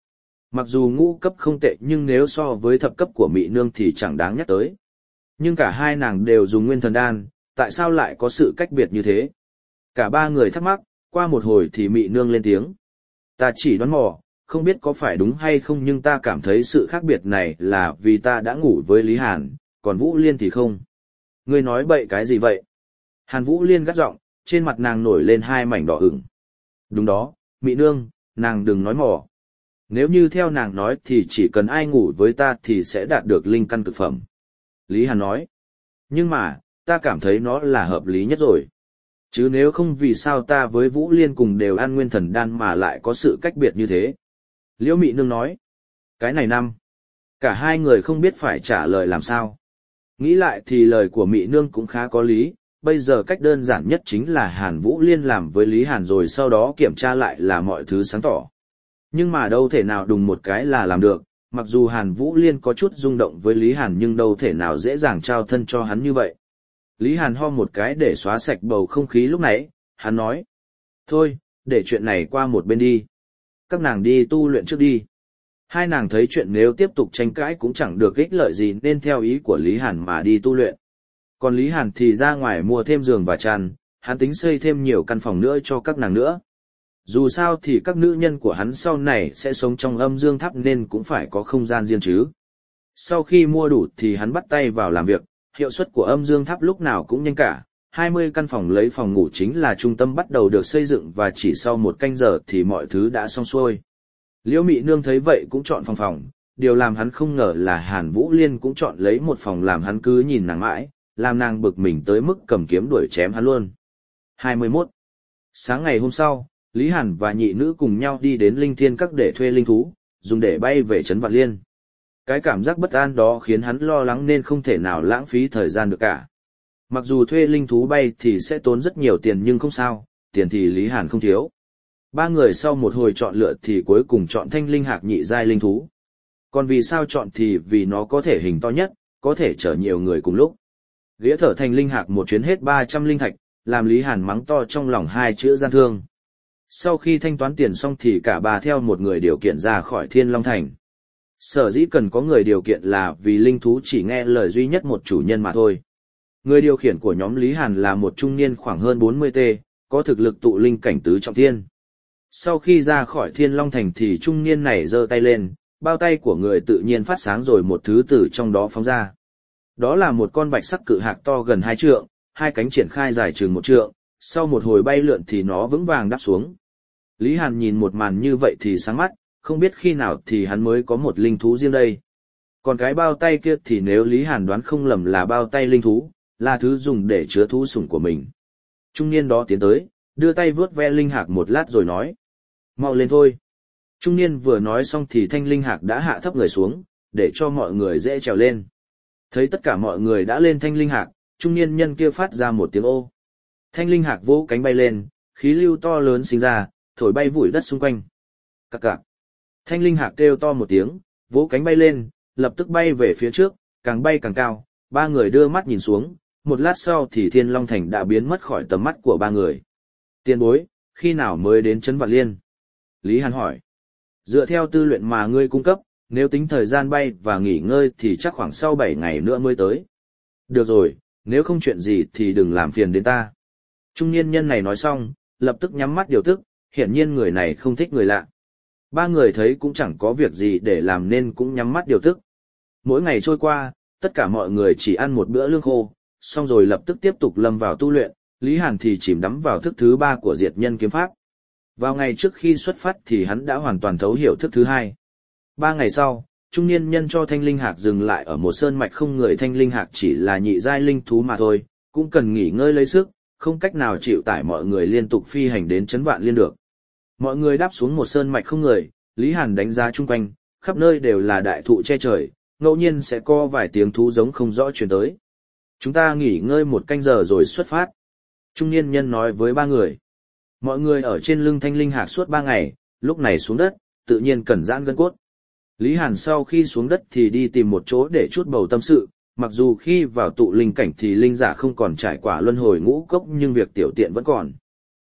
Mặc dù ngũ cấp không tệ nhưng nếu so với thập cấp của Mị Nương thì chẳng đáng nhắc tới. Nhưng cả hai nàng đều dùng nguyên thần đan, tại sao lại có sự cách biệt như thế? Cả ba người thắc mắc, qua một hồi thì Mị Nương lên tiếng. Ta chỉ đoán mò, không biết có phải đúng hay không nhưng ta cảm thấy sự khác biệt này là vì ta đã ngủ với Lý Hàn, còn Vũ Liên thì không. Ngươi nói bậy cái gì vậy? Hàn Vũ Liên gắt giọng, trên mặt nàng nổi lên hai mảnh đỏ ửng. Đúng đó, Mị Nương, nàng đừng nói mò. Nếu như theo nàng nói thì chỉ cần ai ngủ với ta thì sẽ đạt được linh căn cực phẩm. Lý Hàn nói. Nhưng mà, ta cảm thấy nó là hợp lý nhất rồi. Chứ nếu không vì sao ta với Vũ Liên cùng đều ăn nguyên thần đan mà lại có sự cách biệt như thế. Liễu Mị Nương nói. Cái này năm. Cả hai người không biết phải trả lời làm sao. Nghĩ lại thì lời của Mị Nương cũng khá có lý. Bây giờ cách đơn giản nhất chính là Hàn Vũ Liên làm với Lý Hàn rồi sau đó kiểm tra lại là mọi thứ sáng tỏ. Nhưng mà đâu thể nào đùng một cái là làm được, mặc dù Hàn Vũ Liên có chút rung động với Lý Hàn nhưng đâu thể nào dễ dàng trao thân cho hắn như vậy. Lý Hàn ho một cái để xóa sạch bầu không khí lúc nãy, hắn nói. Thôi, để chuyện này qua một bên đi. Các nàng đi tu luyện trước đi. Hai nàng thấy chuyện nếu tiếp tục tranh cãi cũng chẳng được ích lợi gì nên theo ý của Lý Hàn mà đi tu luyện. Còn Lý Hàn thì ra ngoài mua thêm giường và chăn, hắn tính xây thêm nhiều căn phòng nữa cho các nàng nữa. Dù sao thì các nữ nhân của hắn sau này sẽ sống trong âm dương tháp nên cũng phải có không gian riêng chứ. Sau khi mua đủ thì hắn bắt tay vào làm việc, hiệu suất của âm dương tháp lúc nào cũng nhanh cả. 20 căn phòng lấy phòng ngủ chính là trung tâm bắt đầu được xây dựng và chỉ sau một canh giờ thì mọi thứ đã xong xuôi. Liễu Mị Nương thấy vậy cũng chọn phòng, điều làm hắn không ngờ là Hàn Vũ Liên cũng chọn lấy một phòng làm hắn cứ nhìn nàng mãi, làm nàng bực mình tới mức cầm kiếm đuổi chém hắn luôn. 21. Sáng ngày hôm sau, Lý Hàn và nhị nữ cùng nhau đi đến Linh Thiên Các để thuê linh thú, dùng để bay về Trấn Vạn Liên. Cái cảm giác bất an đó khiến hắn lo lắng nên không thể nào lãng phí thời gian được cả. Mặc dù thuê linh thú bay thì sẽ tốn rất nhiều tiền nhưng không sao, tiền thì Lý Hàn không thiếu. Ba người sau một hồi chọn lựa thì cuối cùng chọn Thanh Linh Hạc nhị giai linh thú. Còn vì sao chọn thì vì nó có thể hình to nhất, có thể chở nhiều người cùng lúc. Ghĩa thở Thanh Linh Hạc một chuyến hết 300 linh thạch, làm Lý Hàn mắng to trong lòng hai chữ gian thương. Sau khi thanh toán tiền xong thì cả ba theo một người điều kiện ra khỏi Thiên Long Thành. Sở dĩ cần có người điều kiện là vì linh thú chỉ nghe lời duy nhất một chủ nhân mà thôi. Người điều khiển của nhóm Lý Hàn là một trung niên khoảng hơn 40t, có thực lực tụ linh cảnh tứ trọng thiên. Sau khi ra khỏi Thiên Long Thành thì trung niên này giơ tay lên, bao tay của người tự nhiên phát sáng rồi một thứ từ trong đó phóng ra. Đó là một con bạch sắc cự hạc to gần 2 trượng, hai cánh triển khai dài chừng 1 trượng, sau một hồi bay lượn thì nó vững vàng đáp xuống. Lý Hàn nhìn một màn như vậy thì sáng mắt, không biết khi nào thì hắn mới có một linh thú riêng đây. Còn cái bao tay kia thì nếu Lý Hàn đoán không lầm là bao tay linh thú, là thứ dùng để chứa thú sủng của mình. Trung niên đó tiến tới, đưa tay vuốt ve linh hạc một lát rồi nói. Mau lên thôi. Trung niên vừa nói xong thì thanh linh hạc đã hạ thấp người xuống, để cho mọi người dễ trèo lên. Thấy tất cả mọi người đã lên thanh linh hạc, trung niên nhân kia phát ra một tiếng ô. Thanh linh hạc vỗ cánh bay lên, khí lưu to lớn sinh ra, thổi bay vụi đất xung quanh. Cạc cạc. Thanh linh hạc kêu to một tiếng, vỗ cánh bay lên, lập tức bay về phía trước, càng bay càng cao. Ba người đưa mắt nhìn xuống, một lát sau thì Thiên Long Thành đã biến mất khỏi tầm mắt của ba người. Tiền bối, khi nào mới đến Trấn Vạn Liên? Lý Hàn hỏi. Dựa theo tư luyện mà ngươi cung cấp, nếu tính thời gian bay và nghỉ ngơi thì chắc khoảng sau 7 ngày nữa mới tới. Được rồi, nếu không chuyện gì thì đừng làm phiền đến ta. Trung niên nhân này nói xong, lập tức nhắm mắt điều tức, hiển nhiên người này không thích người lạ. Ba người thấy cũng chẳng có việc gì để làm nên cũng nhắm mắt điều tức. Mỗi ngày trôi qua, tất cả mọi người chỉ ăn một bữa lương khô, xong rồi lập tức tiếp tục lâm vào tu luyện, Lý Hàn thì chìm đắm vào thức thứ 3 của diệt nhân kiếm pháp. Vào ngày trước khi xuất phát thì hắn đã hoàn toàn thấu hiểu thức thứ 2. 3 ngày sau, trung niên nhân cho thanh linh hạc dừng lại ở một sơn mạch không người. Thanh linh hạc chỉ là nhị giai linh thú mà thôi, cũng cần nghỉ ngơi lấy sức, không cách nào chịu tải mọi người liên tục phi hành đến Trấn Vạn Liên được. Mọi người đáp xuống một sơn mạch không người, Lý Hàn đánh giá chung quanh, khắp nơi đều là đại thụ che trời, ngẫu nhiên sẽ có vài tiếng thú giống không rõ truyền tới. Chúng ta nghỉ ngơi 1 canh giờ rồi xuất phát. Trung niên nhân nói với ba người. Mọi người ở trên lưng thanh linh hạc suốt 3 ngày, lúc này xuống đất, tự nhiên cần giãn gân cốt. Lý Hàn sau khi xuống đất thì đi tìm một chỗ để chút bầu tâm sự, mặc dù khi vào tụ linh cảnh thì linh giả không còn trải qua luân hồi ngũ cốc nhưng việc tiểu tiện vẫn còn.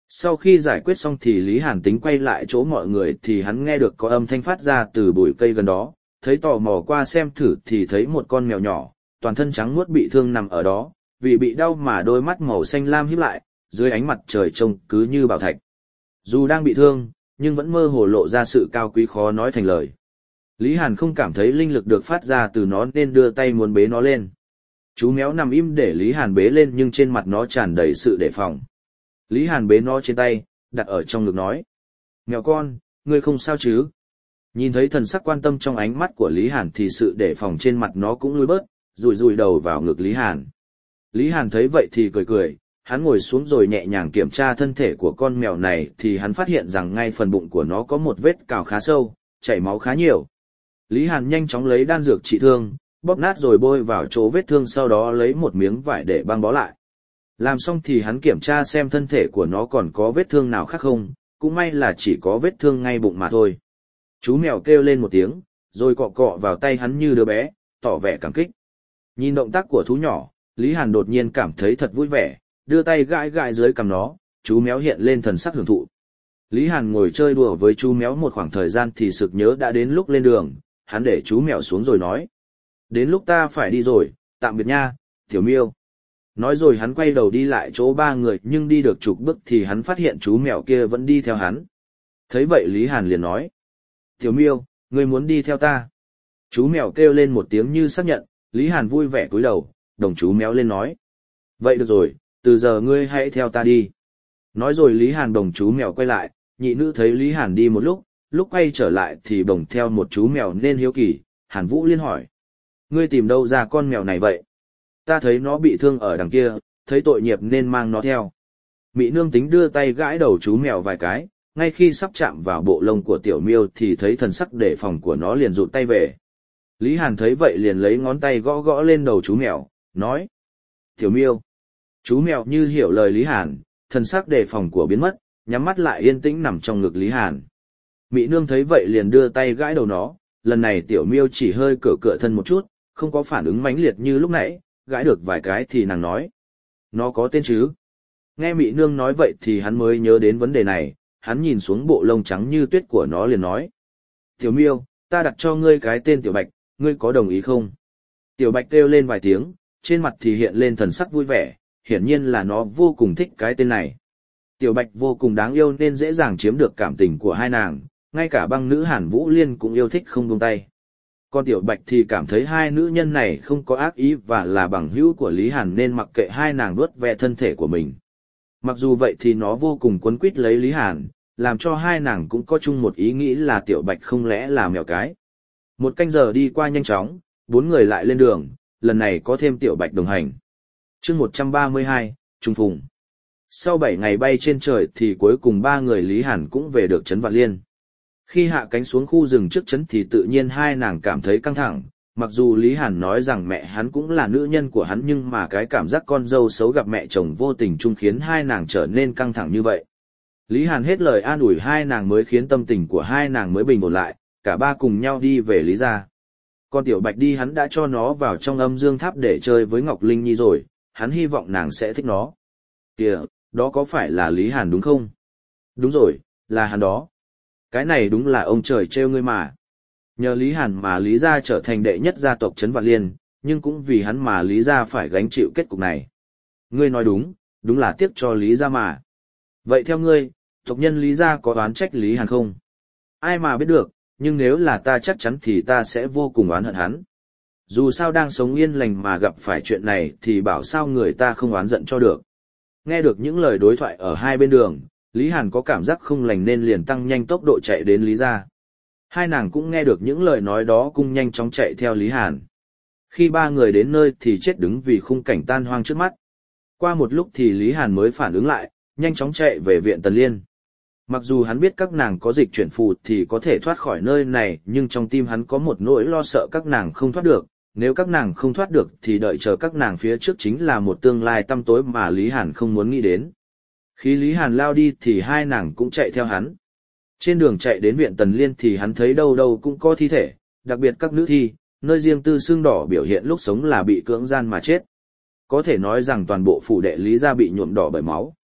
Sau khi giải quyết xong thì Lý Hàn tính quay lại chỗ mọi người thì hắn nghe được có âm thanh phát ra từ bụi cây gần đó, thấy tò mò qua xem thử thì thấy một con mèo nhỏ, toàn thân trắng muốt bị thương nằm ở đó, vì bị đau mà đôi mắt màu xanh lam híp lại, dưới ánh mặt trời trông cứ như bảo thạch. Dù đang bị thương, nhưng vẫn mơ hồ lộ ra sự cao quý khó nói thành lời. Lý Hàn không cảm thấy linh lực được phát ra từ nó nên đưa tay muốn bế nó lên. Chú mèo nằm im để Lý Hàn bế lên nhưng trên mặt nó tràn đầy sự đề phòng. Lý Hàn bế nó trên tay, đặt ở trong ngực nói. Mèo con, ngươi không sao chứ? Nhìn thấy thần sắc quan tâm trong ánh mắt của Lý Hàn thì sự đề phòng trên mặt nó cũng lui bớt, rùi rùi đầu vào ngực Lý Hàn. Lý Hàn thấy vậy thì cười cười, hắn ngồi xuống rồi nhẹ nhàng kiểm tra thân thể của con mèo này thì hắn phát hiện rằng ngay phần bụng của nó có một vết cào khá sâu, chảy máu khá nhiều. Lý Hàn nhanh chóng lấy đan dược trị thương, bóp nát rồi bôi vào chỗ vết thương, sau đó lấy một miếng vải để băng bó lại. Làm xong thì hắn kiểm tra xem thân thể của nó còn có vết thương nào khác không, cũng may là chỉ có vết thương ngay bụng mà thôi. Chú mèo kêu lên một tiếng, rồi cọ cọ vào tay hắn như đứa bé, tỏ vẻ cảm kích. Nhìn động tác của thú nhỏ, Lý Hàn đột nhiên cảm thấy thật vui vẻ, đưa tay gãi gãi dưới cằm nó, chú mèo hiện lên thần sắc hưởng thụ. Lý Hàn ngồi chơi đùa với chú mèo một khoảng thời gian thì sực nhớ đã đến lúc lên đường, hắn để chú mèo xuống rồi nói. Đến lúc ta phải đi rồi, tạm biệt nha, Tiểu Miêu. Nói rồi hắn quay đầu đi lại chỗ ba người nhưng đi được chục bước thì hắn phát hiện chú mèo kia vẫn đi theo hắn. Thấy vậy Lý Hàn liền nói. Tiểu Miêu, ngươi muốn đi theo ta? Chú mèo kêu lên một tiếng như xác nhận, Lý Hàn vui vẻ cúi đầu, đồng chú mèo lên nói. Vậy được rồi, từ giờ ngươi hãy theo ta đi. Nói rồi Lý Hàn đồng chú mèo quay lại, nhị nữ thấy Lý Hàn đi một lúc quay trở lại thì bồng theo một chú mèo nên hiếu kỳ, Hàn Vũ liên hỏi. Ngươi tìm đâu ra con mèo này vậy? Ta thấy nó bị thương ở đằng kia, thấy tội nghiệp nên mang nó theo. Mị nương tính đưa tay gãi đầu chú mèo vài cái, ngay khi sắp chạm vào bộ lông của Tiểu Miêu thì thấy thần sắc đề phòng của nó liền rụt tay về. Lý Hàn thấy vậy liền lấy ngón tay gõ gõ lên đầu chú mèo, nói. Tiểu Miêu. Chú mèo như hiểu lời Lý Hàn, thần sắc đề phòng của biến mất, nhắm mắt lại yên tĩnh nằm trong ngực Lý Hàn. Mị nương thấy vậy liền đưa tay gãi đầu nó, lần này Tiểu Miêu chỉ hơi cựa thân một chút, không có phản ứng mãnh liệt như lúc nãy, gãi được vài cái thì nàng nói. Nó có tên chứ? Nghe Mị nương nói vậy thì hắn mới nhớ đến vấn đề này, hắn nhìn xuống bộ lông trắng như tuyết của nó liền nói. Tiểu Miêu, ta đặt cho ngươi cái tên Tiểu Bạch, ngươi có đồng ý không? Tiểu Bạch kêu lên vài tiếng, trên mặt thì hiện lên thần sắc vui vẻ, hiển nhiên là nó vô cùng thích cái tên này. Tiểu Bạch vô cùng đáng yêu nên dễ dàng chiếm được cảm tình của hai nàng, ngay cả băng nữ Hàn Vũ Liên cũng yêu thích không buông tay. Còn Tiểu Bạch thì cảm thấy hai nữ nhân này không có ác ý và là bằng hữu của Lý Hàn nên mặc kệ hai nàng vuốt ve thân thể của mình. Mặc dù vậy thì nó vô cùng quấn quýt lấy Lý Hàn, làm cho hai nàng cũng có chung một ý nghĩ là Tiểu Bạch không lẽ là mèo cái. Một canh giờ đi qua nhanh chóng, bốn người lại lên đường, lần này có thêm Tiểu Bạch đồng hành. Chương 132, Trung Phùng. Sau 7 ngày bay trên trời thì cuối cùng ba người Lý Hàn cũng về được trấn Vạn Liên. Khi hạ cánh xuống khu rừng trước trấn thì tự nhiên hai nàng cảm thấy căng thẳng, mặc dù Lý Hàn nói rằng mẹ hắn cũng là nữ nhân của hắn nhưng mà cái cảm giác con dâu xấu gặp mẹ chồng vô tình chung khiến hai nàng trở nên căng thẳng như vậy. Lý Hàn hết lời an ủi hai nàng mới khiến tâm tình của hai nàng mới bình ổn lại, cả ba cùng nhau đi về Lý gia. Còn Tiểu Bạch đi hắn đã cho nó vào trong âm dương tháp để chơi với Ngọc Linh Nhi rồi, hắn hy vọng nàng sẽ thích nó. Kìa, đó có phải là Lý Hàn đúng không? Đúng rồi, là hắn đó. Cái này đúng là ông trời trêu ngươi mà. Nhờ Lý Hàn mà Lý gia trở thành đệ nhất gia tộc trấn Vạn Liên, nhưng cũng vì hắn mà Lý gia phải gánh chịu kết cục này. Ngươi nói đúng, đúng là tiếc cho Lý gia mà. Vậy theo ngươi, tộc nhân Lý gia có oán trách Lý Hàn không? Ai mà biết được, nhưng nếu là ta chắc chắn thì ta sẽ vô cùng oán hận hắn. Dù sao đang sống yên lành mà gặp phải chuyện này thì bảo sao người ta không oán giận cho được. Nghe được những lời đối thoại ở hai bên đường, Lý Hàn có cảm giác không lành nên liền tăng nhanh tốc độ chạy đến Lý gia. Hai nàng cũng nghe được những lời nói đó cùng nhanh chóng chạy theo Lý Hàn. Khi ba người đến nơi thì chết đứng vì khung cảnh tan hoang trước mắt. Qua một lúc thì Lý Hàn mới phản ứng lại, nhanh chóng chạy về viện Tần Liên. Mặc dù hắn biết các nàng có dịch chuyển phù thì có thể thoát khỏi nơi này nhưng trong tim hắn có một nỗi lo sợ các nàng không thoát được. Nếu các nàng không thoát được thì đợi chờ các nàng phía trước chính là một tương lai tăm tối mà Lý Hàn không muốn nghĩ đến. Khi Lý Hàn lao đi thì hai nàng cũng chạy theo hắn. Trên đường chạy đến viện Tần Liên thì hắn thấy đâu đâu cũng có thi thể, đặc biệt các nữ thi, nơi riêng tư xương đỏ biểu hiện lúc sống là bị cưỡng gian mà chết. Có thể nói rằng toàn bộ phủ đệ Lý gia bị nhuộm đỏ bởi máu.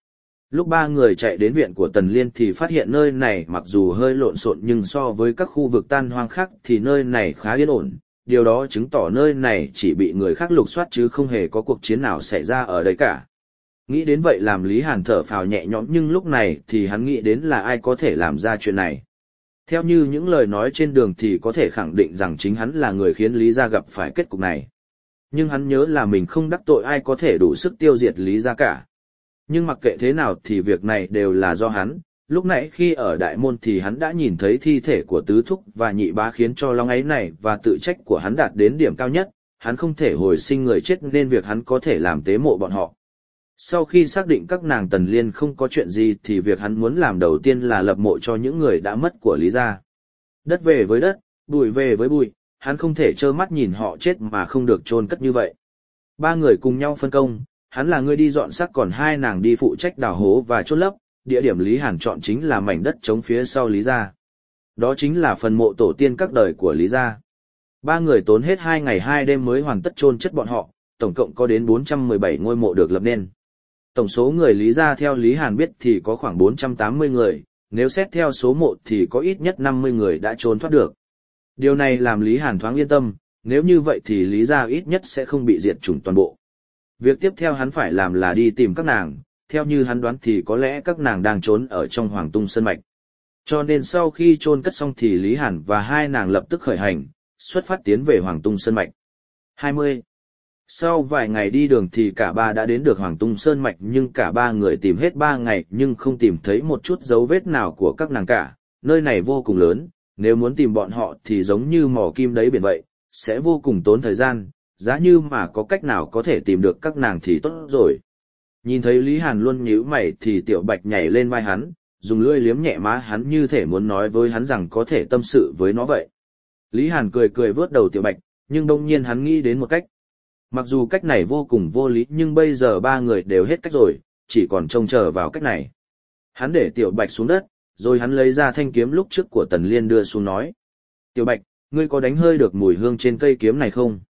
Lúc ba người chạy đến viện của Tần Liên thì phát hiện nơi này mặc dù hơi lộn xộn nhưng so với các khu vực tan hoang khác thì nơi này khá yên ổn. Điều đó chứng tỏ nơi này chỉ bị người khác lục soát chứ không hề có cuộc chiến nào xảy ra ở đây cả. Nghĩ đến vậy làm Lý Hàn thở phào nhẹ nhõm, nhưng lúc này thì hắn nghĩ đến là ai có thể làm ra chuyện này. Theo như những lời nói trên đường thì có thể khẳng định rằng chính hắn là người khiến Lý gia gặp phải kết cục này. Nhưng hắn nhớ là mình không đắc tội ai có thể đủ sức tiêu diệt Lý gia cả. Nhưng mặc kệ thế nào thì việc này đều là do hắn. Lúc nãy khi ở đại môn thì hắn đã nhìn thấy thi thể của tứ thúc và nhị bá khiến cho long ấy này và tự trách của hắn đạt đến điểm cao nhất. Hắn không thể hồi sinh người chết nên việc hắn có thể làm tế mộ bọn họ. Sau khi xác định các nàng Tần Liên không có chuyện gì thì việc hắn muốn làm đầu tiên là lập mộ cho những người đã mất của Lý gia. Đất về với đất, bụi về với bụi, hắn không thể trơ mắt nhìn họ chết mà không được chôn cất như vậy. Ba người cùng nhau phân công, hắn là người đi dọn xác còn hai nàng đi phụ trách đào hố và chôn lấp, địa điểm Lý Hàn chọn chính là mảnh đất trống phía sau Lý gia. Đó chính là phần mộ tổ tiên các đời của Lý gia. Ba người tốn hết 2 ngày 2 đêm mới hoàn tất chôn chất bọn họ, tổng cộng có đến 417 ngôi mộ được lập nên. Tổng số người Lý gia theo Lý Hàn biết thì có khoảng 480 người, nếu xét theo số mộ thì có ít nhất 50 người đã trốn thoát được. Điều này làm Lý Hàn thoáng yên tâm, nếu như vậy thì Lý gia ít nhất sẽ không bị diệt chủng toàn bộ. Việc tiếp theo hắn phải làm là đi tìm các nàng, theo như hắn đoán thì có lẽ các nàng đang trốn ở trong Hoàng Tung Sơn Mạch. Cho nên sau khi chôn cất xong thì Lý Hàn và hai nàng lập tức khởi hành, xuất phát tiến về Hoàng Tung Sơn Mạch. 20. Sau vài ngày đi đường thì cả ba đã đến được Hoàng Tung Sơn Mạch, nhưng cả ba người tìm hết 3 ngày nhưng không tìm thấy một chút dấu vết nào của các nàng cả. Nơi này vô cùng lớn, nếu muốn tìm bọn họ thì giống như mò kim đáy biển vậy, sẽ vô cùng tốn thời gian, giá như mà có cách nào có thể tìm được các nàng thì tốt rồi. Nhìn thấy Lý Hàn luôn nhíu mày thì Tiểu Bạch nhảy lên vai hắn, dùng lưỡi liếm nhẹ má hắn như thể muốn nói với hắn rằng có thể tâm sự với nó vậy. Lý Hàn cười cười vớt đầu Tiểu Bạch, nhưng đông nhiên hắn nghĩ đến một cách. Mặc dù cách này vô cùng vô lý nhưng bây giờ ba người đều hết cách rồi, chỉ còn trông chờ vào cách này. Hắn để Tiểu Bạch xuống đất, rồi hắn lấy ra thanh kiếm lúc trước của Tần Liên đưa xuống nói. Tiểu Bạch, ngươi có đánh hơi được mùi hương trên cây kiếm này không?